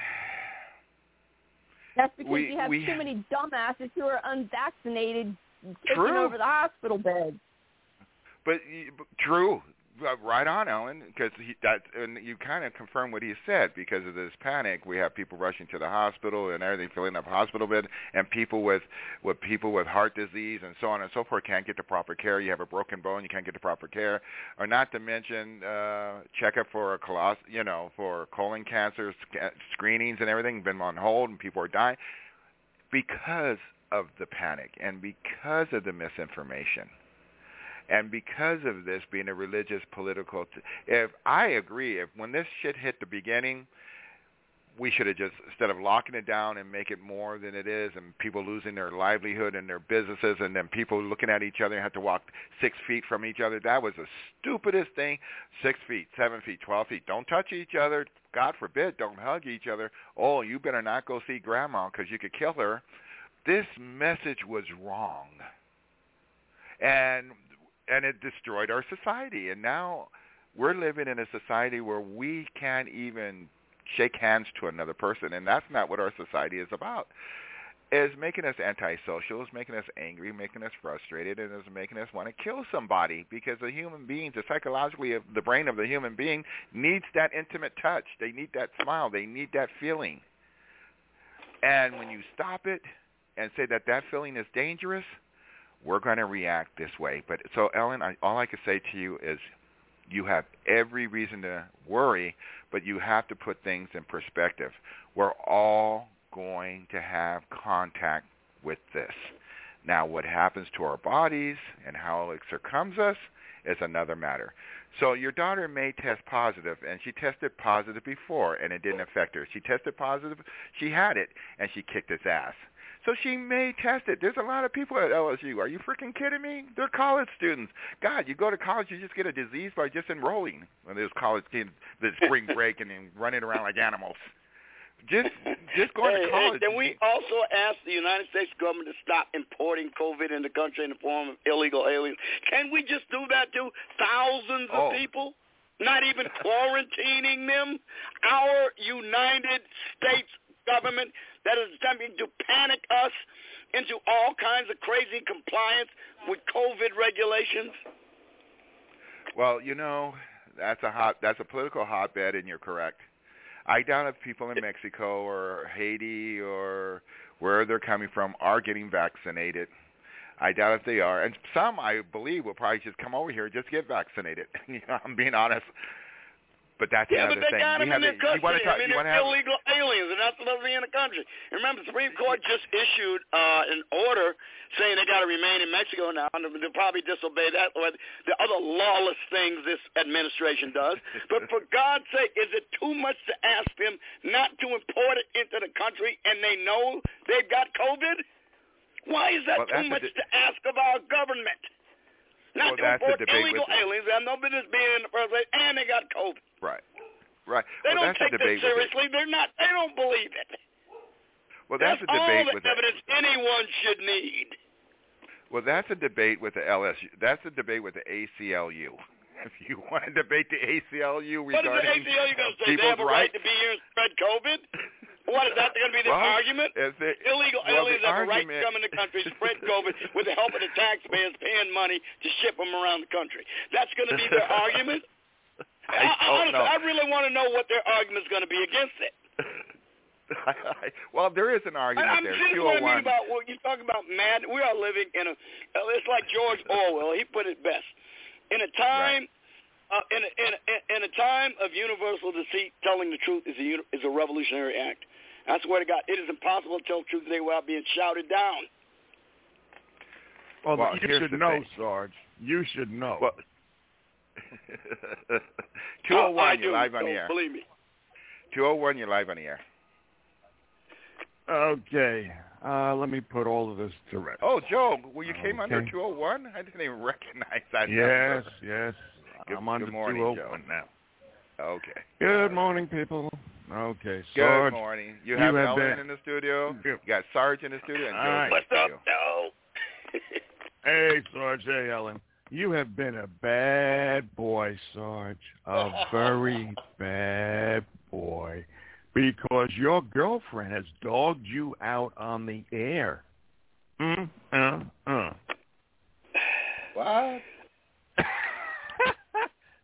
that's because we, you have we, too many dumbasses who are unvaccinated taking true. over the hospital beds. But true, Right on, Ellen, because that and you kind of confirm what he said. Because of this panic, we have people rushing to the hospital and everything, filling up hospital bed, and people with with people with heart disease and so on and so forth can't get the proper care. You have a broken bone, you can't get the proper care, or not to mention uh, checkup for a colos, you know, for colon cancer screenings and everything been on hold, and people are dying because of the panic and because of the misinformation. And because of this being a religious political, t- if I agree, if when this shit hit the beginning, we should have just, instead of locking it down and make it more than it is, and people losing their livelihood and their businesses, and then people looking at each other and have to walk six feet from each other, that was the stupidest thing. Six feet, seven feet, twelve feet. Don't touch each other. God forbid, don't hug each other. Oh, you better not go see grandma because you could kill her. This message was wrong. And And it destroyed our society. And now we're living in a society where we can't even shake hands to another person. And that's not what our society is about. It's making us antisocial. It's making us angry, making us frustrated, and it's making us want to kill somebody because the human beings, the psychologically, the brain of the human being needs that intimate touch. They need that smile. They need that feeling. And when you stop it and say that that feeling is dangerous, we're going to react this way. But so, Ellen, I, all I can say to you is you have every reason to worry, but you have to put things in perspective. We're all going to have contact with this. Now, what happens to our bodies and how it circums us is another matter. So your daughter may test positive, and she tested positive before, and it didn't affect her. She tested positive, she had it, and she kicked its ass. So she may test it. There's a lot of people at L S U. Are you freaking kidding me? They're college students. God, you go to college, you just get a disease by just enrolling. When there's college kids, the spring break, and then running around like animals. Just, just going hey, to college. Hey, can we also ask the United States government to stop importing COVID in the country in the form of illegal aliens? Can we just do that to thousands oh. of people? Not even quarantining them? Our United States government that is attempting to panic us into all kinds of crazy compliance with COVID regulations? Well, you know, that's a hot, that's a political hotbed, and you're correct. I doubt if people in Mexico or Haiti or where they're coming from are getting vaccinated. I doubt if they are. And some, I believe, will probably just come over here and just get vaccinated. You know, I'm being honest. But that's yeah, another but they thing. got them we in have their country. You talk, I mean, you they're have, illegal aliens, and that's supposed to be in the country. And remember, the Supreme Court just issued uh, an order saying they got to remain in Mexico now, and they'll probably disobey that or the other lawless things this administration does. But for God's sake, is it too much to ask them not to import it into the country, and they know they've got COVID? Why is that well, too much di- to ask of our government? Not well, to import illegal with aliens. They have no business being in the first place, and they got COVID. Right. Right. They well, don't take this seriously. They're not. They don't believe it. Well, that's, that's a debate all the with evidence the, anyone should need. Well, that's a debate with the L S U. That's a debate with the A C L U. If you want to debate the A C L U regarding what is the A C L U going to say? They have a right right to be here and spread COVID? What is that going to be the well, argument? It, Illegal well, aliens have argument, a right to come in the country, spread COVID with the help of the taxpayers paying money to ship them around the country. That's going to be their argument? I, I, honestly, know. I really want to know what their argument is going to be against it. Well, there is an argument I'm there. just what I mean about what you talk about mad. We are living in a. It's like George Orwell. He put it best. In a time, right. uh, in, a, in, a, in a time of universal deceit, telling the truth is a is a revolutionary act. I swear to God, it is impossible to tell the truth today without being shouted down. Well, well you should know, thing. Sarge. You should know. Well, two oh one, oh, you're live on the air. Believe me. two oh one, you're live on the air. Okay. Uh, let me put all of this to rest. Oh, Joe, well, you came okay. under two oh one? I didn't even recognize that Yes, number. yes. Good, I'm under good morning, two oh one Joe. now. Okay. Good morning, people. Okay, Good Sarge. morning. You have, you have Ellen been... in the studio. You got Sarge in the studio. And right. What's up, Joe? Hey, Sarge. Hey, Ellen. You have been a bad boy, Sarge. A very bad boy. Because your girlfriend has dogged you out on the air. Mm, uh, uh. What?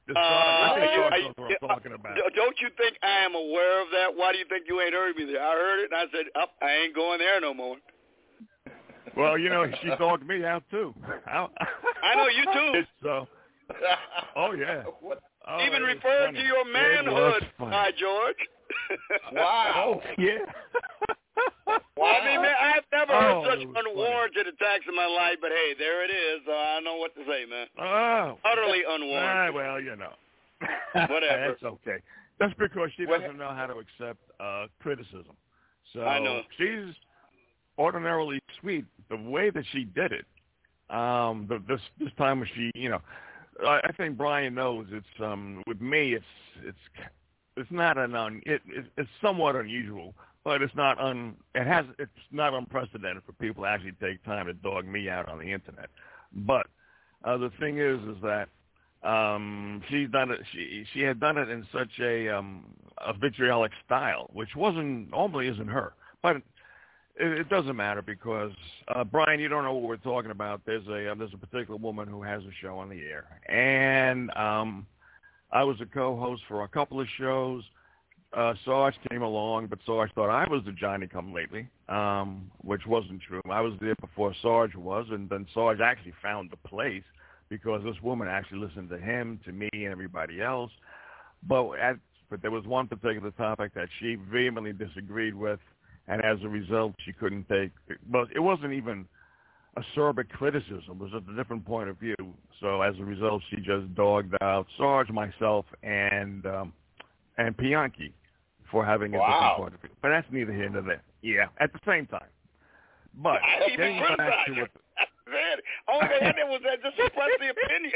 The Uh, I think you- Sarge I- knows what I'm talking about. d- Don't you think I am aware of that? Why do you think you ain't heard me there? I heard it, and I said, up, I ain't going there no more. Well, you know, she dogged me out, too. I, I know you, too. So, oh, yeah. Oh, Even it was referred funny. to your It was manhood, funny. hi, George. Wow. Oh, yeah. Well, I mean, man, I've never heard Oh, such it was unwarranted attacks in my life, but hey, there it is. Uh, I know what to say, man. Oh. Utterly Ah, unwarranted. well, you know. Whatever. That's okay. That's because she What- doesn't know how to accept uh, criticism. So I know. she's ordinarily sweet. The way that she did it, um, the, this this time when she, you know, I, I think Brian knows it's um with me it's it's it's not an un it, it it's somewhat unusual, but it's not un it has it's not unprecedented for people to actually take time to dog me out on the internet. But uh, the thing is, is that um, she's done it. She she had done it in such a um, a vitriolic style, which wasn't normally isn't her. But it, it doesn't matter because uh, Brian, you don't know what we're talking about. There's a uh, there's a particular woman who has a show on the air, and um, I was a co-host for a couple of shows. Uh, Sarge came along, but Sarge thought I was the Johnny-come-lately, um, which wasn't true. I was there before Sarge was, and then Sarge actually found the place because this woman actually listened to him, to me, and everybody else. But at, but there was one particular topic that she vehemently disagreed with, and as a result, she couldn't take. Well, it wasn't even acerbic criticism; it was a different point of view. So as a result, she just dogged out Sarge, myself, and um, and Bianchi for having a Wow. different point of view. But that's neither here nor there. Yeah, at the same time. But I didn't even getting back to criticize what. her. Man, only thing I did was that just express the opinion.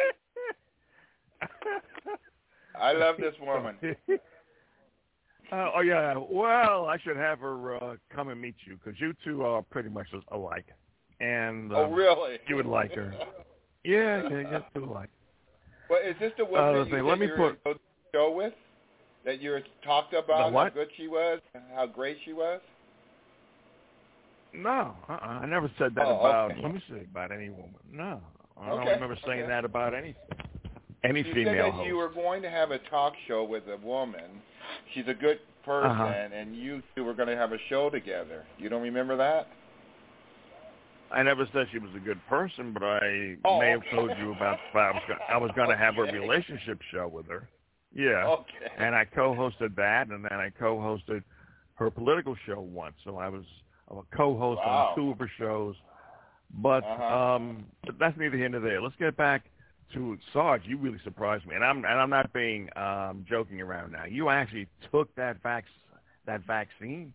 I love this woman. Uh, oh yeah. Well, I should have her uh, come and meet you because you two are pretty much alike, and um, Oh, really? you would like her. Yeah, yeah, you two alike. Well, is this the Uh, woman let's that see, you let me that put- you're on the show with? That you were talked about The what? how good she was, how great she was? No, uh-uh. I never said that Oh, about. okay. Let me say about any woman. No, I don't Okay, remember saying okay. that about any any You said female that host. you were going to have a talk show with a woman. She's a good person, Uh-huh. and you two were going to have a show together. You don't remember that? I never said she was a good person, but I Oh, may have okay. told you about. I was I was going to have a Okay. relationship show with her. Yeah. Okay. And I co-hosted that, and then I co-hosted her political show once. So I was a co-host Wow. on two of her shows. But Uh-huh. um, but that's neither here nor there. Let's get back to Sarge. You really surprised me, and I'm and I'm not being um, joking around now. You actually took that vac that vaccine.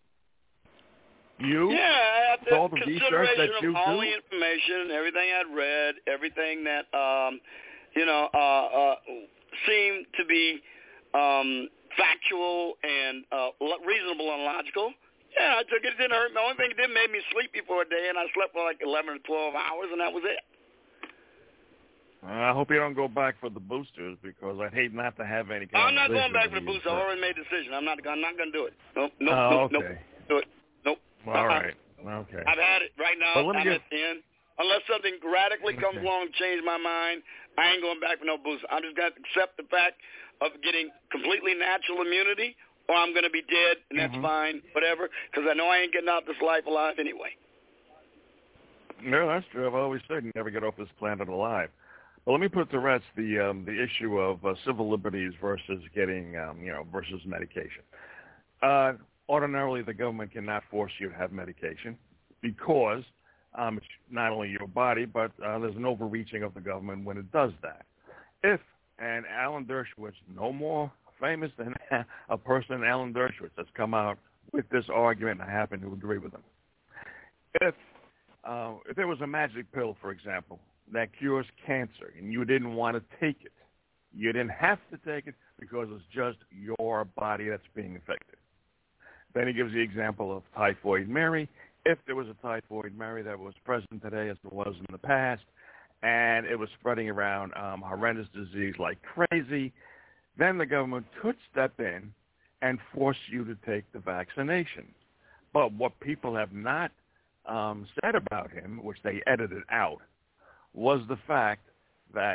You? Yeah, With all after the research consideration that you of all do? the information, everything I'd read, everything that um, you know uh, uh, seemed to be um, factual and uh, lo- reasonable and logical. Yeah, I took it. It didn't hurt me. The only thing it did made me sleepy for a day, and I slept for like eleven or twelve hours, and that was it. I hope you don't go back for the boosters because I'd hate not to have any I'm not going conversation back with for the you boost. I first. already made a decision. I'm not. I'm not going to do it. Nope. Nope. Oh, nope. okay. Nope. Do it. Nope. Well, all right. Okay. I've had it right now. But let me I'm get- at the end. Unless something radically comes Okay. along and change my mind, I ain't going back for no boost. I'm just going to accept the fact of getting completely natural immunity, or I'm going to be dead, and that's Mhm. fine, whatever, because I know I ain't getting out this life alive anyway. No, that's true. I've always said you never get off this planet alive. Well, let me put to rest the um, the issue of uh, civil liberties versus getting, um, you know, versus medication. Uh, ordinarily, the government cannot force you to have medication because um, it's not only your body, but uh, there's an overreaching of the government when it does that. If, and Alan Dershowitz, no more famous than a person, Alan Dershowitz, has come out with this argument, and I happen to agree with him. If uh, if there was a magic pill, for example, that cures cancer, and you didn't want to take it, you didn't have to take it because it's just your body that's being affected. Then he gives the example of Typhoid Mary. If there was a Typhoid Mary that was present today as there was in the past, and it was spreading around um, horrendous disease like crazy, then the government could step in and force you to take the vaccination. But what people have not um, said about him, which they edited out, was the fact that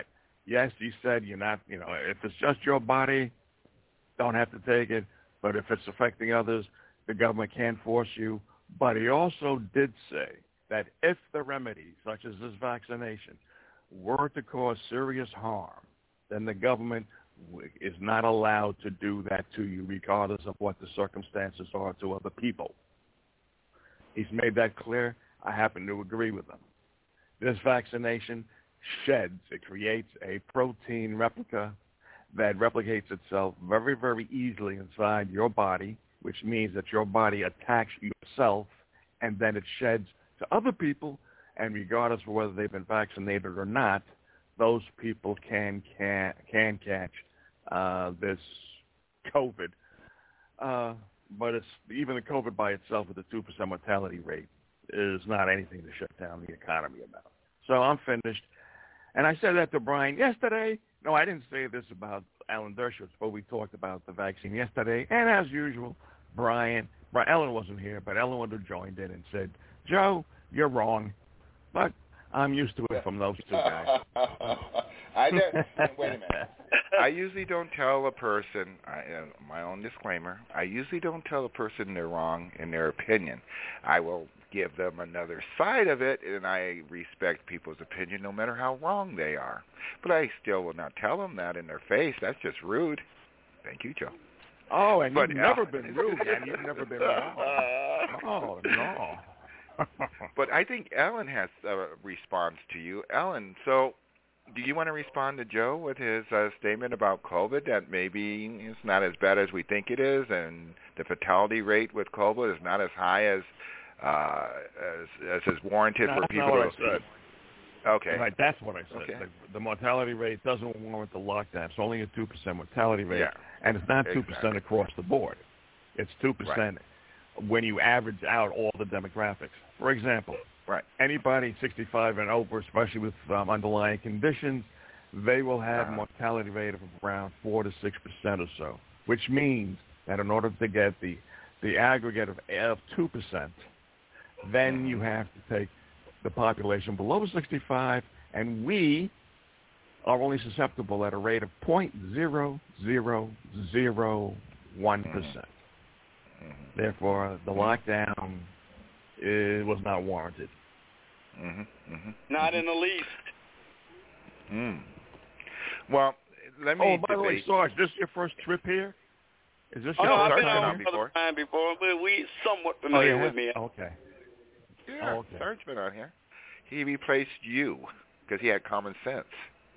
Yes, he said you're not, you know, if it's just your body, don't have to take it. But if it's affecting others, the government can't force you. But he also did say that if the remedies, such as this vaccination, were to cause serious harm, then the government is not allowed to do that to you, regardless of what the circumstances are to other people. He's made that clear. I happen to agree with him. This vaccination sheds, it creates a protein replica that replicates itself very, very easily inside your body, which means that your body attacks yourself, and then it sheds to other people, and regardless of whether they've been vaccinated or not, those people can can, can catch uh, this COVID. Uh, but it's even the COVID by itself with a two percent mortality rate is not anything to shut down the economy about. So I'm finished. And I said that to Brian yesterday. No, I didn't say this about Alan Dershowitz, but we talked about the vaccine yesterday. And as usual, Brian, Brian Ellen wasn't here, but Ellen would have joined in and said, Joe, you're wrong. But I'm used to it from those two guys. I don't, wait a minute. I usually don't tell a person, I, uh, my own disclaimer, I usually don't tell a person they're wrong in their opinion. I will give them another side of it, and I respect people's opinion no matter how wrong they are. But I still will not tell them that in their face. That's just rude. Thank you, Joe. Oh, and but, you've uh, never been rude, and you've never been wrong. Oh, no. But I think Ellen has a response to you. Ellen, so do you want to respond to Joe with his uh, statement about COVID, that maybe it's not as bad as we think it is, and the fatality rate with COVID is not as high as uh, as, as is warranted no, for that's people not to... what I said. Okay. Right, that's what I said. Okay. The, the mortality rate doesn't warrant the lockdown. It's only a two percent mortality rate, yeah, and it's not two percent exactly. across the board. It's two percent right. when you average out all the demographics. For example, right. anybody sixty-five and over, especially with um, underlying conditions, they will have uh-huh. a mortality rate of around four to six percent or so, which means that in order to get the, the aggregate of, of two percent, then you have to take the population below sixty-five, and we are only susceptible at a rate of zero point zero zero zero one percent. Mm-hmm. Therefore, the lockdown it was not warranted. Mm-hmm. Mm-hmm. Not mm-hmm. in the least. Mm. Well, let me Oh, by debate. the way, Sarge, this is your first trip here? Is this Oh, your no, I've first been time on here? before. Time before, but we somewhat Oh, familiar yeah? with me. Okay. Yeah, oh, okay. Sarge's been on here. He replaced you because he had common sense.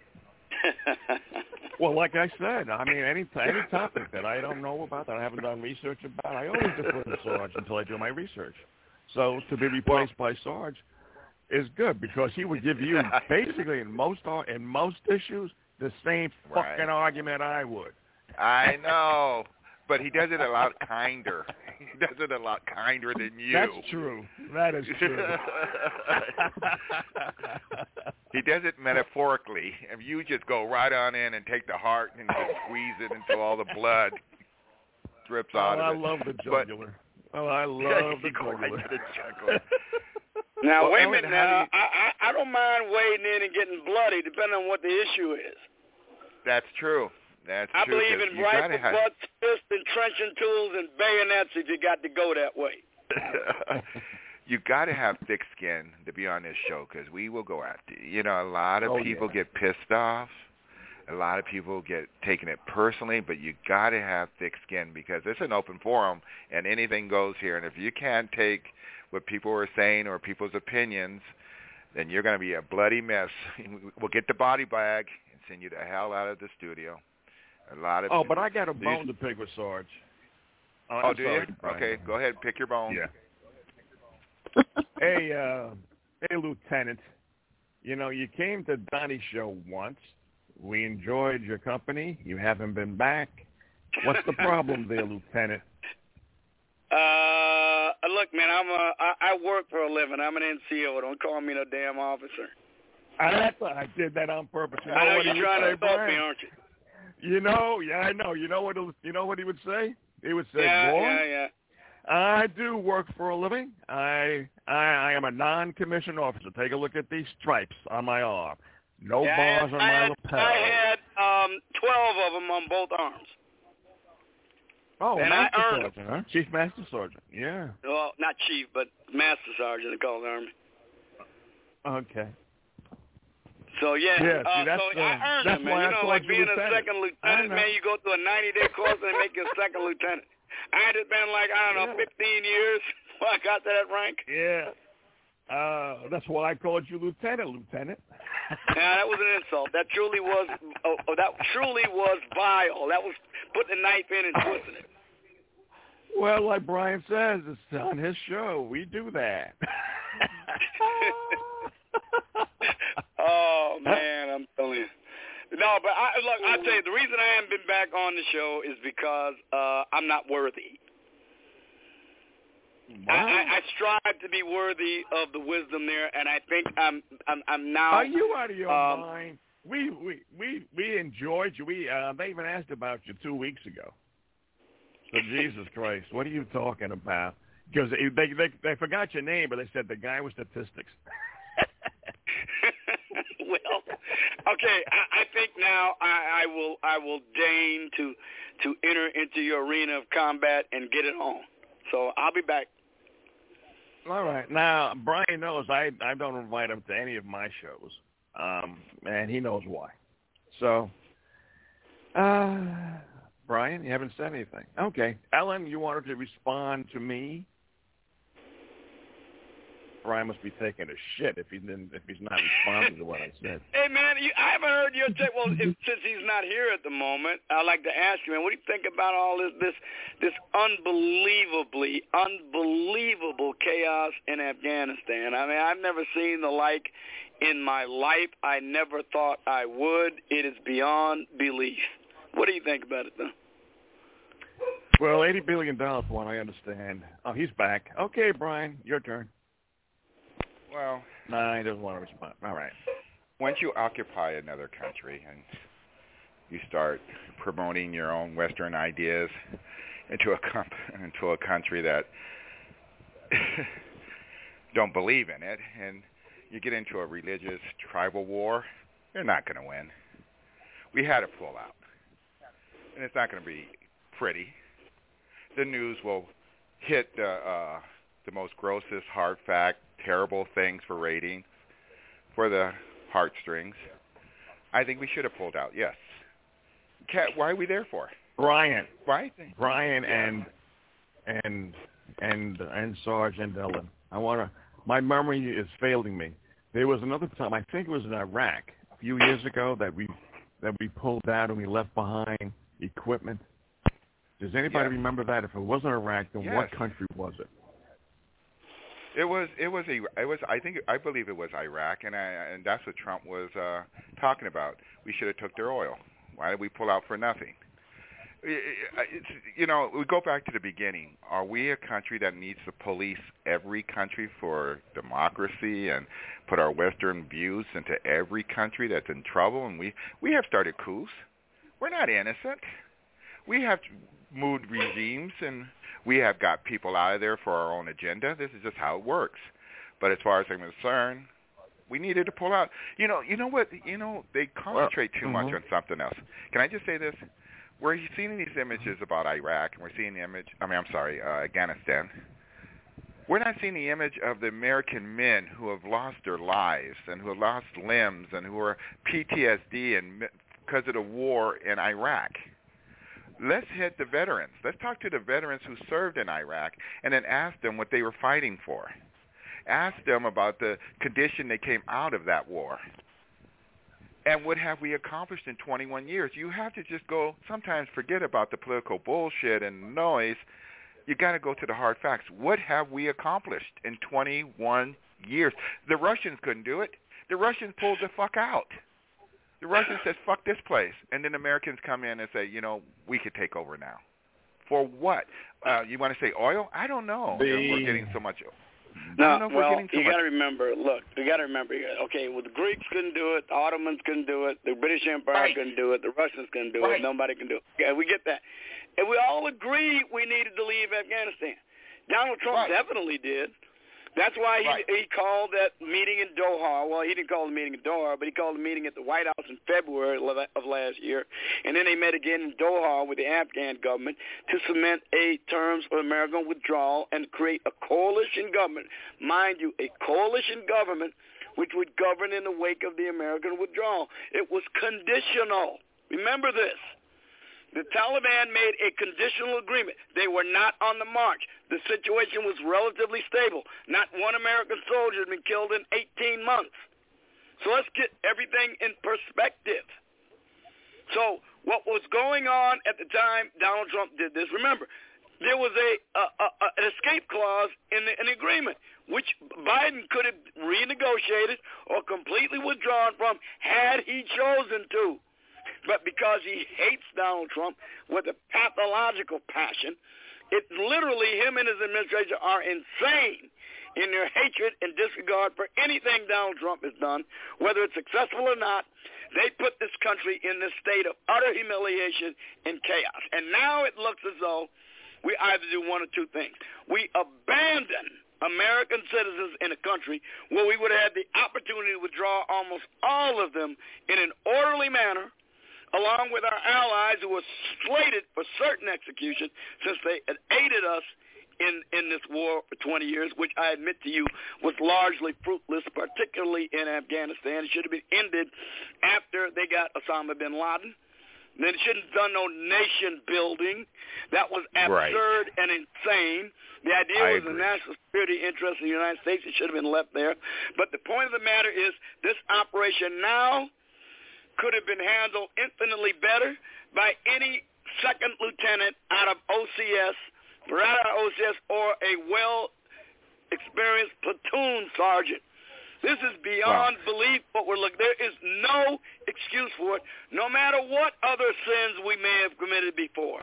Well, like I said, I mean, any any topic that I don't know about, that I haven't done research about, I always defer to Sarge until I do my research. So to be replaced by Sarge is good because he would give you basically in most in most issues the same fucking right. argument I would. I know, but he does it a lot kinder. He does it a lot kinder than you. That's true. That is true. He does it metaphorically. If you just go right on in and take the heart and just squeeze it until all the blood drips oh, out of I it. love the jugular. But, oh, I love the jugular. Right to the jugular. Now, well, wait a Ellen, minute now. You... I, I, I don't mind wading in and getting bloody, depending on what the issue is. That's true. That's I true. believe in rifle have... butts, fists, and trenching tools and bayonets if you got to go that way. You got to have thick skin to be on this show because we will go after you. You know, a lot of oh, people yeah. get pissed off. A lot of people get taking it personally, but you got to have thick skin because it's an open forum and anything goes here. And if you can't take what people are saying or people's opinions, then you're going to be a bloody mess. We'll get the body bag and send you the hell out of the studio. A lot of oh, but I got a these... bone to pick with Sarge. Oh, oh I'm do sorry, you? Brian. Okay, go ahead, pick your bone. Yeah. hey, uh, hey, Lieutenant. You know, you came to Donnie's show once. We enjoyed your company. You haven't been back. What's the problem there, Lieutenant? Uh, look, man, I'm a, I, I work for a living. I'm an N C O. Don't call me no damn officer. I, I did that on purpose. You know I know what you're he trying would to say, stop Brian? me, aren't you? You know, yeah, I know. You know what? You know what he would say? He would say, yeah, "Boy, yeah, yeah. I do work for a living. I, I I am a non-commissioned officer. Take a look at these stripes on my arm. No yeah, bars I on had, my I had, lapel. I had um, twelve of them on both arms. Oh, and Master I earned Sergeant, huh? Chief Master Sergeant, yeah. Well, not chief, but Master Sergeant, they call the Army. Okay. So, yeah, yeah see, uh, that's, so uh, I earned that's it, man. why You I know, called like you being lieutenant. a second lieutenant, man, you go through a ninety-day course and they make you a second lieutenant. I had it been like, I don't know, yeah. fifteen years before I got to that rank. Yeah. Uh, that's why I called you lieutenant, lieutenant. Yeah, that was an insult. That truly was, oh, oh, that truly was vile. That was putting a knife in and twisting it. Well, like Brian says, it's on his show. We do that. Oh, man, I'm telling you. No, but I, look, I'll tell you, the reason I haven't been back on the show is because uh, I'm not worthy. Wow. I, I, I strive to be worthy of the wisdom there, and I think I'm I'm, I'm now. Are you out of your um, mind? We we we we enjoyed you. We uh, they even asked about you two weeks ago. So Jesus Christ, what are you talking about? Because they, they they they forgot your name, but they said the guy with statistics. Well, okay. I, I think now I, I will I will deign to to enter into your arena of combat and get it on. So I'll be back. All right. Now Brian knows I I don't invite him to any of my shows, um, and he knows why. So, uh, Brian, you haven't said anything. Okay, Ellen, you wanted to respond to me. Brian must be taking a shit if he didn't, if he's not responding to what I said. Hey man, you, I haven't heard your take. Well, if, since he's not here at the moment, I'd like to ask you, man, what do you think about all this this this unbelievably unbelievable chaos in Afghanistan? I mean, I've never seen the like in my life. I never thought I would. It is beyond belief. What do you think about it, though? Well, eighty billion dollars, from what I understand. Oh, he's back. Okay, Brian, your turn. Well, no, he doesn't want to respond. All right. Once you occupy another country and you start promoting your own Western ideas into a comp- into a country that don't believe in it, and you get into a religious tribal war, you're not going to win. We had to pull out, and it's not going to be pretty. The news will hit the uh, the most grossest, hard fact, terrible things for ratings, for the heartstrings. I think we should have pulled out, yes. Cat, why are we there for? Brian. Why? Brian yeah. and and and and Sarge and Ellen. I want to. My memory is failing me. There was another time. I think it was in Iraq a few years ago that we that we pulled out and we left behind equipment. Does anybody yes. remember that? If it wasn't Iraq, then yes. what country was it? It was. It was a. It was. I think. I believe it was Iraq, and I, and that's what Trump was uh, talking about. We should have took their oil. Why did we pull out for nothing? It's, you know, we go back to the beginning. Are we a country that needs to police every country for democracy and put our Western views into every country that's in trouble? And we we have started coups. We're not innocent. We have moved regimes, and we have got people out of there for our own agenda. This is just how it works. But as far as I'm concerned, we needed to pull out. You know, you know what? You know, they concentrate too well, much mm-hmm. on something else. Can I just say this? We're seeing these images about Iraq, and we're seeing the image. I mean, I'm sorry, uh, Afghanistan. We're not seeing the image of the American men who have lost their lives and who have lost limbs and who are P T S D and because of the war in Iraq. Let's hit the veterans. Let's talk to the veterans who served in Iraq and then ask them what they were fighting for. Ask them about the condition they came out of that war. And what have we accomplished in twenty-one years? You have to just go, sometimes forget about the political bullshit and noise. You got to go to the hard facts. What have we accomplished in twenty-one years? The Russians couldn't do it. The Russians pulled the fuck out. The Russians said, fuck this place. And then the Americans come in and say, you know, we could take over now. For what? Uh, you want to say oil? I don't know. The... We're getting so much. No, know if well, we're getting so you much... got to remember, look, you got to remember, okay, well, the Greeks couldn't do it, the Ottomans couldn't do it, the British Empire right. couldn't do it, the Russians couldn't do right. it, nobody can do it. Okay, we get that. And we all agreed we needed to leave Afghanistan. Donald Trump right. definitely did. That's why he right. he called that meeting in Doha. Well, he didn't call the meeting in Doha, but he called the meeting at the White House in February of last year. And then they met again in Doha with the Afghan government to cement a terms of American withdrawal and create a coalition government. Mind you, a coalition government which would govern in the wake of the American withdrawal. It was conditional. Remember this. The Taliban made a conditional agreement. They were not on the march. The situation was relatively stable. Not one American soldier had been killed in eighteen months. So let's get everything in perspective. So what was going on at the time Donald Trump did this, remember, there was a, a, a an escape clause in the, in the agreement, which Biden could have renegotiated or completely withdrawn from had he chosen to. But because he hates Donald Trump with a pathological passion, it literally, him and his administration are insane in their hatred and disregard for anything Donald Trump has done, whether it's successful or not. They put this country in this state of utter humiliation and chaos. And now it looks as though we either do one or two things. We abandon American citizens in a country where we would have had the opportunity to withdraw almost all of them in an orderly manner, along with our allies who were slated for certain execution since they had aided us in, in this war for twenty years, which I admit to you was largely fruitless, particularly in Afghanistan. It should have been ended after they got Osama bin Laden. Then it shouldn't have done no nation building. That was absurd right. and insane. The idea I was agree. the national security interest of the United States. It should have been left there. But the point of the matter is this operation now could have been handled infinitely better by any second lieutenant out of O C S, right out of O C S, or a well-experienced platoon sergeant. This is beyond wow. belief what we're looking. There is no excuse for it, no matter what other sins we may have committed before.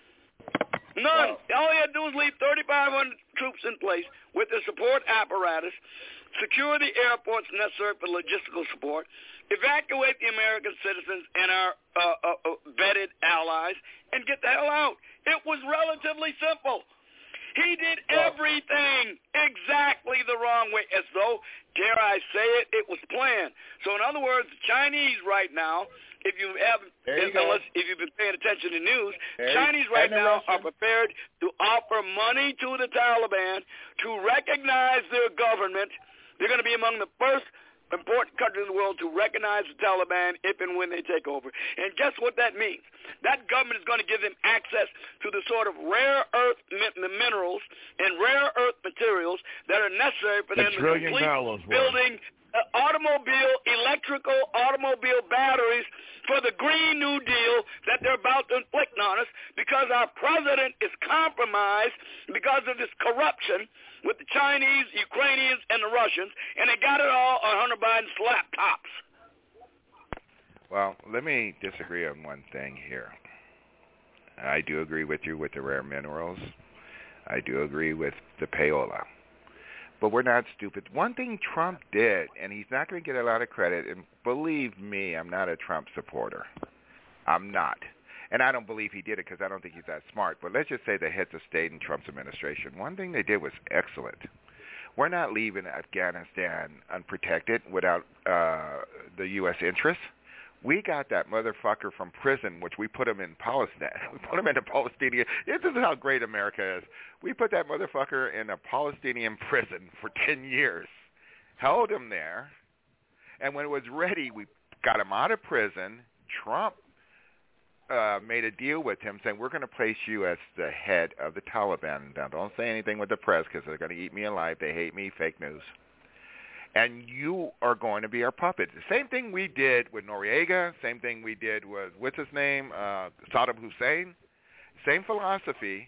None. Wow. All you had to do was leave thirty-five hundred troops in place with the support apparatus, secure the airports necessary for logistical support, evacuate the American citizens and our uh, uh, vetted allies, and get the hell out. It was relatively simple. He did everything exactly the wrong way, as though, dare I say it, it was planned. So in other words, the Chinese right now, if you haven't, if, unless, if you've been paying attention to news, there Chinese right now are prepared to offer money to the Taliban to recognize their government. They're going to be among the first important countries in the world to recognize the Taliban if and when they take over. And guess what that means? That government is going to give them access to the sort of rare earth min- minerals and rare earth materials that are necessary for them to complete building uh, automobile, electrical automobile batteries for the Green New Deal that they're about to inflict on us because our president is compromised because of this corruption with the Chinese, Ukrainians, and the Russians, and they got it all on Hunter Biden's laptops. Well, let me disagree on one thing here. I do agree with you with the rare minerals. I do agree with the payola. But we're not stupid. One thing Trump did, and he's not going to get a lot of credit, and believe me, I'm not a Trump supporter. I'm not. And I don't believe he did it because I don't think he's that smart. But let's just say the heads of state in Trump's administration, one thing they did was excellent. We're not leaving Afghanistan unprotected without uh, the U S interests. We got that motherfucker from prison, which we put him in Palestine. We put him in a Palestinian. This is how great America is. We put that motherfucker in a Palestinian prison for ten years, held him there, and when it was ready, we got him out of prison. Trump uh, made a deal with him saying, we're going to place you as the head of the Taliban. Now, don't say anything with the press because they're going to eat me alive. They hate me, fake news. And you are going to be our puppet. The same thing we did with Noriega, same thing we did with, what's his name, uh, Saddam Hussein. Same philosophy.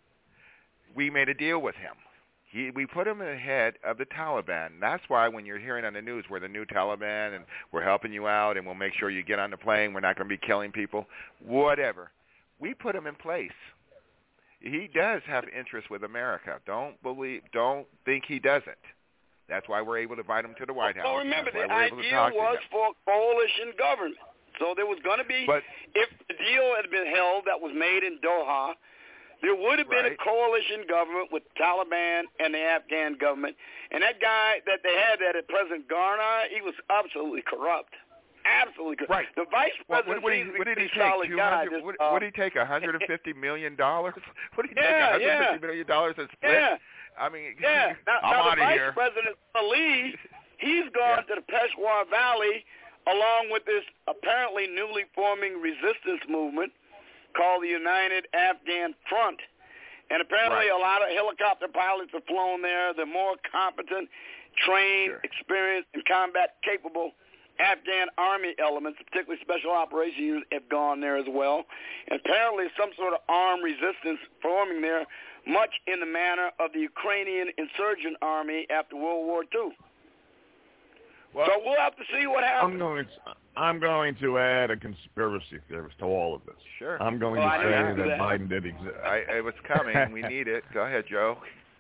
We made a deal with him. He, we put him ahead of the Taliban. That's why when you're hearing on the news, we're the new Taliban and we're helping you out and we'll make sure you get on the plane. We're not going to be killing people. Whatever. We put him in place. He does have interest with America. Don't believe, don't think he doesn't. That's why we're able to invite him to the White House. Well, remember, the idea was for coalition government. So there was going to be, but, if the deal had been held that was made in Doha, There would have been right. a coalition government with Taliban and the Afghan government. And that guy that they had there, that President Garner, he was absolutely corrupt. Absolutely corrupt. Right. The vice Well, president, what, what, did he, what did he take? two hundred, what, uh, what did he take? one hundred fifty million dollars? What did he yeah, take? one hundred fifty million dollars and split? Yeah. I mean, yeah. Now, I'm now out the of vice here. president, Ali, he's gone yeah. to the Peshawar Valley along with this apparently newly forming resistance movement called the United Afghan Front. And apparently right. a lot of helicopter pilots have flown there. They're more competent, trained, sure. experienced, and combat-capable Afghan army elements, particularly special operations units, have gone there as well. And apparently some sort of armed resistance forming there, much in the manner of the Ukrainian insurgent army after World War Two. Well, so we'll have to see what happens. I'm going to, I'm going to add a conspiracy theorist to all of this. Sure. I'm going well, to I say that, that Biden did exist. I, it was coming. We need it. Go ahead, Joe.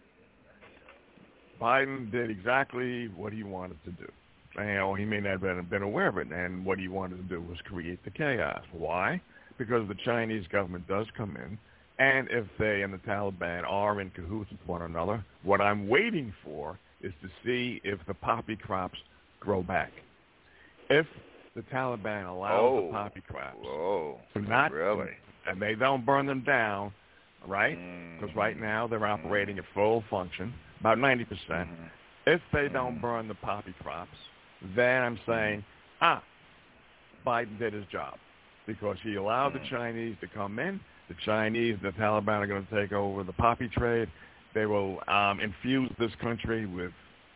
Biden did exactly what he wanted to do. And, you know, he may not have been, been aware of it, and what he wanted to do was create the chaos. Why? Because the Chinese government does come in, and if they and the Taliban are in cahoots with one another, what I'm waiting for is to see if the poppy crops grow back. If the Taliban allows oh. the poppy crops Whoa. to not, really? and they don't burn them down, right? Because mm-hmm. right now they're operating at full function, about ninety percent. Mm-hmm. If they don't burn the poppy crops, then I'm saying, ah, Biden did his job because he allowed the Chinese to come in. The Chinese, the Taliban are going to take over the poppy trade. They will um, infuse this country with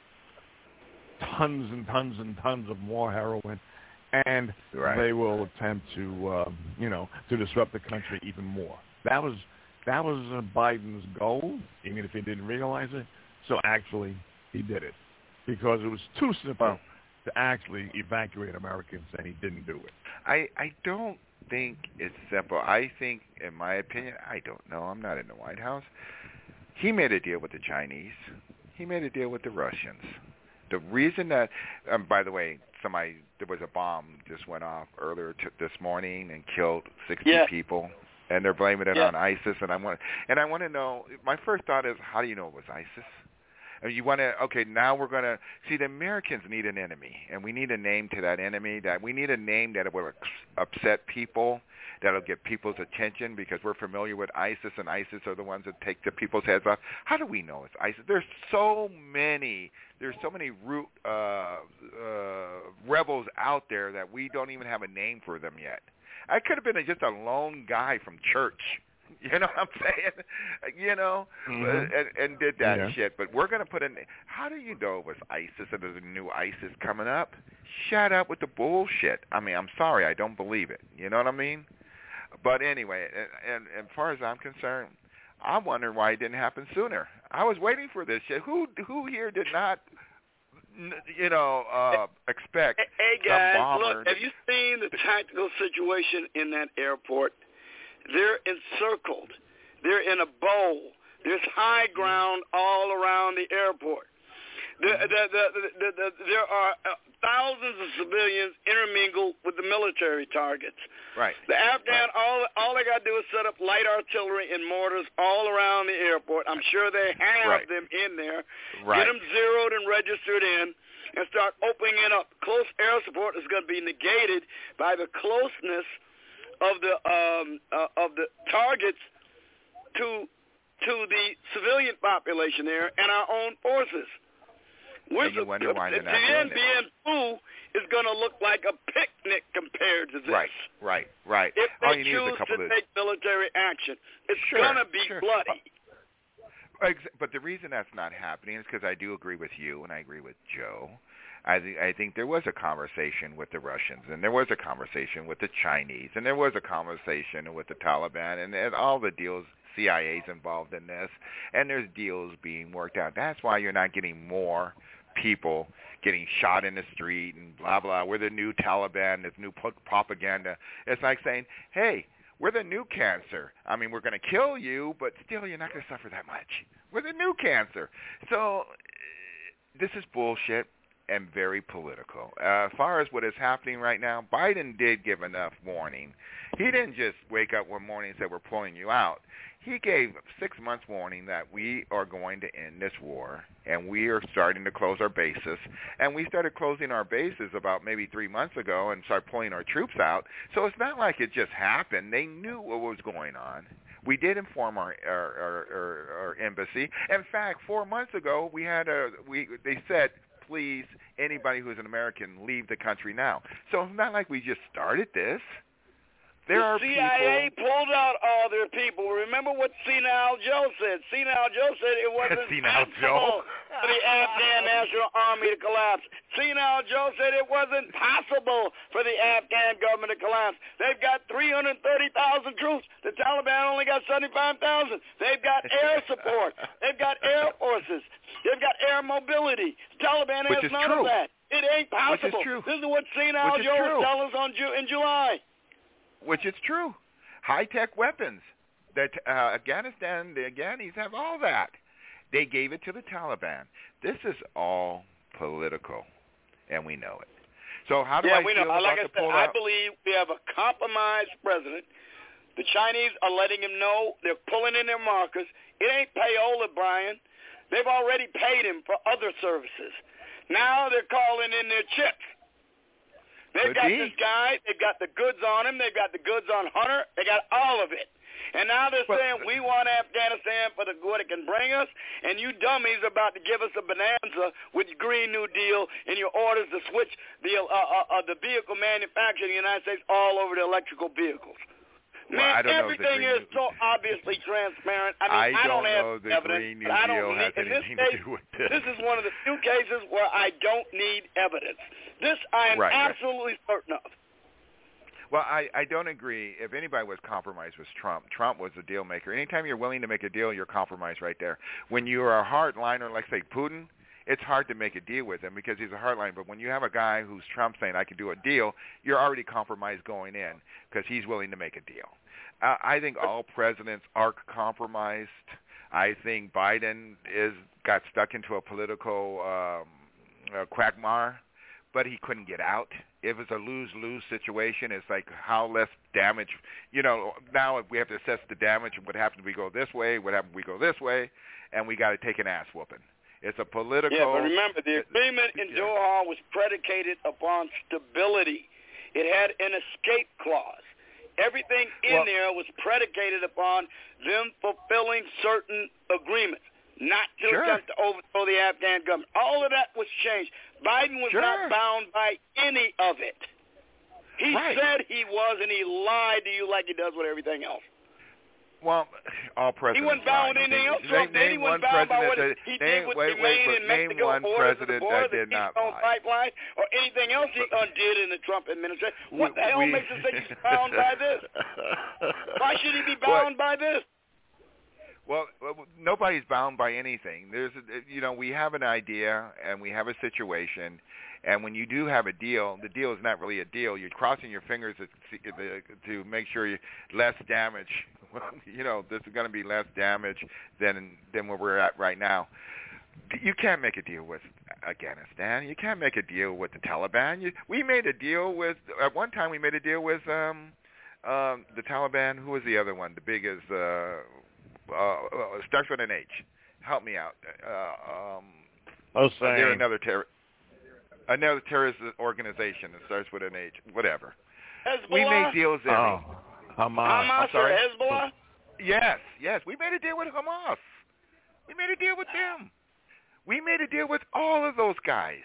tons and tons and tons of more heroin, and right. they will attempt to, um, you know, to disrupt the country even more. That was that was uh, Biden's goal, even if he didn't realize it. So actually, he did it because it was too simple well, to actually evacuate Americans, and he didn't do it. I, I don't think it's simple. I think, in my opinion, I don't know. I'm not in the White House. He made a deal with the Chinese. He made a deal with the Russians. The reason that, um, by the way, somebody there was a bomb just went off earlier t- this morning and killed sixty yeah. people, and they're blaming it yeah. on ISIS. And I want, and I want to know. My first thought is, how do you know it was ISIS? And you want to, okay, now we're going to, see, the Americans need an enemy, and we need a name to that enemy. That we need a name that will upset people, that'll get people's attention, because we're familiar with ISIS, and ISIS are the ones that take the people's heads off. How do we know it's ISIS? There's so many, there's so many root uh, uh, rebels out there that we don't even have a name for them yet. I could have been a, just a lone guy from church. You know what I'm saying? You know, mm-hmm. and, and did that yeah. shit. But we're going to put in, how do you know it was ISIS and there's a new ISIS coming up? Shut up with the bullshit. I mean, I'm sorry, I don't believe it. You know what I mean? But anyway, and, and, and as far as I'm concerned, I'm wondering why it didn't happen sooner. I was waiting for this shit. Who who here did not, you know, uh, expect Hey, guys, some bomber look, have you seen the tactical situation in that airport? They're encircled. They're in a bowl. There's high ground all around the airport. The, the, the, the, the, there are thousands of civilians intermingled with the military targets. Right. The Afghan, right. all all they got to do is set up light artillery and mortars all around the airport. I'm sure they have right. them in there. Right. Get them zeroed and registered in and start opening it up. Close air support is going to be negated by the closeness of the um, uh, of the targets to to the civilian population there and our own forces. And you wonder why they're not the doing N B N two is going to look like a picnic compared to this. Right, right, right. If All they you need is choose a couple to of... take military action, it's sure, going to be sure. bloody. But the reason that's not happening is because I do agree with you and I agree with Joe. I, th- I think there was a conversation with the Russians, and there was a conversation with the Chinese, and there was a conversation with the Taliban, and, and all the deals, C I A's involved in this, and there's deals being worked out. That's why you're not getting more people getting shot in the street and blah, blah. We're the new Taliban, this new propaganda. It's like saying, hey, we're the new cancer. I mean, we're going to kill you, but still you're not going to suffer that much. We're the new cancer. So this is bullshit. and very political. Uh, as far as what is happening right now, Biden did give enough warning. He didn't just wake up one morning and say, we're pulling you out. He gave six months warning that we are going to end this war, and we are starting to close our bases. And we started closing our bases about maybe three months ago and started pulling our troops out. So it's not like it just happened. They knew what was going on. We did inform our our, our, our, our embassy. In fact, four months ago, we had a we they said, please, anybody who's an American, leave the country now. So it's not like we just started this. There the are C I A people... pulled out all their people. Remember what Senile Joe said. Senile Joe said it wasn't Senile Joe? for the Afghan National Army to collapse. Senile Joe said it wasn't possible for the Afghan government to collapse. They've got three hundred thirty thousand troops. The Taliban only got seventy-five thousand. They've got air support. They've got air forces. They've got air mobility. The Taliban has none true. of that. It ain't possible. Which is true. This is what Senile Which is Joe true. was telling us on Ju- in July. Which is true. High-tech weapons. That uh, Afghanistan, the Afghanis have all that. They gave it to the Taliban. This is all political, and we know it. So how do yeah, I we feel know. about Like I the said, pullout? I believe we have a compromised president. The Chinese are letting him know they're pulling in their markers. It ain't payola, Brian. They've already paid him for other services. Now they're calling in their chips. They've Could got be. this guy. They've got the goods on him. They've got the goods on Hunter. They got all of it. And now they're Well, saying we want Afghanistan for the what it can bring us, and you dummies are about to give us a bonanza with your Green New Deal and your orders to switch the uh, uh, uh, the vehicle manufacturing in the United States all over to electrical vehicles. Well, Man, I don't know if the everything Green is New- so obviously transparent. I mean, I I don't don't know have the evidence. Green New but I don't Deal need, has in this anything case, to do with this. This is one of the few cases where I don't need evidence. This I am Right, right. absolutely certain of. Well, I, I don't agree. If anybody was compromised, was Trump. Trump was the deal maker. Anytime you're willing to make a deal, you're compromised right there. When you are a hardliner like, say, Putin, it's hard to make a deal with him because he's a hardliner. But when you have a guy who's Trump saying, I can do a deal, you're already compromised going in because he's willing to make a deal. Uh, I think all presidents are compromised. I think Biden is got stuck into a political um, uh, quagmire, but he couldn't get out. If it's a lose-lose situation, it's like how less damage. You know, now we have to assess the damage. What happens if we go this way? What happens if we go this way? And we got to take an ass whooping. It's a political. Yeah, but remember, the agreement in yeah. Doha was predicated upon stability. It had an escape clause. Everything in Well, there was predicated upon them fulfilling certain agreements, not to Sure. attempt to overthrow the Afghan government. All of that was changed. Biden was Sure. not bound by any of it. He Right. said he was, and he lied to you like he does with everything else. Well, all presidents. He wasn't bound lie. with anything else. Name, Trump did. He name wasn't one bound by what president he that, did name, with wait, Remain wait, in but name Mexico, one border to the president border, that the did not Keystone lie. Pipeline, or anything else he undid in the Trump administration. What We- the hell we- makes him think he's bound by this? Why should he be bound by this? Well, well, nobody's bound by anything. There's, a, you know, we have an idea and we have a situation, and when you do have a deal, the deal is not really a deal. You're crossing your fingers to, to make sure you less damage. You know, this is going to be less damage than than where we're at right now. You can't make a deal with Afghanistan. You can't make a deal with the Taliban. You, we made a deal with at one time. We made a deal with um, um, the Taliban. Who was the other one? The biggest. Uh, Uh, uh, starts with an H. Help me out. Uh, um, Oh, they're same. another terror, another terrorist organization that starts with an H. Whatever. Hezbollah? We make deals every. Oh, Hamas. Hamas I'm sorry? or Hezbollah? Yes, yes. We made a deal with Hamas. We made a deal with them. We made a deal with all of those guys.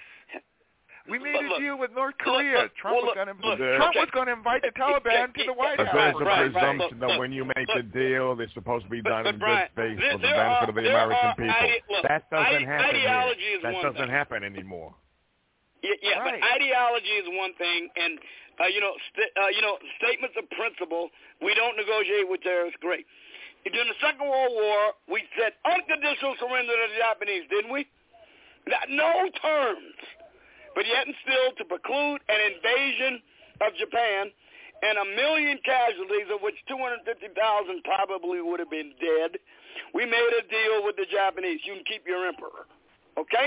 We made Look, a deal with North Korea. look, look, Trump well, was going to look, Trump okay. was going to invite the Taliban to the White But House. there's a Right, right. presumption Look, that when you make look. a deal, it's supposed to be But- done but in Brian, good faith there- for the there benefit are- of the there American are people. ide- look, that doesn't ide- happen ideology here. is That one doesn't thing. happen anymore. Yeah, yeah Right. but ideology is one thing, and uh, you know, st- uh, you know, statements of principle. We don't negotiate with terrorists. Great. During the Second World War, we said unconditional surrender to the Japanese, didn't we? Not, no terms, but yet and still to preclude an invasion of Japan and a million casualties, of which two hundred fifty thousand probably would have been dead. We made a deal with the Japanese. You can keep your emperor, okay?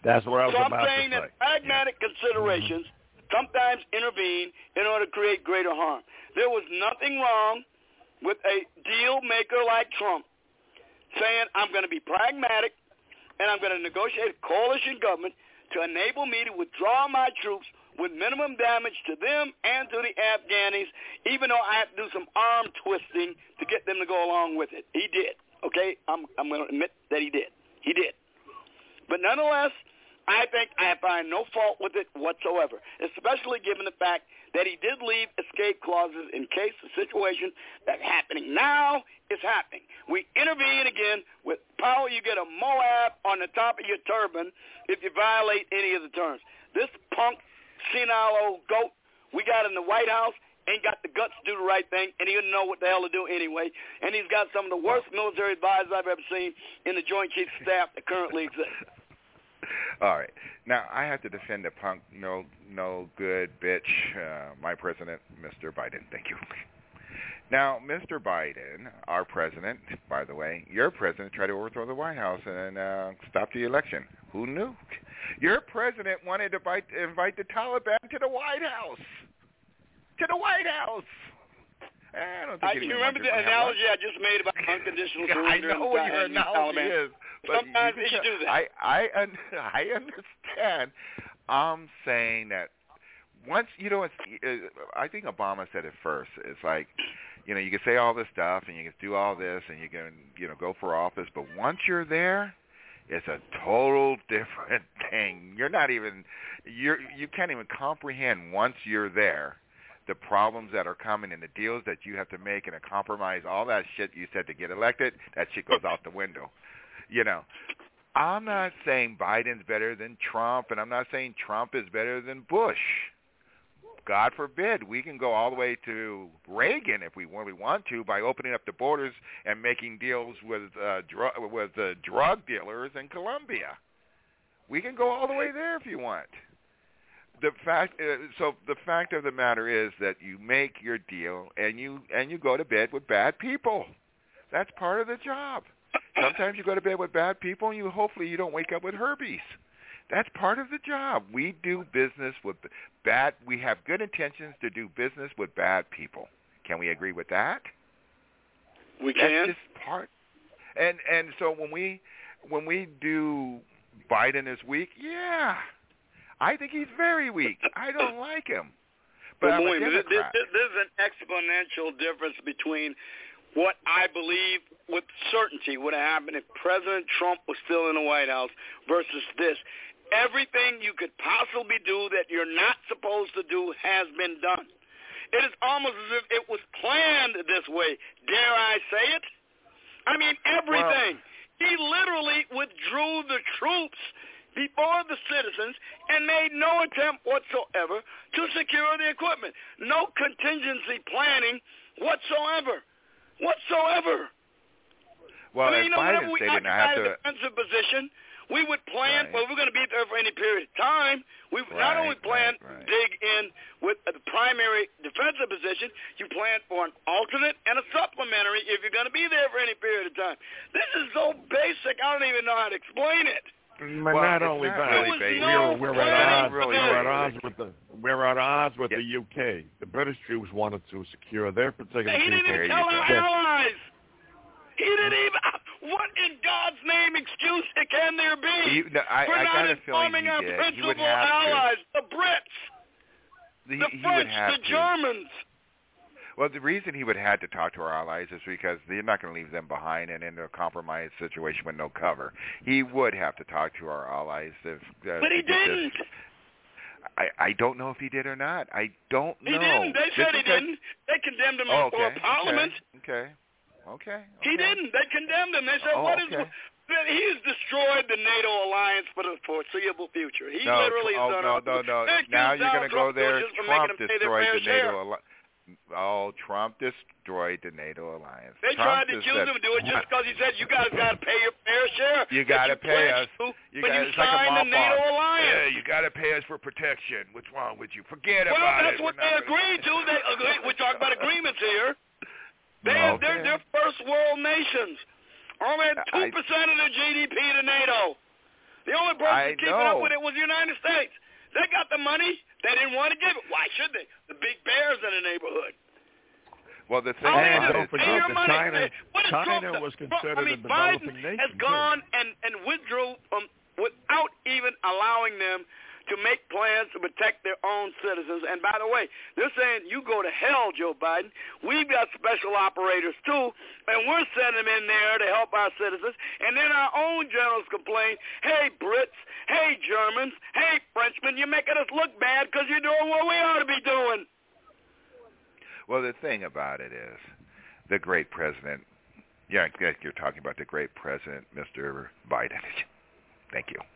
That's what I was so I'm about saying to say. that pragmatic yeah. considerations mm-hmm. sometimes intervene in order to create greater harm. There was nothing wrong with a deal maker like Trump saying, I'm going to be pragmatic and I'm going to negotiate a coalition government to enable me to withdraw my troops with minimum damage to them and to the Afghanis, even though I have to do some arm twisting to get them to go along with it. He did. Okay? I'm, I'm going to admit that he did. He did. But nonetheless, I think I find no fault with it whatsoever, especially given the fact that he did leave escape clauses in case the situation that's happening now is happening. We intervene again with power. You get a Moab on the top of your turban if you violate any of the terms. This punk, senile old goat we got in the White House ain't got the guts to do the right thing, and he doesn't know what the hell to do anyway. And he's got some of the worst military advisors I've ever seen in the Joint Chiefs of Staff that currently exists. All right. Now, I have to defend the punk, no no good bitch, uh, my president, Mister Biden. Thank you. Now, Mister Biden, our president, by the way, your president tried to overthrow the White House and uh, stop the election. Who knew? Your president wanted to invite, invite the Taliban to the White House. To the White House. I don't think I, you remember the analogy I just made about unconditional surrender? I know what your analogy is. But sometimes you, you do that. I I, I understand. I'm saying that once, you know, it's, I think Obama said it first. It's like, you know, you can say all this stuff and you can do all this and you can, you know, go for office, but once you're there, it's a total different thing. You're not even, you're you can't even comprehend once you're there the problems that are coming and the deals that you have to make and a compromise, all that shit you said to get elected, that shit goes out the window. You know, I'm not saying Biden's better than Trump, and I'm not saying Trump is better than Bush. God forbid, we can go all the way to Reagan if we really want to by opening up the borders and making deals with uh, dr- with uh, drug dealers in Colombia. We can go all the way there if you want. The fact, uh, so the fact of the matter is that you make your deal and you and you go to bed with bad people. That's part of the job. Sometimes you go to bed with bad people and you hopefully you don't wake up with herpes. That's part of the job. We do business with bad. We have good intentions to do business with bad people. Can we agree with that? We can. That's just part. And and so when we when we do Biden is weak, yeah. I think he's very weak. I don't like him. But well, I'm a William, Democrat. There's, there's an exponential difference between what I believe with certainty would have happened if President Trump was still in the White House versus this. Everything you could possibly do that you're not supposed to do has been done. It is almost as if it was planned this way. Dare I say it? I mean, everything. Well, he literally withdrew the troops before the citizens and made no attempt whatsoever to secure the equipment. No contingency planning whatsoever. Whatsoever. Well, I mean, you know, Biden whenever we stated, I occupy have a to... defensive position, we would plan, right. well, we're going to be there for any period of time. We right, not only plan right, right. to dig in with the primary defensive position, you plan for an alternate and a supplementary if you're going to be there for any period of time. This is so basic, I don't even know how to explain it. But well, not only not that, really no we're, we're at odds. really we're at basic. odds with the we're at odds with yeah. the U K. The British Jews wanted to secure their particular He didn't people. even tell our allies. He didn't even. What in God's name excuse can there be You, no, I, for I not got a feeling informing he our did. principal He would have allies, to. the Brits, The, the he French, would have the to. Germans? Well, the reason he would have to talk to our allies is because they're not going to leave them behind and in a compromised situation with no cover. He would have to talk to our allies. If, uh, But he to get didn't. This. I, I don't know if he did or not. I don't He know. didn't. They Just said he because... didn't. They condemned him oh, before okay, Parliament. Okay. Okay. okay. He didn't. They condemned him. They said, oh, "What is?" okay. He has destroyed the NATO alliance for the foreseeable future. He no, literally oh, has done no, all no, no. They Now accused you're going Donald to go Trump there. just for Trump making them pay their destroyed fair the share. NATO alliance. Oh, Trump destroyed the NATO alliance. They Trump tried to is accuse that, him of doing it just because he said you guys got to pay your fair share. You got to you pay us. You You when got, you it's like a signed the mop NATO off. alliance. Yeah, you got to pay us for protection. What's wrong with you? Forget well, about that's it. what We're they not agreed gonna... to. They agree, we talk about agreements here. They, okay. They're, they're first world nations. Only two percent of their G D P to NATO. The only person I keeping know. up with it was the United States. They got the money. They didn't want to give it. Why should they? The big bears in the neighborhood. Well, the thing and is, don't forget your that money. China, What is China Trump? was Trump, considered I mean, a developing Biden nation. has gone and, and withdrew um, without even allowing them to make plans to protect their own citizens. And by the way, they're saying, you go to hell, Joe Biden. We've got special operators, too, and we're sending them in there to help our citizens. And then our own generals complain, hey, Brits, hey, Germans, hey, Frenchmen, you're making us look bad because you're doing what we ought to be doing. Well, the thing about it is, the great president, yeah, you're talking about the great president, Mister Biden. Thank you.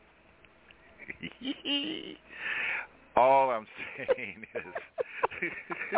All I'm saying is,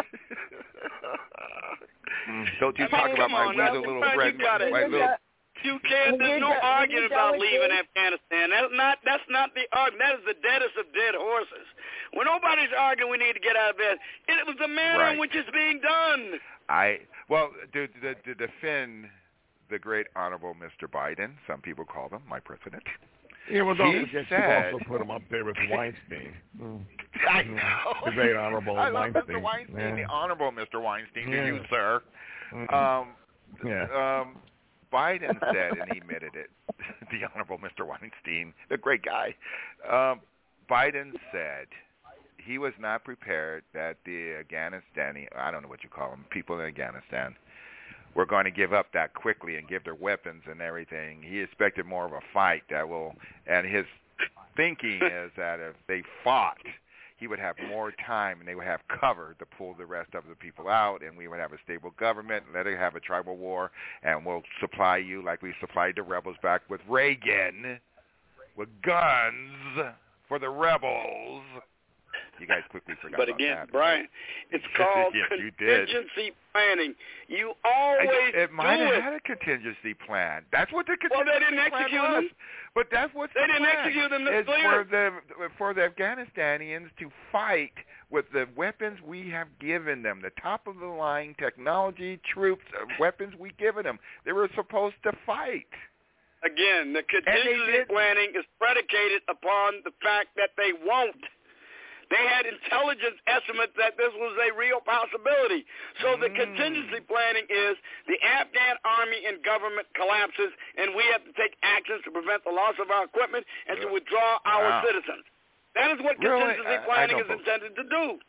don't you talk Hey, about my on, now, little man, friend, you got it. my little. You can't. There's no arguing about leaving Afghanistan. That's not. That's not the argument. That is the deadest of dead horses. When nobody's arguing, we need to get out of bed. It was the manner Right. in which it's being done. I well to, to, to defend the great honorable Mister Biden, some people call him my president. Yeah, well, don't he forget said, you also put him up there with Weinstein. Mm. I know. The great honorable I love Weinstein. Mister Weinstein, Yeah. the honorable Mister Weinstein, Yeah. to you, sir. Mm. Um, yeah. um, Biden said, and he admitted it, the honorable Mister Weinstein, the great guy. Um, Biden said he was not prepared that the Afghanistani, I don't know what you call them, people in Afghanistan, were going to give up that quickly and give their weapons and everything. He expected more of a fight that will, and his thinking is that if they fought, he would have more time and they would have cover to pull the rest of the people out, and we would have a stable government, let it have a tribal war, and we'll supply you like we supplied the rebels back with Reagan, with guns for the rebels. You guys quickly forgot But about again, that. Brian, it's called yes, you did. contingency planning. You always It, it might do have it. had a contingency plan. That's what the Well, contingency they didn't plan execute was. them. But that's what's They the didn't plan. execute them. That's It's clear. for the for the Afghanistanians to fight with the weapons we have given them, the top of the line technology, troops, uh, weapons we given them. They were supposed to fight. Again, the contingency planning is predicated upon the fact that they won't. They had intelligence estimates that this was a real possibility. So the Mm. contingency planning is the Afghan army and government collapses, and we have to take actions to prevent the loss of our equipment and to withdraw our Wow. citizens. That is what Really? contingency I- I planning don't is intended to do.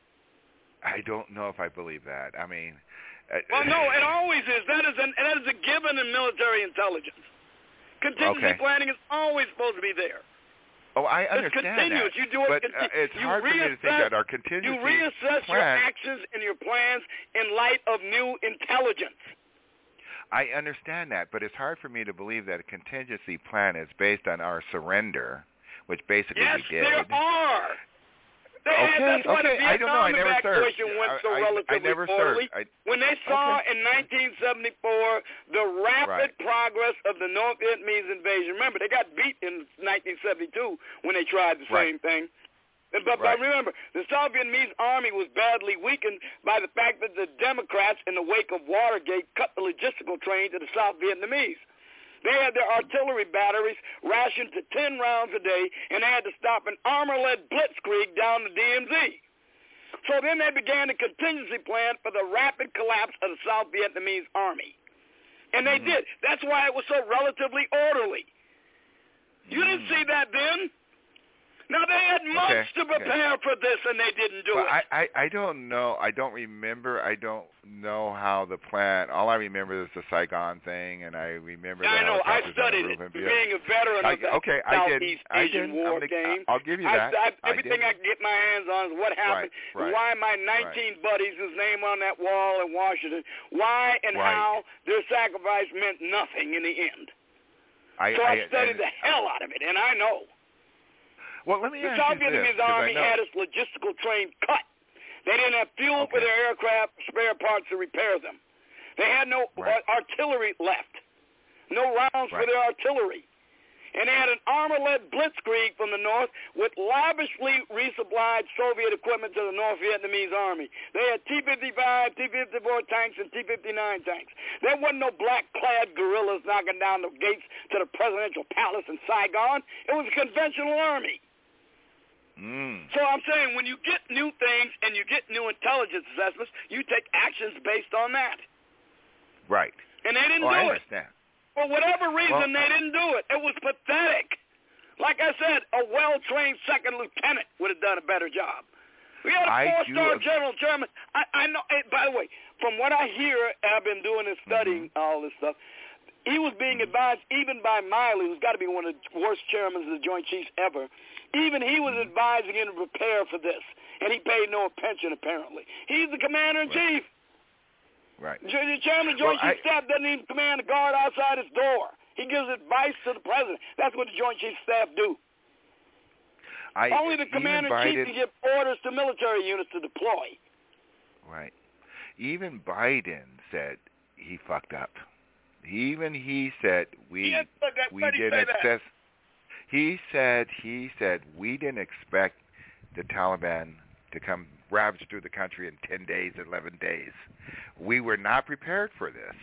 I don't know if I believe that. I mean, uh, Well, no, it always is. That is, an, that is a given in military intelligence. Contingency Okay. planning is always supposed to be there. Oh, I It's understand continuous. that. You do it. but conti- uh, it's you hard for me to think reassess- that our You contingency reassess your plan. actions and your plans in light of new intelligence. I understand that, but it's hard for me to believe that a contingency plan is based on our surrender, which basically Yes, we did. there are. They had, Okay, that's why okay, the I don't know. I Vietnam never served. evacuation went so I- I- I relatively never poorly. served. I- When they saw Okay. in nineteen seventy-four the rapid Right. progress of the North Vietnamese invasion. Remember, they got beat in nineteen seventy-two when they tried the Right. same thing. And- But, Right. but remember, the South Vietnamese army was badly weakened by the fact that the Democrats, in the wake of Watergate, cut the logistical train to the South Vietnamese. They had their artillery batteries rationed to ten rounds a day, and they had to stop an armor-led blitzkrieg down the D M Z. So then they began a contingency plan for the rapid collapse of the South Vietnamese army. And they Mhm. did. That's why it was so relatively orderly. You didn't Mm. see that then? Now, they had months Okay, to prepare for this, and they didn't do Well, it. I, I, I don't know. I don't remember. I don't know how the plan. All I remember is the Saigon thing, and I remember. Yeah, the I know. I helicopters on the studied roof it. in Vietnam. Being a veteran I, of the okay, I did. Southeast I Asian did. War I'm the, game, I'll give you I, that. I, I everything did. I can get my hands on is what happened, Right, right, why my nineteen buddies whose name on that wall in Washington, why and Right. how their sacrifice meant nothing in the end. I, So I, I studied and, the hell out of it, and I know. Well, let me The ask South you this, Vietnamese 'cause I army know- had its logistical train cut. They didn't have fuel for Okay. their aircraft spare parts to repair them. They had no Right. ar- artillery left, no rounds for Right. their artillery. And they had an armor-led blitzkrieg from the north with lavishly resupplied Soviet equipment to the North Vietnamese army. They had T fifty-five, T fifty-four tanks, and T fifty-nine tanks. There wasn't no black-clad guerrillas knocking down the gates to the presidential palace in Saigon. It was a conventional army. Mm. So I'm saying when you get new things and you get new intelligence assessments, you take actions based on that. Right. And they didn't oh, do I it. understand. For whatever reason, well, they didn't do it. It was pathetic. Like I said, a well-trained second lieutenant would have done a better job. We had a four-star General Sherman. I, I know. Hey, by the way, from what I hear, I've been doing and studying mm-hmm. all this stuff. He was being mm-hmm. advised even by Miley, who's got to be one of the worst chairmen of the Joint Chiefs ever. Even he was mm-hmm. advising him to prepare for this, and he paid no attention, apparently. He's the commander-in-chief. Right. The chairman of the Joint well, Chiefs Staff doesn't even command a guard outside his door. He gives advice to the president. That's what the Joint Chiefs Staff do. I, Only the commander-in-chief can give orders to military units to deploy. Right. Even Biden said he fucked up. Even he said we he we didn't access. He said he said we didn't expect the Taliban to come ravage through the country in ten days, eleven days. We were not prepared for this.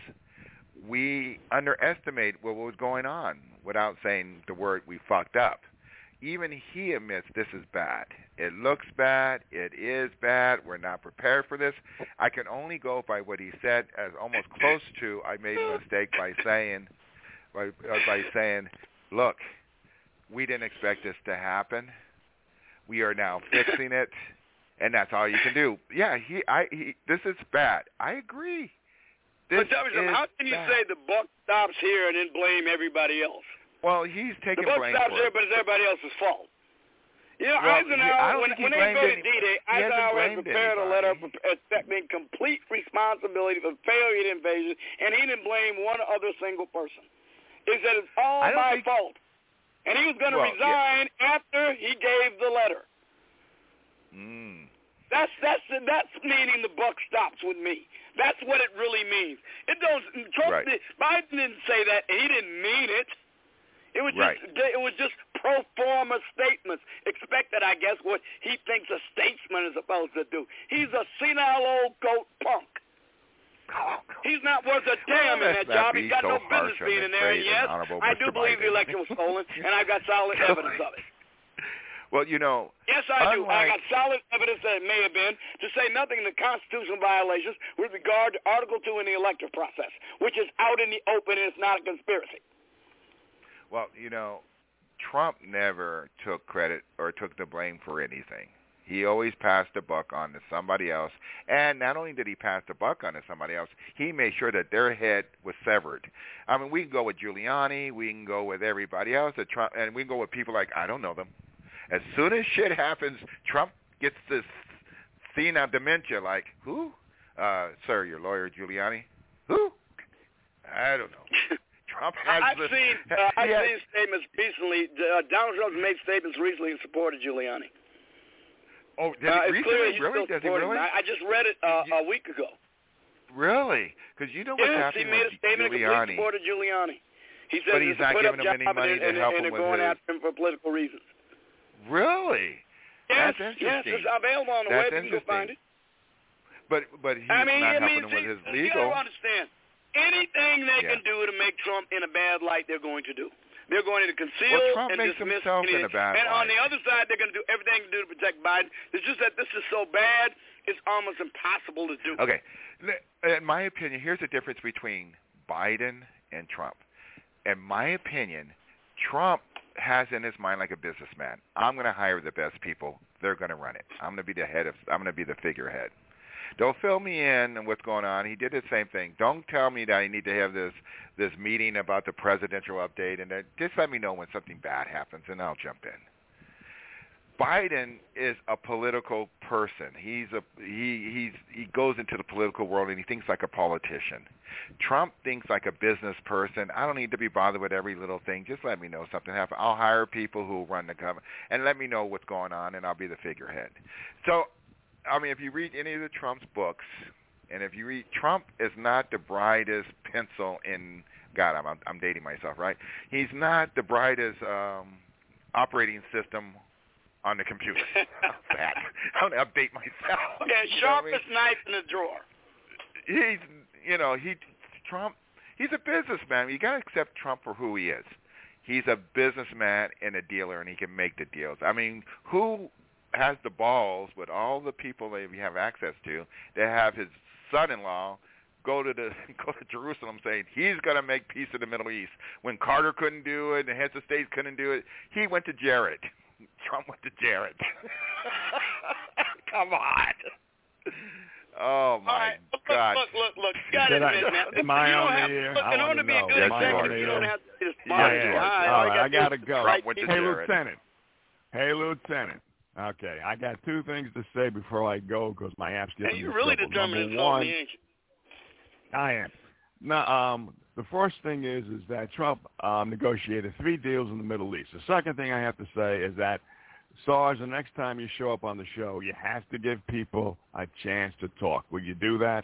We underestimate what was going on without saying the word we fucked up. Even he admits this is bad. It looks bad. It is bad. We're not prepared for this. I can only go by what he said as almost close to I made a mistake by saying, by, uh, by saying, look, we didn't expect this to happen. We are now fixing it, and that's all you can do. Yeah, he, I, he, this is bad. I agree. This but tell me something. How can you bad. say the buck stops here and then blame everybody else? Well, he's taking the buck blame stops for here, it. but it's everybody else's fault. You know, well, Eisenhower, I don't when, think he when they blamed invaded any, D-Day, Eisenhower had prepared anybody. a letter accepting complete responsibility for failure of the invasion, and he didn't blame one other single person. He said it's all my think, fault. And he was going to well, resign yeah. after he gave the letter. Mm. That's that's that's meaning the buck stops with me. That's what it really means. It don't. Trump right. did, Biden didn't say that. He didn't mean it. It was right. just it was just pro forma statements, expected, I guess, what he thinks a statesman is supposed to do. He's a senile old goat punk. He's not worth a damn well, in that job. He's got so no business being in there. And yes, I do believe the election was stolen, and I've got solid evidence of it. Well, you know. Yes, I do. Unlike, I got solid evidence that it may have been, to say nothing of the constitutional violations with regard to Article two in the electoral process, which is out in the open and it's not a conspiracy. Well, you know, Trump never took credit or took the blame for anything. He always passed the buck on to somebody else. And not only did he pass the buck on to somebody else, he made sure that their head was severed. I mean, we can go with Giuliani. We can go with everybody else. That Trump, and we can go with people like, I don't know them. As soon as shit happens, Trump gets this senile dementia like, who? Uh, sir, your lawyer, Giuliani? Who? I don't know. Trump has I've this, seen uh, I've yeah. seen statements recently. Uh, Donald Trump's made statements recently in support of Giuliani. Oh, did uh, he it's clear recently? he's Really? still Does he supporting really? him. I, I just read it uh, a week ago. Really? Because you know what's yes, happening he made with a statement in complete Giuliani. support of Giuliani. He says But he's not put giving up him any money and, to and, help and him they're with going his... after him for political reasons. Really? Yes, That's yes, interesting. it's available on the That's web. You can go find it. But but he's I mean, not I mean, helping him see, with his you legal. gotta understand. Anything they Yeah. can do to make Trump in a bad light, they're going to do. They're going to conceal Well, Trump and makes dismiss himself anything. in a bad and light. on the other side, they're going to do everything to do to protect Biden. It's just that this is so bad, it's almost impossible to do. Okay. In my opinion, here's the difference between Biden and Trump. In my opinion, Trump has in his mind like a businessman. I'm going to hire the best people. They're going to run it. I'm going to be the head of. I'm going to be the figurehead. Don't fill me in on what's going on. He did the same thing. Don't tell me that I need to have this this meeting about the presidential update, and then just let me know when something bad happens, and I'll jump in. Biden is a political person. He's a he he's he goes into the political world and he thinks like a politician. Trump thinks like a business person. I don't need to be bothered with every little thing. Just let me know something happens. I'll hire people who run the government and let me know what's going on, and I'll be the figurehead. So, I mean, if you read any of the Trump's books, and if you read, Trump is not the brightest pencil in God, I'm I'm dating myself, right? He's not the brightest um, operating system on the computer. Back. I'm gonna update myself. Okay, You know sharpest what I mean? knife in the drawer. He's, you know, he Trump. He's a businessman. You gotta accept Trump for who he is. He's a businessman and a dealer, and he can make the deals. I mean, who has the balls with all the people that we have access to to have his son-in-law go to the go to Jerusalem saying he's going to make peace in the Middle East when Carter couldn't do it and the heads of states couldn't do it? He went to Jared. Trump went to Jared. Come on. Oh my right. look, God! Look, look, look! You got to admit, man. Am I you on don't the have, air? look, I in order wanna to be a know. good Yes, Am I on executive, the you air? don't have to be the Yeah, smartest yeah. guy. All All you right, I gotta gotta do go. is right Went to people. Hey, Jared. Lieutenant. Hey, Lieutenant. Okay, I got two things to say before I go because my app's Hey, giving you're me really trouble. determined to Number insult one, me, ain't you? I am. Now, um, the first thing is is that Trump um, negotiated three deals in the Middle East. The second thing I have to say is that, Sarge, the next time you show up on the show, you have to give people a chance to talk. Will you do that?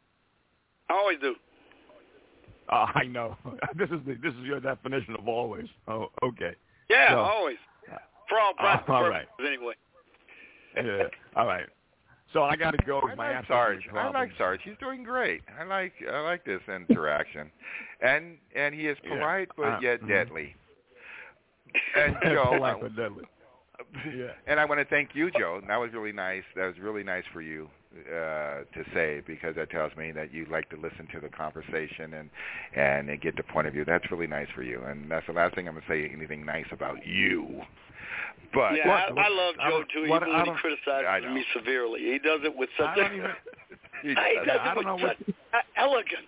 I always do. Uh, I know. this is the, this is your definition of always. Oh, okay. Yeah, So, always. For all practical uh, all purposes, right. anyway. Yeah. All right. So I got to go. I My like app's Sarge. giving me I like problems. Sarge. He's doing great. I like I like this interaction, and and he is Yeah. polite but Uh, yet mhm. deadly. And Joe, Polite I- but deadly. Yeah. and I want to thank you, Joe. That was really nice. That was really nice for you uh, to say, because that tells me that you like to listen to the conversation and and get the point of view. That's really nice for you, and that's the last thing I'm going to say anything nice about you. But yeah, what- I, I love I Joe don't- too, what- even I when he don't- I criticizes know. me severely. He does it with such I don't a even. he he does. does I it don't know with what- such elegance.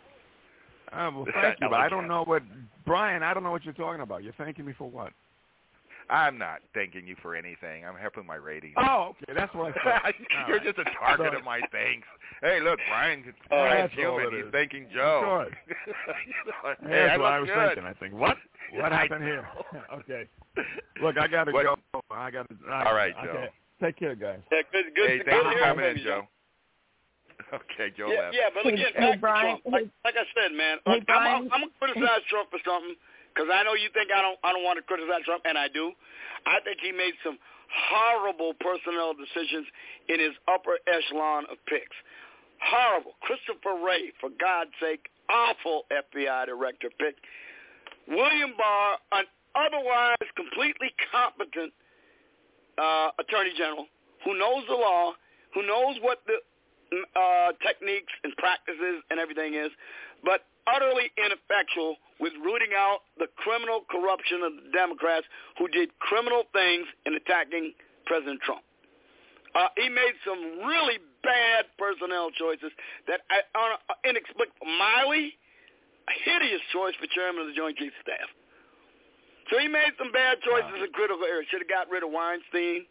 Uh, well, thank you, but I don't know what Brian. I don't know what you're talking about. You're thanking me for what? I'm not thanking you for anything. I'm helping my ratings. Oh, okay, that's what I thought. You're right. just a target So- of my thanks. Hey, look, Brian. Oh, Brian's that's all human. it He's is. thanking Joe. Of You know, Hey, hey, that's I what I look was good. thinking. I think, what? What happened here? Okay. Look, I got to What- go. I got to. All right, okay. Joe. Take care, guys. Yeah, good, good, Hey, good thanks for hearing coming from in, you, Joe. Okay, Joe Yeah, left. yeah, but again, Hey, back Brian, to Trump. Like, hey- like I said, man, hey, like, I'm, Brian. I'm gonna criticize Trump for something because I know you think I don't. I don't want to criticize Trump, and I do. I think he made some horrible personnel decisions in his upper echelon of picks. Horrible. Christopher Wray, for God's sake, awful F B I director pick. William Barr, an otherwise completely competent uh, attorney general who knows the law, who knows what the uh, techniques and practices and everything is, but utterly ineffectual with rooting out the criminal corruption of the Democrats who did criminal things in attacking President Trump. Uh, he made some really bad personnel choices that I, are inexplicable. Miley, a hideous choice for chairman of the Joint Chiefs of Staff. So he made some bad choices wow. in critical areas. Should have got rid of Weinstein.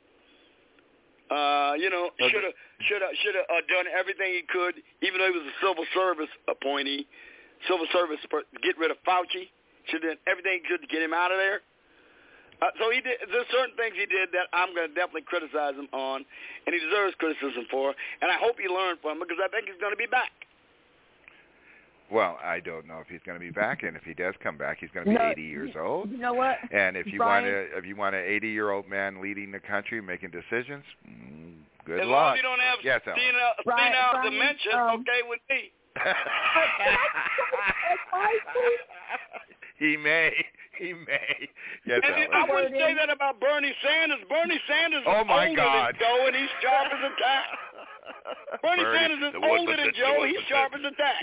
Uh, you know, should have should have should have uh, done everything he could, even though he was a civil service appointee, civil service to get rid of Fauci. Should have done everything he could to get him out of there. Uh, so he did. There's certain things he did that I'm going to definitely criticize him on, and he deserves criticism for. And I hope he learned from him because I think he's going to be back. Well, I don't know if he's going to be back, and if he does come back, he's going to be no, eighty years old. You know what? And if you Brian, want a, if you want an eighty-year-old man leading the country, making decisions, mm, good as luck. long as you don't have yes, senile, Brian, senile Brian, dementia, um, okay with me. he may. He may. Yes, and I wouldn't say that about Bernie Sanders. Bernie Sanders is oh my older God. than Joe, and he's sharp as a tack. Bernie, Bernie Sanders is the older than Joe, he's sharp as a tack.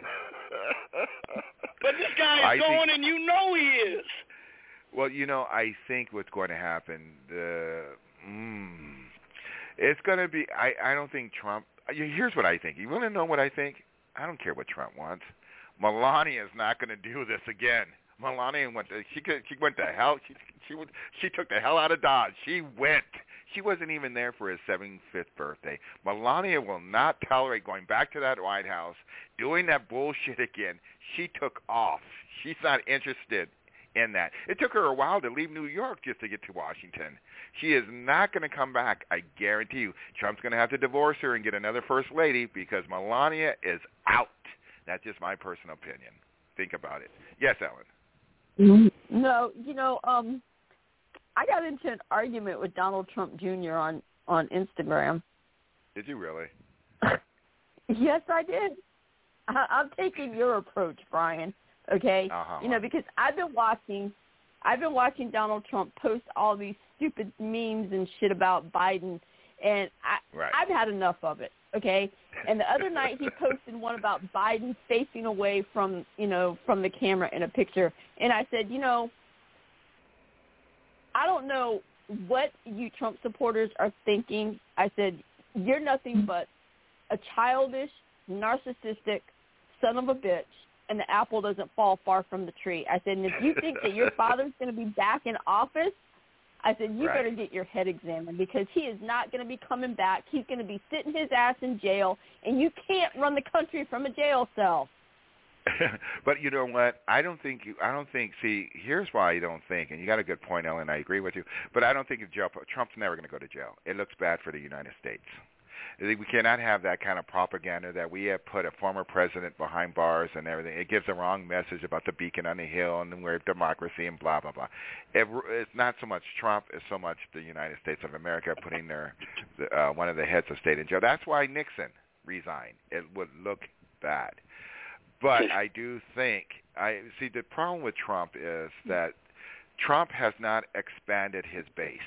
But this guy is I going, think, and you know he is. Well, you know, I think what's going to happen, the mm, it's going to be. I, I don't think Trump. Here's what I think. You want to know what I think? I don't care what Trump wants. Melania is not going to do this again. Melania went to, she could, she went to hell. She she went, she took the hell out of Dodge. She went. She wasn't even there for his seventy-fifth birthday. Melania will not tolerate going back to that White House, doing that bullshit again. She took off. She's not interested in that. It took her a while to leave New York just to get to Washington. She is not going to come back, I guarantee you. Trump's going to have to divorce her and get another first lady because Melania is out. That's just my personal opinion. think about it. Yes, Ellen. No, you know, um, I got into an argument with Donald Trump Junior on, on Instagram. Did you really? Yes, I did. I, I'm taking your approach, Brian. Okay, uh-huh. you know, because I've been watching, I've been watching Donald Trump post all these stupid memes and shit about Biden, and I, right. I've had enough of it. Okay, and the other night he posted one about Biden facing away from, you know, from the camera in a picture, and I said, you know, I don't know what you Trump supporters are thinking. I said, you're nothing but a childish, narcissistic son of a bitch, and the apple doesn't fall far from the tree. I said, and if you think that your father's going to be back in office, I said, you right. better get your head examined, because he is not going to be coming back. He's going to be sitting his ass in jail, and you can't run the country from a jail cell. But you know what? I don't think you. I don't think. See, here's why I don't think. And you got a good point, Ellen. I agree with you. But I don't think if jail, Trump's never going to go to jail. It looks bad for the United States. We cannot have that kind of propaganda that we have put a former president behind bars and everything. It gives a wrong message about the beacon on the hill and we're democracy and blah, blah, blah. It, it's not so much Trump, it's so much the United States of America putting their uh, one of the heads of state in jail. That's why Nixon resigned. It would look bad. But I do think, I see the problem with Trump is that Trump has not expanded his base.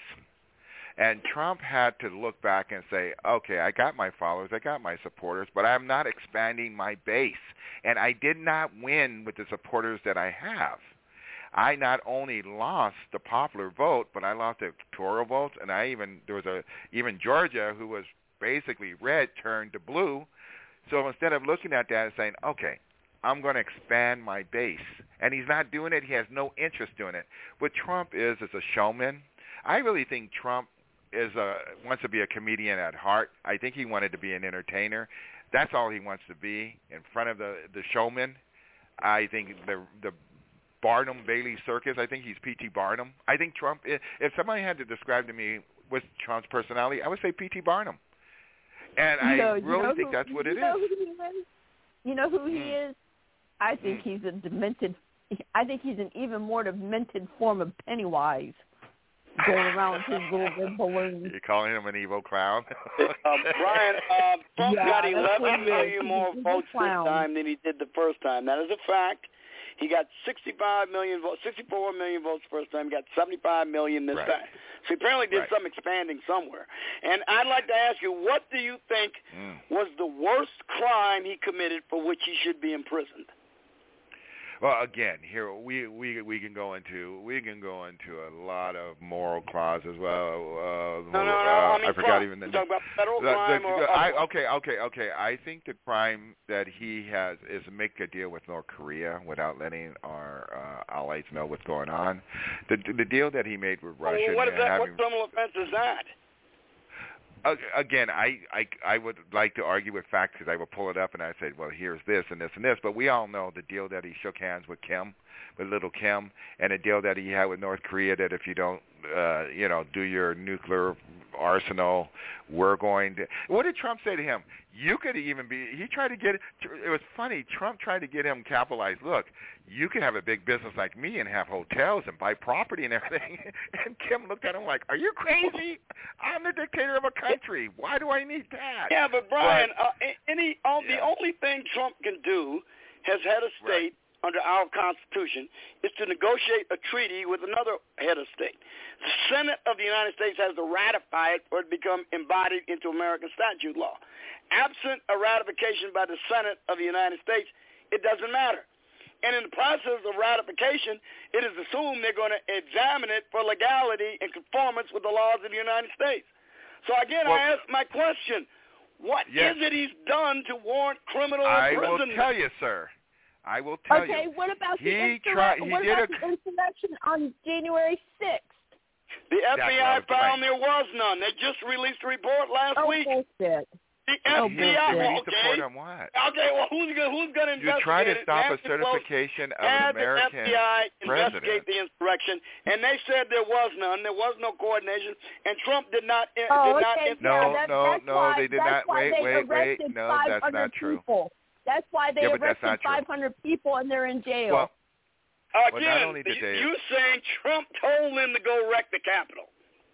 And Trump had to look back and say, okay, I got my followers, I got my supporters, but I'm not expanding my base. And I did not win with the supporters that I have. I not only lost the popular vote, but I lost the electoral votes, and I even, there was a, even Georgia, who was basically red, turned to blue. So instead of looking at that and saying, okay, I'm going to expand my base. And he's not doing it. He has no interest doing it. What Trump is is a showman. I really think Trump is a, wants to be a comedian at heart. I think he wanted to be an entertainer. That's all he wants to be, in front of the, the showman. I think the the Barnum Bailey Circus, I think he's P T Barnum. I think Trump, if somebody had to describe to me what's Trump's personality, I would say P T Barnum. And you I know, really you know think who, that's what it you know is. Who he is. You know who mm. he is? I think mm. he's a demented, I think he's an even more demented form of Pennywise, going around with his little red balloon. You're calling him an evil clown? uh, Brian, uh, Trump yeah, got eleven million more votes this time than he did the first time. That is a fact. He got sixty-five million votes, sixty-four million votes the first time. He got seventy-five million this right. time. So he apparently did right. some expanding somewhere. And I'd like to ask you, what do you think mm. was the worst crime he committed for which he should be imprisoned? Well, again, here we we we can go into we can go into a lot of moral clause as well. Uh, no, no, no. Uh, I, mean, I forgot crime. even the. You talking about federal the, crime the, or I, okay, okay, okay. I think the crime that he has is make a deal with North Korea without letting our uh, allies know what's going on. The the deal that he made with Russia. Well, what is that? Having, what criminal offense is that? Uh, again, I, I I would like to argue with facts because I would pull it up and I say, well, here's this and this and this. But we all know the deal that he shook hands with Kim, with little Kim, and a deal that he had with North Korea that if you don't, uh, you know, do your nuclear arsenal, we're going to. What did Trump say to him? You could even be. He tried to get. It was funny. Trump tried to get him capitalized. Look, you could have a big business like me and have hotels and buy property and everything. And Kim looked at him like, "Are you crazy? I'm the dictator of a country. Why do I need that?" Yeah, but Brian, but, uh, any all, yeah. the only thing Trump can do as head of state. Right. Under our Constitution, is to negotiate a treaty with another head of state. The Senate of the United States has to ratify it for it to become embodied into American statute law. Absent a ratification by the Senate of the United States, it doesn't matter. And in the process of ratification, it is assumed they're going to examine it for legality and conformance with the laws of the United States. So again, well, I ask my question, what yes. is it he's done to warrant criminal I imprisonment? will tell you, sir. I will tell okay, you. Okay, what about, he the, insur- tried, he what did about a, the insurrection on January sixth? The F B I found right. there was none. They just released a report last oh, week. Bullshit. The oh, F B I. bullshit. Okay. Report on what? Okay. Well, who's going who's going to investigate You try to it? stop a Nancy certification Pelosi of an had American the F B I president. investigate the insurrection, and they said there was none. There was no coordination, and Trump did not. Oh, did okay. not no, yeah, that, no, that's no. why, they did that's not. why Wait, they wait, wait. arrested No, that's not true. People. That's why they yeah, but arrested that's not five hundred people and they're in jail. Well, Again, well, not only did you, they, you saying Trump told them to go wreck the Capitol.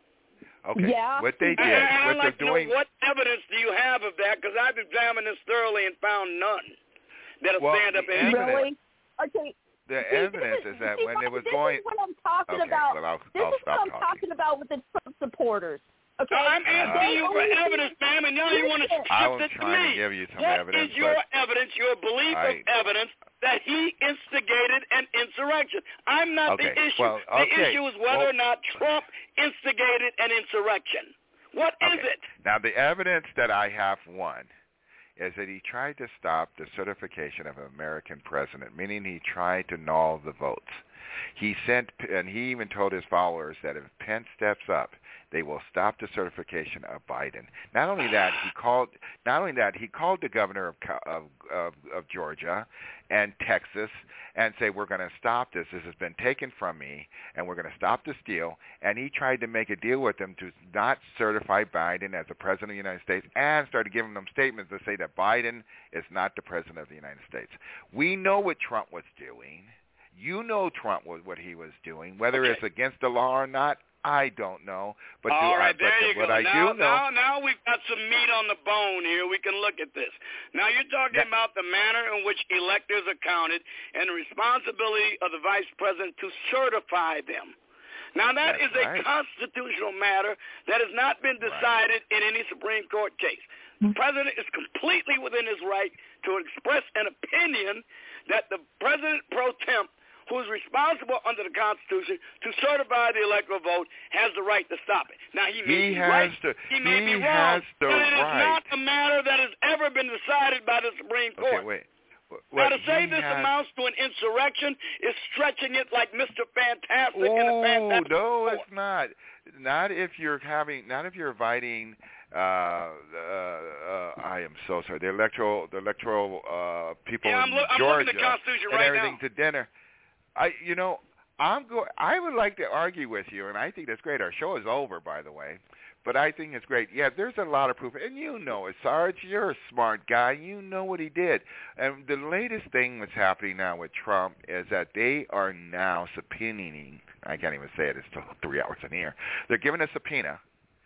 okay, yeah. what they did, and, and what I'd like they're to doing. know what evidence do you have of that? Because I've examined this thoroughly and found none that'll Well, stand up the in Really? Okay. The See, evidence this is that see, when it was this going. Is what I'm talking okay, about. well, I'll, this I'll is stop what I'm talking. talking about with the Trump supporters. Okay. No, I'm asking Uh, you for evidence, ma'am, and now you want to shift I was it to trying me. to give you some what evidence, is your but evidence, your belief I, of evidence that he instigated an insurrection? I'm not okay, the issue. well, the okay, issue is whether well, or not Trump instigated an insurrection. What okay. is it? Now, the evidence that I have, one, is that he tried to stop the certification of an American president, meaning he tried to null the votes. He sent, and he even told his followers that if Pence steps up, they will stop the certification of Biden. Not only that, he called. Not only that, he called the governor of of, of, of Georgia and Texas and say, "We're going to stop this. This has been taken from me, and we're going to stop the steal." And he tried to make a deal with them to not certify Biden as the president of the United States, and started giving them statements to say that Biden is not the president of the United States. We know what Trump was doing. You know Trump was what he was doing. Whether okay. it's against the law or not, I don't know. But All do, right, I, there but you what go. I now, do know, now, now we've got some meat on the bone here. We can look at this. Now you're talking that, about the manner in which electors are counted and the responsibility of the vice president to certify them. Now that is a right. constitutional matter that has not been decided right. in any Supreme Court case. The president is completely within his right to express an opinion that the president pro tem, who is responsible under the Constitution to certify the electoral vote, has the right to stop it. Now, he may he be has right, to, he may he be wrong, has the but it is right. not a matter that has ever been decided by the Supreme Court. Okay, wait. What, now, to say he this has... amounts to an insurrection is stretching it like Mister Fantastic oh, in a Fantastic no, Four. it's not. Not if you're having, not if you're inviting. Uh, uh, uh, I am so sorry. The electoral, the electoral uh, people yeah, I'm in lo- I'm Georgia looking at the Constitution and right everything now. to dinner. I, you know, I'm go. I would like to argue with you, and I think that's great. Our show is over, by the way, but I think it's great. Yeah, there's a lot of proof, and you know it, Sarge. You're a smart guy. You know what he did. And the latest thing that's happening now with Trump is that they are now subpoenaing. I can't even say it. It's still three hours in here. They're giving a subpoena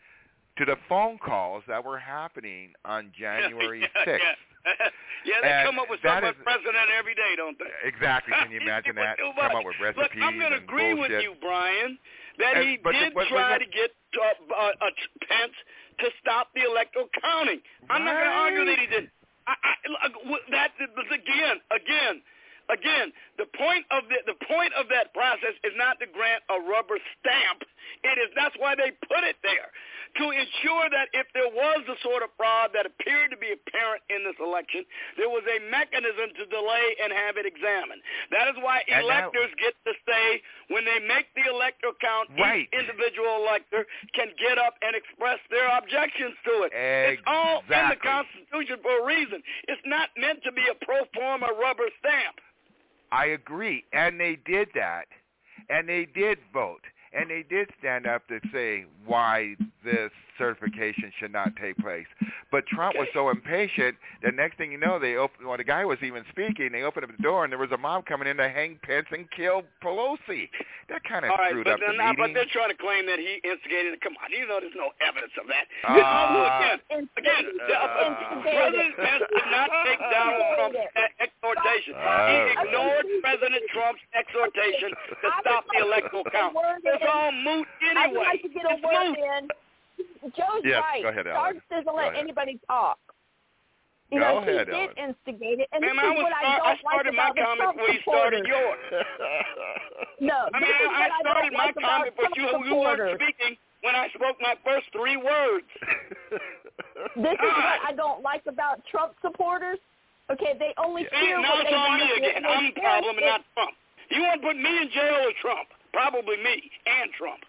to the phone calls that were happening on January sixth. Yeah, yeah they and come up with something is, about president every day, don't they? Exactly. Can you imagine that? Come up with recipes Look, I'm going to and agree bullshit. with you, Brian, that and, he but did the, but, try but, to get uh, uh, uh, Pence to stop the electoral counting. I'm right. not going to argue that he didn't. I, I, that again, again, again. The point of the the point of that process is not to grant a rubber stamp. It is that's why they put it there, to ensure that if there was the sort of fraud that appeared to be apparent in this election, there was a mechanism to delay and have it examined. That is why and electors now, get to say, when they make the electoral count, right. each individual elector can get up and express their objections to it. Exactly. It's all in the Constitution for a reason. It's not meant to be a pro forma rubber stamp. I agree, and they did that, and they did vote, and they did stand up to say why this certification should not take place. But Trump okay. was so impatient that next thing you know, they opened, when the guy was even speaking, they opened up the door, and there was a mob coming in to hang Pence and kill Pelosi. That kind of All right, screwed but up the not, meeting. But they're trying to claim that he instigated it. Come on, you know there's no evidence of that. Uh, again, again uh, the, uh, President Pence did not take Donald Trump's exhortation. Uh, he ignored President Trump's exhortation to stop the electoral count. It's all moot anyway. I'd like to get a it's word moot. in. Joe's yes, right. Go ahead, Sarge doesn't let ahead. anybody talk. You go know, ahead, he did Ellen. instigate it, and Ma'am, this is I was what I start, don't I started like my about the comment Trump before you supporters. started yours. No, I mean, this is I, what I started don't my like about comment, but Trump you, you supporters. weren't speaking when I spoke my first three words. This is what I don't like about Trump supporters. Okay, they only See, hear now what it's they on want me to hear. again. I'm the problem and not Trump. You want to put me in jail or Trump? Probably me and Trump.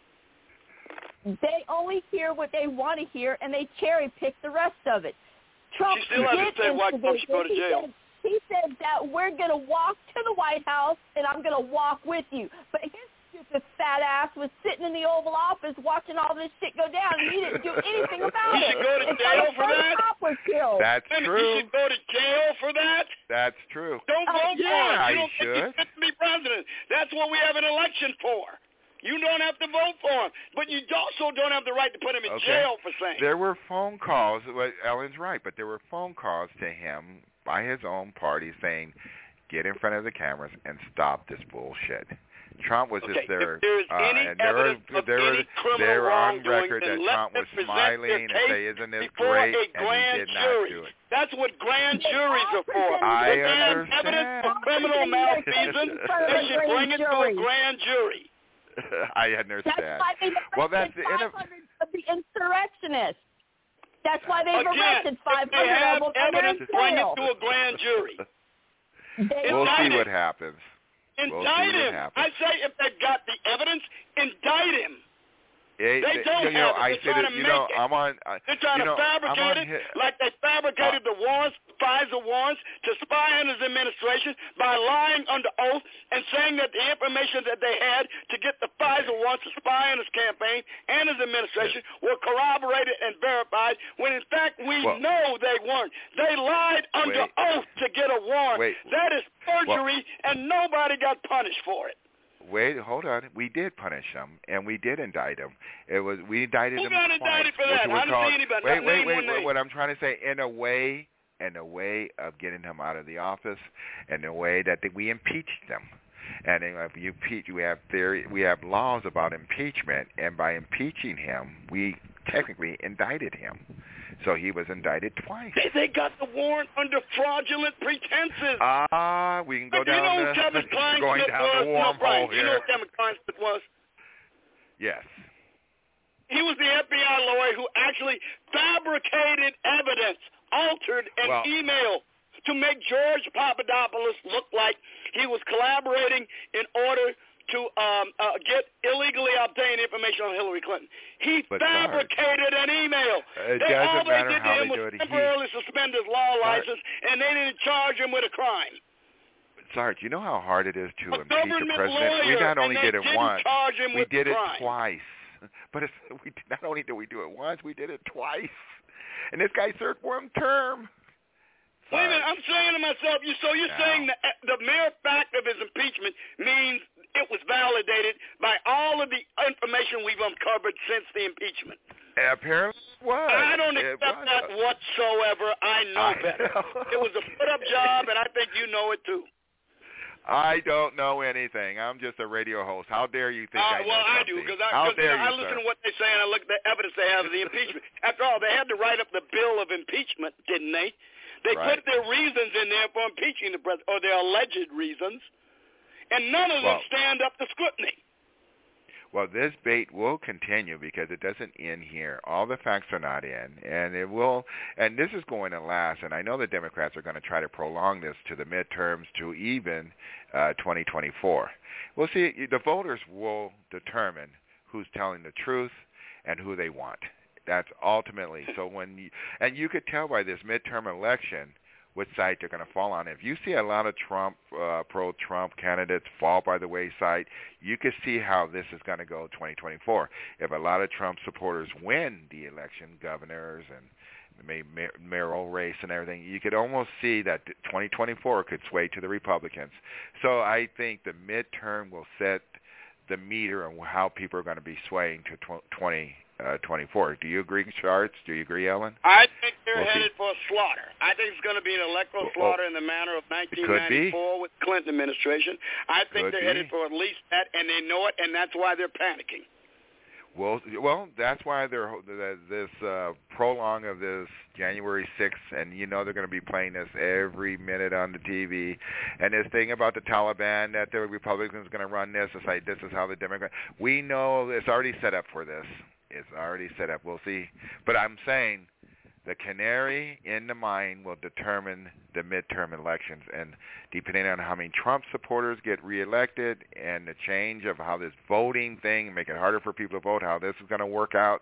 They only hear what they want to hear, and they cherry pick the rest of it. Trump She still hasn't did said why Trump should go to he jail. Said, he said that we're going to walk to the White House, and I'm going to walk with you. But his stupid fat ass was sitting in the Oval Office watching all this shit go down, and he didn't do anything about he it. He should go to it's jail like for that? Cop was killed. That's Maybe true. He should go to jail for that? That's true. Don't Uh, vote yeah, for him. You he don't should. think he's fit to be president. That's what we have an election for. You don't have to vote for him, but you also don't have the right to put him in Okay. jail for saying. There were phone calls. Well, Ellen's right, but there were phone calls to him by his own party saying, "Get in front of the cameras and stop this bullshit." Trump was Okay, just there, if there's uh, any and there were evidence of there any were criminal there were on wrongdoing, record then that let Trump them was present smiling their and case say, "Isn't this before great?" a And he grand did not jury. do it. That's what grand juries are for. I If they have understand. evidence of criminal malfeasance, they should bring it to a grand jury. I understand. That's why they've well, that's arrested the five hundred of the insurrectionists. That's why they've Again, arrested five if they hundred have of them and they're in evidence, bring it jail. to a grand jury. They we'll Indict see him. what happens. We'll Indict see what him. happens. I say if they've got the evidence, indict him. It, They don't you know, have it. I They're said trying it. to You know, make it. I'm on. I, They're trying you know, to fabricate I'm on it hit. like they fabricated the warrants, FISA warrants, to spy on his administration by lying under oath and saying that the information that they had to get the FISA warrants to spy on his campaign and his administration were corroborated and verified, when in fact we Well, know they weren't. They lied under wait. oath to get a warrant. Wait. That is perjury, well, and nobody got punished for it. Wait, hold on. We did punish him, and we did indict him. It was we indicted Who him got twice. indicted for What that? you would I didn't call- see anybody. Wait, Not wait, name wait, one wait. name. What I'm trying to say, in a way, in a way of getting him out of the office, in a way that we impeached them. And if you impeach, we have theory, we have laws about impeachment, and by impeaching him, we technically indicted him. So he was indicted twice. They, they got the warrant under fraudulent pretenses. Ah, uh, we can go but down you know the, who Kevin Klein going Smith down was? the No, wormhole Brian, here. you know who Kevin Klein Smith was? Yes. He was the F B I lawyer who actually fabricated evidence, altered an well, email to make George Papadopoulos look like he was collaborating in order to um, uh, get illegally obtained information on Hillary Clinton. He but fabricated Sarge, an email. It they, doesn't all they matter did how to him they was do it. temporarily he, suspend his law Sarge, license, and they didn't charge him with a crime. Sarge, you know how hard it is to a impeach a government president? lawyer, We not only and they did it didn't once, charge him we with did the it crime. twice. But it's, we did, not only did we do it once, we did it twice. And this guy served one term. Wait a minute, I'm saying to myself, you so you're no. saying the, the mere fact of his impeachment means it was validated by all of the information we've uncovered since the impeachment. Apparently it was. I don't It accept was. that whatsoever. I know I better. know. It was a put-up job, and I think you know it too. I don't know anything. I'm just a radio host. How dare you think uh, I know well, I something? do, because I, How cause, dare you know, I you, listen sir? to what they say, and I look at the evidence they have of the impeachment. After all, they had to write up the bill of impeachment, didn't they? They right. put their reasons in there for impeaching the president, or their alleged reasons, and none of well, them stand up to scrutiny. Well, this bait will continue because it doesn't end here. All the facts are not in, and it will. And this is going to last. And I know the Democrats are going to try to prolong this to the midterms, to even uh, twenty twenty-four. We'll see. The voters will determine who's telling the truth and who they want. That's ultimately. So when you, and you could tell by this midterm election which side they're going to fall on. If you see a lot of Trump, uh, pro-Trump candidates fall by the wayside, you can see how this is going to go twenty twenty-four. If a lot of Trump supporters win the election, governors and maybe mayoral race and everything, you could almost see that twenty twenty-four could sway to the Republicans. So I think the midterm will set the meter on how people are going to be swaying to twenty twenty-four. Do you agree, Charts? Do you agree, Ellen? I think they're we'll headed see. for a slaughter. I think it's going to be an electoral well, slaughter in the manner of nineteen ninety-four with the Clinton administration. I think could they're be. headed for at least that, and they know it, and that's why they're panicking. Well, well, that's why they're this uh, prolong of this January sixth, and you know they're going to be playing this every minute on the T V. And this thing about the Taliban, that the Republicans are going to run this, it's like this is how the Democrats. We know it's already set up for this. It's already set up. We'll see. But I'm saying the canary in the mine will determine the midterm elections. And depending on how many Trump supporters get reelected and the change of how this voting thing, make it harder for people to vote, how this is going to work out,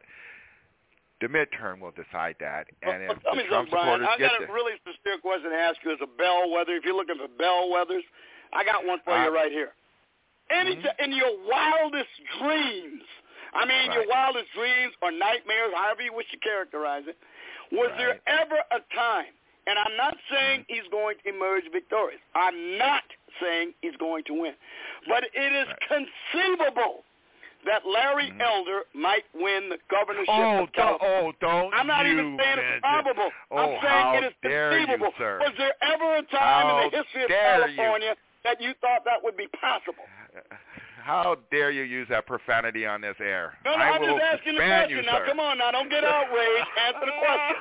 the midterm will decide that. And well, if tell the me Trump something, Brian. supporters I get got a the, really sincere question to ask you as a bellwether. If you're looking for bellwethers, I got one for uh, you right here. Any mm-hmm. in your wildest dreams, I mean right. your wildest dreams or nightmares, however you wish to characterize it, was right. there ever a time, and I'm not saying mm-hmm. he's going to emerge victorious. I'm not saying he's going to win. But it is right. conceivable that Larry mm-hmm. Elder might win the governorship oh, of California. Oh, don't I'm not you even saying it's probable. Oh, I'm saying how it is dare conceivable. You, sir. Was there ever a time how in the history of dare California you. that you thought that would be possible? How dare you use that profanity on this air? No, no, I I'm will just asking the ban question. You, now, sir. come on now. Don't get outraged. Answer the question.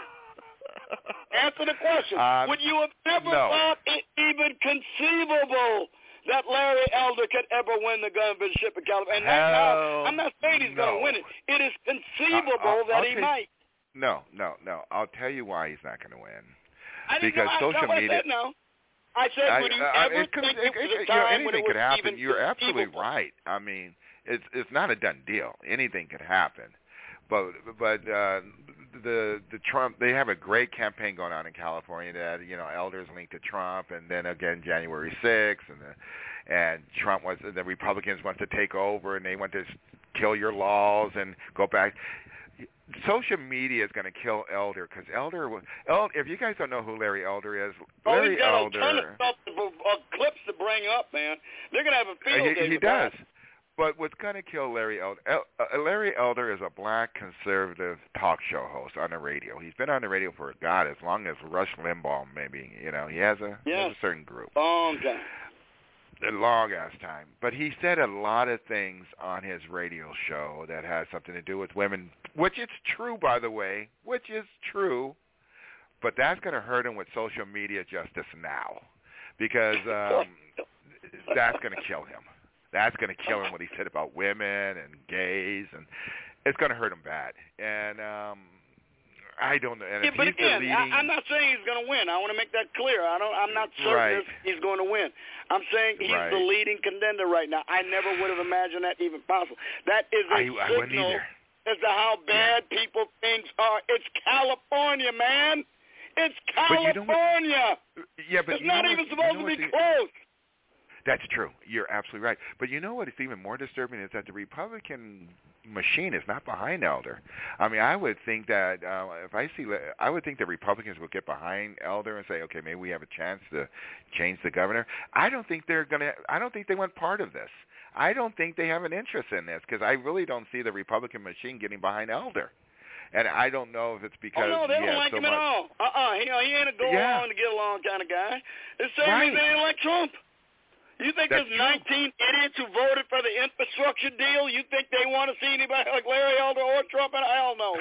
Answer the question. Um, would you have ever no. thought it even conceivable that Larry Elder could ever win the governorship of California? And that, now, I'm not saying he's no. going to win it. It is conceivable I'll, that I'll he take, might. No, no, no. I'll tell you why he's not going to win. I didn't because know, social I, media. I said no. I said, I, would you I, ever it could, think it, it was it, a you know, time when anything it was could happen. even You're absolutely conceivable? right. I mean, it's it's not a done deal. Anything could happen. But but uh, the the Trump they have a great campaign going on in California that you know Elder's linked to Trump, and then again January sixth, and the, and Trump wants the Republicans want to take over, and they want to kill your laws and go back. Social media is going to kill Elder because Elder, Elder. If you guys don't know who Larry Elder is, oh, Larry he's got Elder, a ton of stuff to, uh, clips to bring up, man. They're going to have a field he, day. He with does. that. But what's going to kill Larry Elder? El, uh, Larry Elder is a black conservative talk show host on the radio. He's been on the radio for God as long as Rush Limbaugh, maybe. You know, he has a, yes. he has a certain group. Long time. A long ass time. But he said a lot of things on his radio show that has something to do with women, which is true, by the way, which is true. But that's going to hurt him with social media justice now, because um, that's going to kill him. That's going to kill him what he said about women and gays, and it's going to hurt him bad. And um, I don't know. And yeah, if but he's again, the leading, I, I'm not saying he's going to win. I want to make that clear. I don't. I'm not certain right. if he's going to win. I'm saying he's right. the leading contender right now. I never would have imagined that even possible. That is a I, I signal as to how bad yeah. people things are. It's California, man. It's California. But you know what, yeah, but it's you not know even what, supposed you know to be the, close. That's true. You're absolutely right. But you know what is even more disturbing is that the Republican machine is not behind Elder. I mean, I would think that uh, if I see, I would think the Republicans would get behind Elder and say, okay, maybe we have a chance to change the governor. I don't think they're going to, I don't think they want part of this. I don't think they have an interest in this because I really don't see the Republican machine getting behind Elder. And I don't know if it's because oh, no, they he don't has like so him much. at all. Uh-uh. He, he ain't a go yeah. along to get along kind of guy. The same right. as they ain't like Trump. You think That's there's nineteen true. idiots who voted for the infrastructure deal? You think they want to see anybody like Larry Elder or Trump? And hell no.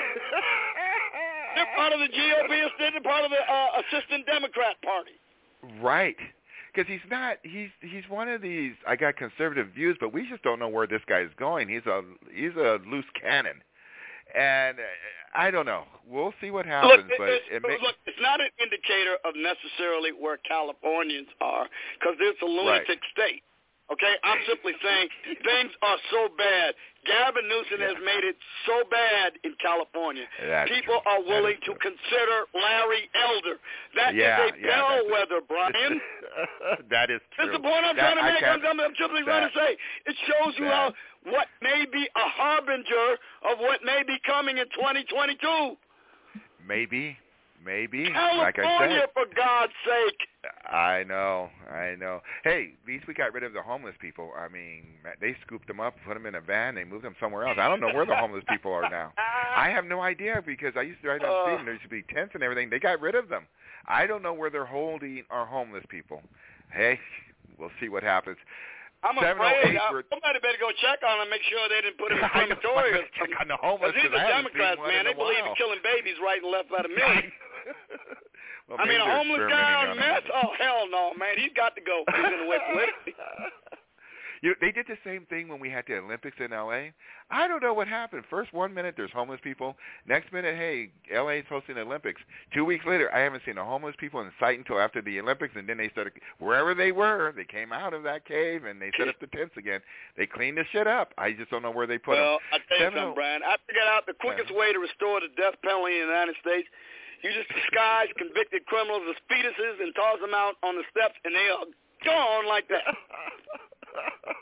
They're part of the G O P. They're part of the uh, Assistant Democrat Party. Right. Because he's not. He's he's one of these. I got conservative views, but we just don't know where this guy is going. He's a he's a loose cannon, and I don't know. We'll see what happens. Look, but it, it it, may, look, it's not an indicator of necessarily where Californians are, because it's a lunatic right. state. Okay, I'm simply saying things are so bad. Gavin Newsom yeah. has made it so bad in California. That's People true. are willing to true. consider Larry Elder. That yeah, is a yeah, bellwether, Brian. That is true. That's the point I'm that, trying to make. I'm, I'm, I'm simply that, trying to say. It shows you that. how what may be a harbinger of what may be coming in twenty twenty-two. Maybe, maybe. California, like I said, for God's sake. I know, I know. Hey, at least we got rid of the homeless people. I mean, they scooped them up, put them in a van, they moved them somewhere else. I don't know where the homeless people are now. I have no idea because I used to ride on the street and there used to be tents and everything. They got rid of them. I don't know where they're holding our homeless people. Hey, we'll see what happens. I'm afraid I, somebody better go check on them, make sure they didn't put them in crematoriums. Check on the homeless. These are Democrats, man. They believe in killing babies right and left by the million. well, I mean, a homeless guy on meth? Oh, hell no, man. He's got to go. He's going to wait politically. You, they did the same thing when we had the Olympics in L A. I don't know what happened. First one minute, there's homeless people. Next minute, hey, L A is hosting the Olympics. Two weeks later, I haven't seen the homeless people in sight until after the Olympics, and then they started, wherever they were, they came out of that cave, and they set up the tents again. They cleaned the shit up. I just don't know where they put well, them. Well, I'll tell you something, Brian. I figured out the quickest way to restore the death penalty in the United States. You just disguise convicted criminals as fetuses and toss them out on the steps, and they are gone like that.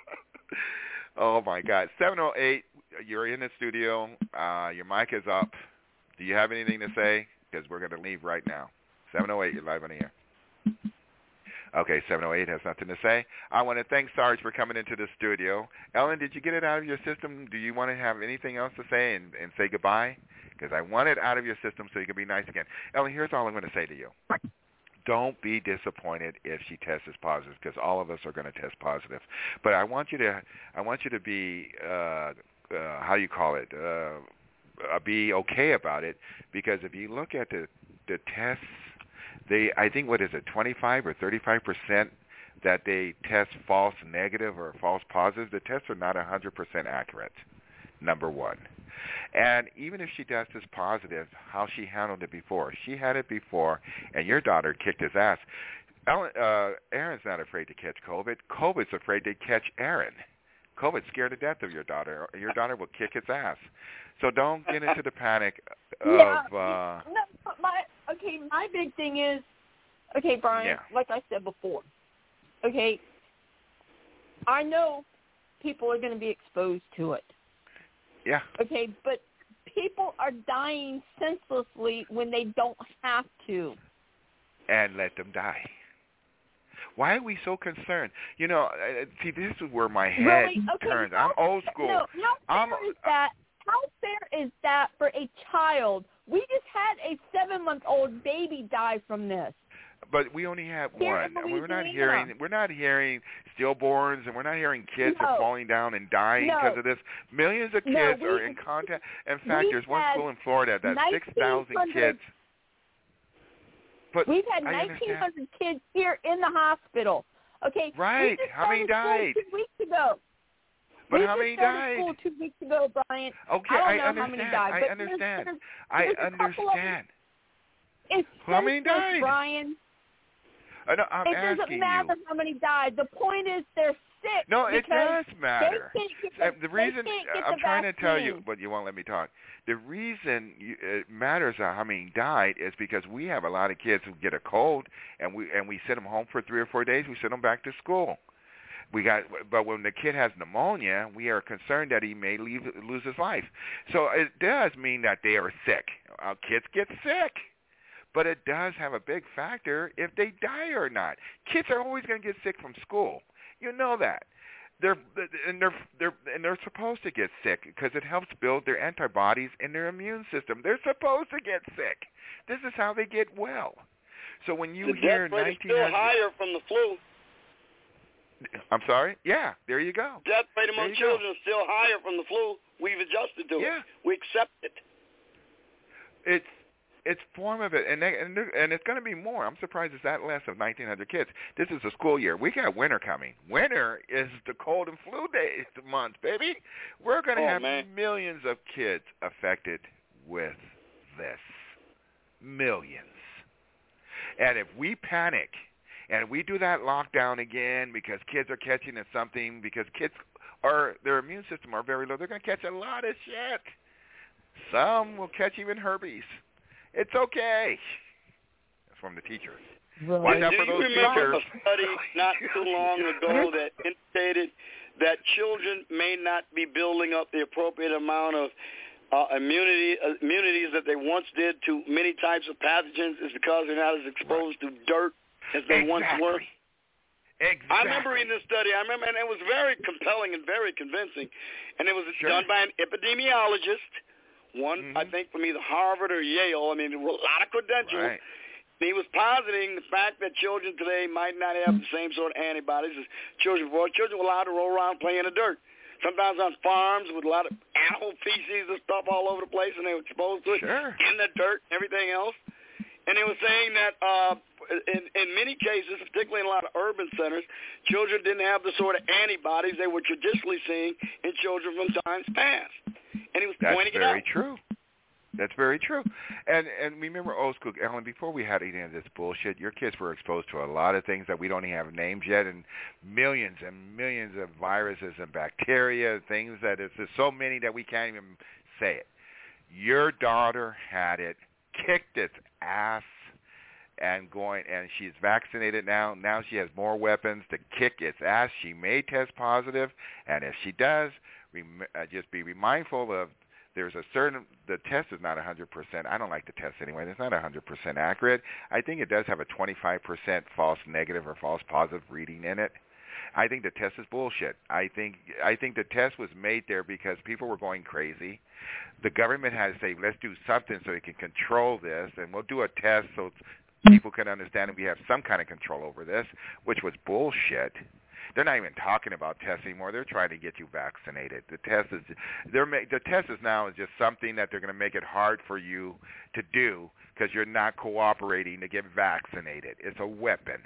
Oh, my God. seven oh eight, you're in the studio. Uh, your mic is up. Do you have anything to say? Because we're going to leave right now. seven oh eight, you're live on the air. Okay, seven oh eight has nothing to say. I want to thank Sarge for coming into the studio. Ellen, did you get it out of your system? Do you want to have anything else to say and, and say goodbye? Because I want it out of your system so you can be nice again. Ellen, here's all I'm going to say to you. Don't be disappointed if she tests positive, because all of us are going to test positive. But I want you to, I want you to be, uh, uh, how do you call it, uh, uh, be okay about it, because if you look at the the tests, they, I think, what is it, twenty-five or thirty-five percent that they test false negative or false positive. The tests are not one hundred percent accurate. Number one. And even if she does this positive, how she handled it before. She had it before, and your daughter kicked his ass. Ellen, uh, Aaron's not afraid to catch COVID. COVID's afraid to catch Aaron. COVID's scared to death of your daughter. Your daughter will kick its ass. So don't get into the panic of... Yeah, uh, no, but my, okay, my big thing is, okay, Brian, yeah. like I said before, okay, I know people are going to be exposed to it. Yeah. Okay, but people are dying senselessly when they don't have to. And let them die. Why are we so concerned? You know, uh, see, this is where my head really? Okay, turns. how, I'm old school. No, how I'm, fair is that? How fair is that for a child? We just had a seven-month-old baby die from this. But we only have Here one. in We're not Louisiana. hearing. We're not hearing stillborns, and we're not hearing kids No. are falling down and dying No. because of this. Millions of No, kids we- are in contact. In fact, we there's one had school in Florida that six thousand nineteen hundred kids. But We've had I nineteen understand. hundred kids here in the hospital. Okay, Right. We just How many started died? school two weeks ago. But we how just many started died? School two weeks ago, Brian. Okay, I don't I know understand. how many died. I but understand. There's, I there's a couple of them. understand. It's How many senseless, died? Brian. Uh, no, I'm it asking doesn't matter you. how many died. The point is they're sick. No, it because does matter. They can't get Uh, the, the reason they can't get I'm the trying to tell you, vaccine. but you won't let me talk. The reason you, it matters how many died is because we have a lot of kids who get a cold, and we and we send them home for three or four days. We send them back to school. We got, but when the kid has pneumonia, we are concerned that he may leave, lose his life. So it does mean that they are sick. Our kids get sick. But it does have a big factor if they die or not. Kids are always going to get sick from school. You know that. They're and they're they're and they're supposed to get sick because it helps build their antibodies in their immune system. They're supposed to get sick. This is how they get well. So when you the hear death rate is nineteen still hundred, higher from the flu. I'm sorry. Yeah, there you go. Death rate among There you children go. is still higher from the flu. We've adjusted to Yeah. it. We accept it. It's it's form of it, and they, and, and it's going to be more. I'm surprised it's that less of nineteen hundred kids. This is a school year. We got winter coming. Winter is the cold and flu days month, baby. We're going to Oh, have man. millions of kids affected with this. Millions. And if we panic and we do that lockdown again because kids are catching it something, because kids are, their immune system are very low, they're going to catch a lot of shit. Some will catch even herpes. It's okay. That's from the teachers. Right. Watch out Do for you those remember teachers. a study not too long ago that indicated that children may not be building up the appropriate amount of uh, immunity uh, immunities that they once did to many types of pathogens is because they're not as exposed to dirt as they Exactly. once were? Exactly. I remember reading this study. I remember, and it was very compelling and very convincing. And it was Sure. done by an epidemiologist. One, Mm-hmm. I think, from either Harvard or Yale. I mean, there were a lot of credentials. Right. And he was positing the fact that children today might not have the same sort of antibodies as children before. Children were allowed to roll around playing in the dirt, sometimes on farms with a lot of animal feces and stuff all over the place, and they were exposed to it Sure. in the dirt and everything else. And they were saying that uh, in, in many cases, particularly in a lot of urban centers, children didn't have the sort of antibodies they were traditionally seeing in children from times past. And he was That's pointing it very out. true. That's very true. And and remember old school, Ellen, before we had any of this bullshit, your kids were exposed to a lot of things that we don't even have names yet, and millions and millions of viruses and bacteria, things that it's just so many that we can't even say it. Your daughter had it, kicked its ass, and going, and she's vaccinated now. Now she has more weapons to kick its ass. She may test positive, and if she does, rem- uh, just be mindful of there's a certain, the test is not one hundred percent. I don't like the test anyway. It's not one hundred percent accurate. I think it does have a twenty-five percent false negative or false positive reading in it. I think the test is bullshit. I think I think the test was made there because people were going crazy. The government had to say, let's do something so we can control this, and we'll do a test so people can understand that we have some kind of control over this, which was bullshit. They're not even talking about tests anymore. They're trying to get you vaccinated. The test is they're ma- the test is now is just something that they're going to make it hard for you to do because you're not cooperating to get vaccinated. It's a weapon.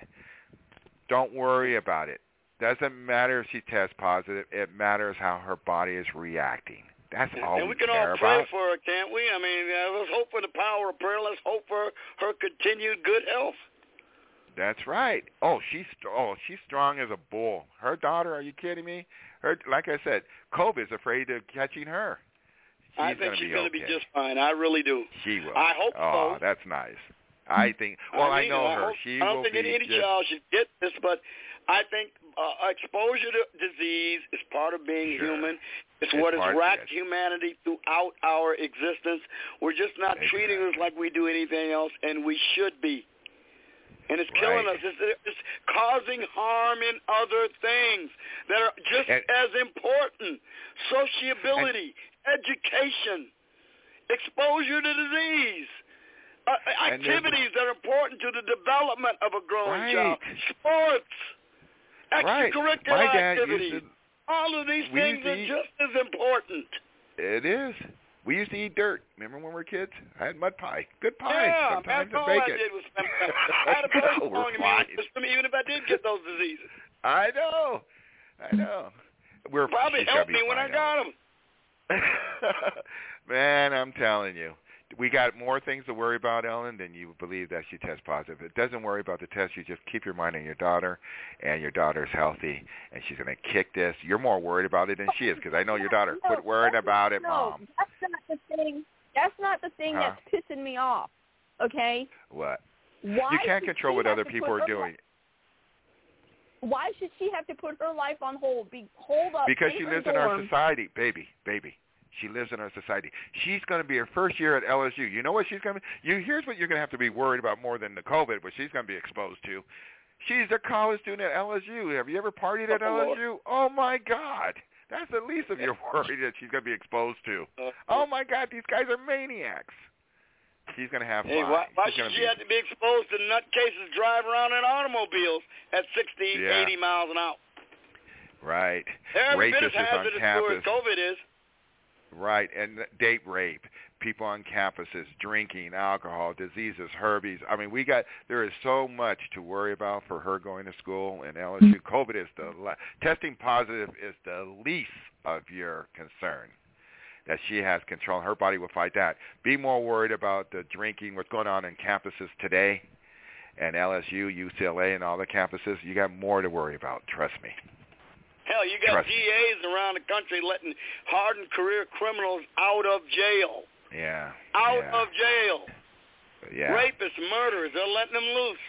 Don't worry about it. Doesn't matter if she tests positive. It matters how her body is reacting. That's all and we, we can care all pray about. for her, can't we? I mean, uh, let's hope for the power of prayer. Let's hope for her continued good health. That's right. Oh, she's oh she's strong as a bull. Her daughter, are you kidding me? Her, like I said, COVID is afraid of catching her. She's I think gonna she's be going okay. to be just fine. I really do. She will. I hope oh, so. that's nice. I think. Well, I, I, mean, know I her. Hope, She I don't will think be any, any just, child should get this, but I think uh, exposure to disease is part of being sure. human. It's, it's what has part, racked yes. humanity throughout our existence. We're just not exactly. treating us like we do anything else, and we should be. And it's right. killing us. It's, it's causing harm in other things that are just and, as important. Sociability, and, education, exposure to disease. Uh, activities that are important to the development of a growing right. child. Sports, extracurricular right. My dad activities. used to, all of these things are eat, just as important. It is. We used to eat dirt. Remember when we were kids? I had mud pie. Good pie. Yeah, Sometimes that's all bacon. I did was spend I had a personal no, immune system even if I did get those diseases. I know. I know. We're Probably helped me when I got them. Man, I'm telling you. We got more things to worry about, Ellen, than you believe that she tests positive. It doesn't worry about the test. You just keep your mind on your daughter, and your daughter's healthy, and she's going to kick this. You're more worried about it than she is, because I know your daughter. No, Quit worrying about it, no, Mom. That's not the thing. That's not the thing huh? that's pissing me off, okay? What? Why you can't should control she what have other to people put are her doing. Li- Why should she have to put her life on hold? Be hold up Because in she her lives in our dorm. society, baby, baby. She lives in our society. She's going to be her first year at L S U. You know what she's going to be? You, here's what you're going to have to be worried about more than the COVID, but she's going to be exposed to. She's a college student at L S U. Have you ever partied at L S U? Oh, my God. That's the least of your worry that she's going to be exposed to. Oh, my God, these guys are maniacs. She's going to have hey, fun. Why, why she's should she be... have to be exposed to nutcases drive around in automobiles at sixty, yeah. eighty miles an hour? Right. They're every bit as Rapists hazardous on campus. to as COVID is. Right, and date rape, people on campuses, drinking, alcohol, diseases, herpes. I mean, we got, there is so much to worry about for her going to school in L S U. COVID is the, testing positive is the least of your concern. That she has control. Her body will fight that. Be more worried about the drinking, what's going on in campuses today, and L S U, U C L A, and all the campuses. You got more to worry about, trust me. Hell, you got Trust D As around the country letting hardened career criminals out of jail. Yeah. Out yeah. of jail. Yeah. Rapists, murderers, they're letting them loose.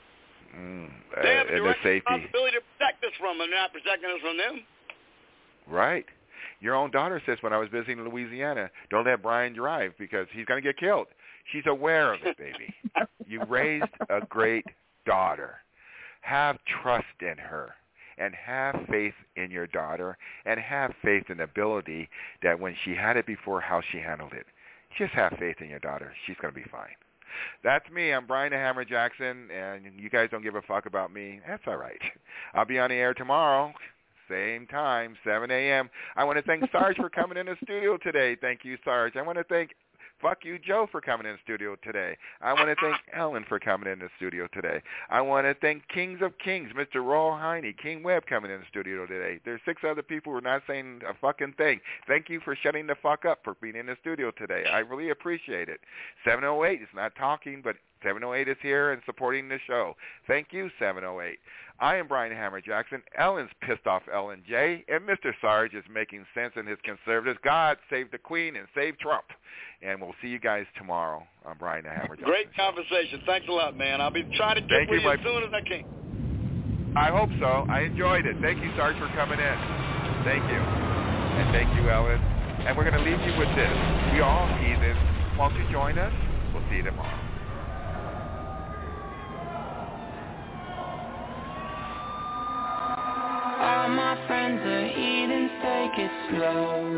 Mm, they uh, have a and direct the safety. responsibility to protect us from them, not protecting us from them. Right. Your own daughter says when I was visiting Louisiana, don't let Brian drive because he's going to get killed. She's aware of it, baby. You raised a great daughter. Have trust in her. And have faith in your daughter, and have faith in the ability that when she had it before, how she handled it. Just have faith in your daughter. She's going to be fine. That's me. I'm Brian the Hammer Jackson, and you guys don't give a fuck about me. That's all right. I'll be on the air tomorrow, same time, seven a.m. I want to thank Sarge for coming in the studio today. Thank you, Sarge. I want to thank Fuck You, Joe, for coming in the studio today. I want to thank Ellen for coming in the studio today. I want to thank Kings of Kings, Mister Roll Heine, King Webb coming in the studio today. There's six other people who are not saying a fucking thing. Thank you for shutting the fuck up for being in the studio today. I really appreciate it. seven oh eight is not talking, but seven oh eight is here and supporting the show. Thank you, seven oh eight. I am Brian Hammer Jackson. Ellen's pissed off Ellen J. And Mister Sarge is making sense in his conservatives. God save the Queen and save Trump. And we'll see you guys tomorrow on Brian Hammer Jackson. Great conversation. Thanks a lot, man. I'll be trying to get Thank with you, you as my... soon as I can. I hope so. I enjoyed it. Thank you, Sarge, for coming in. Thank you. And thank you, Ellen. And we're going to leave you with this. We all heathens. Won't you join us? We'll see you tomorrow. All my friends are heathens, take it slow.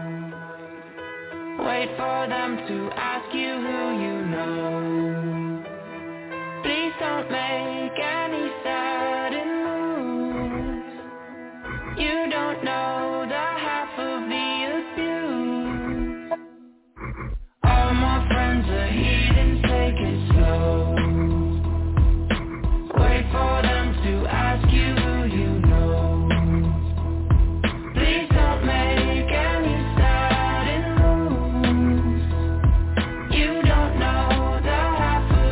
Wait for them to ask you who you know. Please don't make any sudden moves. You don't know the half of the abuse. All my friends are heathens, take it slow. Wait for them to ask you who you know. Please don't make any sudden moves. You don't know the half of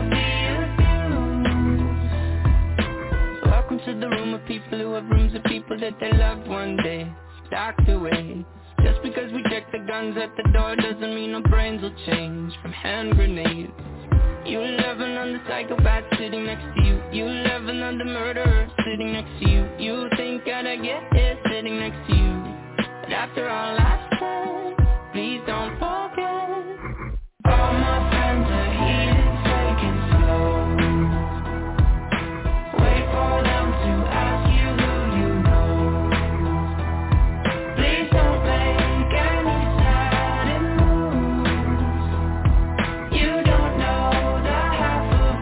the abuse. Welcome to the room of people who have rooms of people that they loved one day docked away. Just because we check the guns at the door doesn't mean our brains will change from hand grenades. You loving on the psychopath sitting next to you. You loving on the murderer sitting next to you. You think I'd get here sitting next to you. But after all I've said, please don't forget. All my friends are heathens, take it slow. Wait for them to ask you who you know. Please don't make any sudden moves. You don't know the half of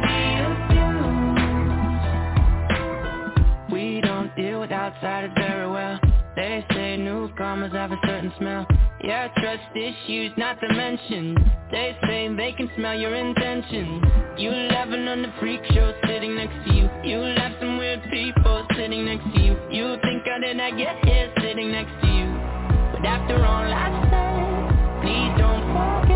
the abuse. We don't deal with outsiders very well. They say newcomers have a certain smell. Yeah, trust issues not to mention. They say they can smell your intentions. You laughing on the freak show sitting next to you. You laugh some weird people sitting next to you. You think I did not get here sitting next to you. But after all I said, please don't forget.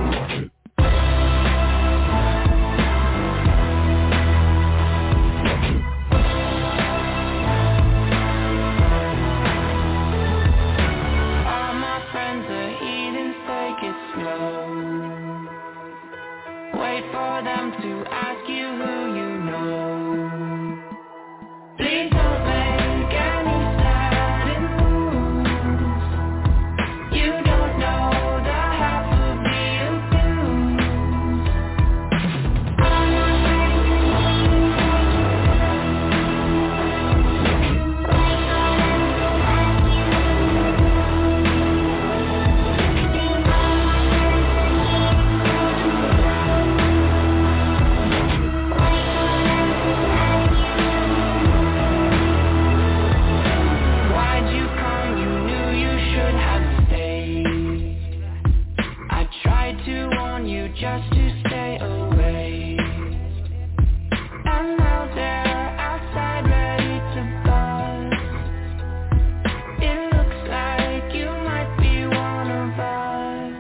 Wait for them to ask you who you know. Please don't make any sudden moves. You don't know the half of the just to stay away. And now they're outside ready to buzz. It looks like you might be one of us.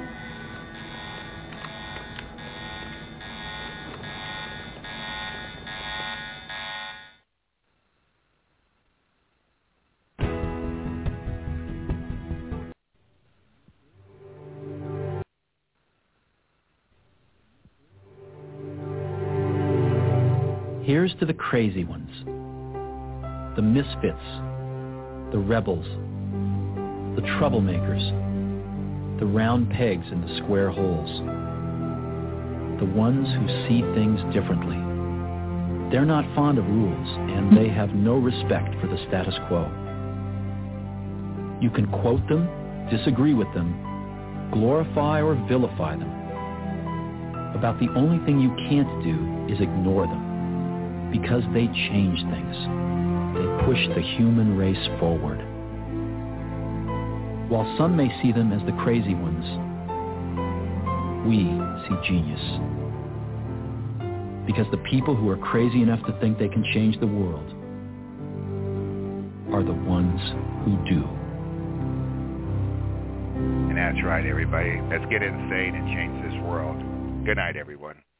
Here's to the crazy ones, the misfits, the rebels, the troublemakers, the round pegs in the square holes, the ones who see things differently. They're not fond of rules, and they have no respect for the status quo. You can quote them, disagree with them, glorify or vilify them. About the only thing you can't do is ignore them. Because they change things. They push the human race forward. While some may see them as the crazy ones, we see genius. Because the people who are crazy enough to think they can change the world are the ones who do. And that's right, everybody. Let's get insane and change this world. Good night, everyone.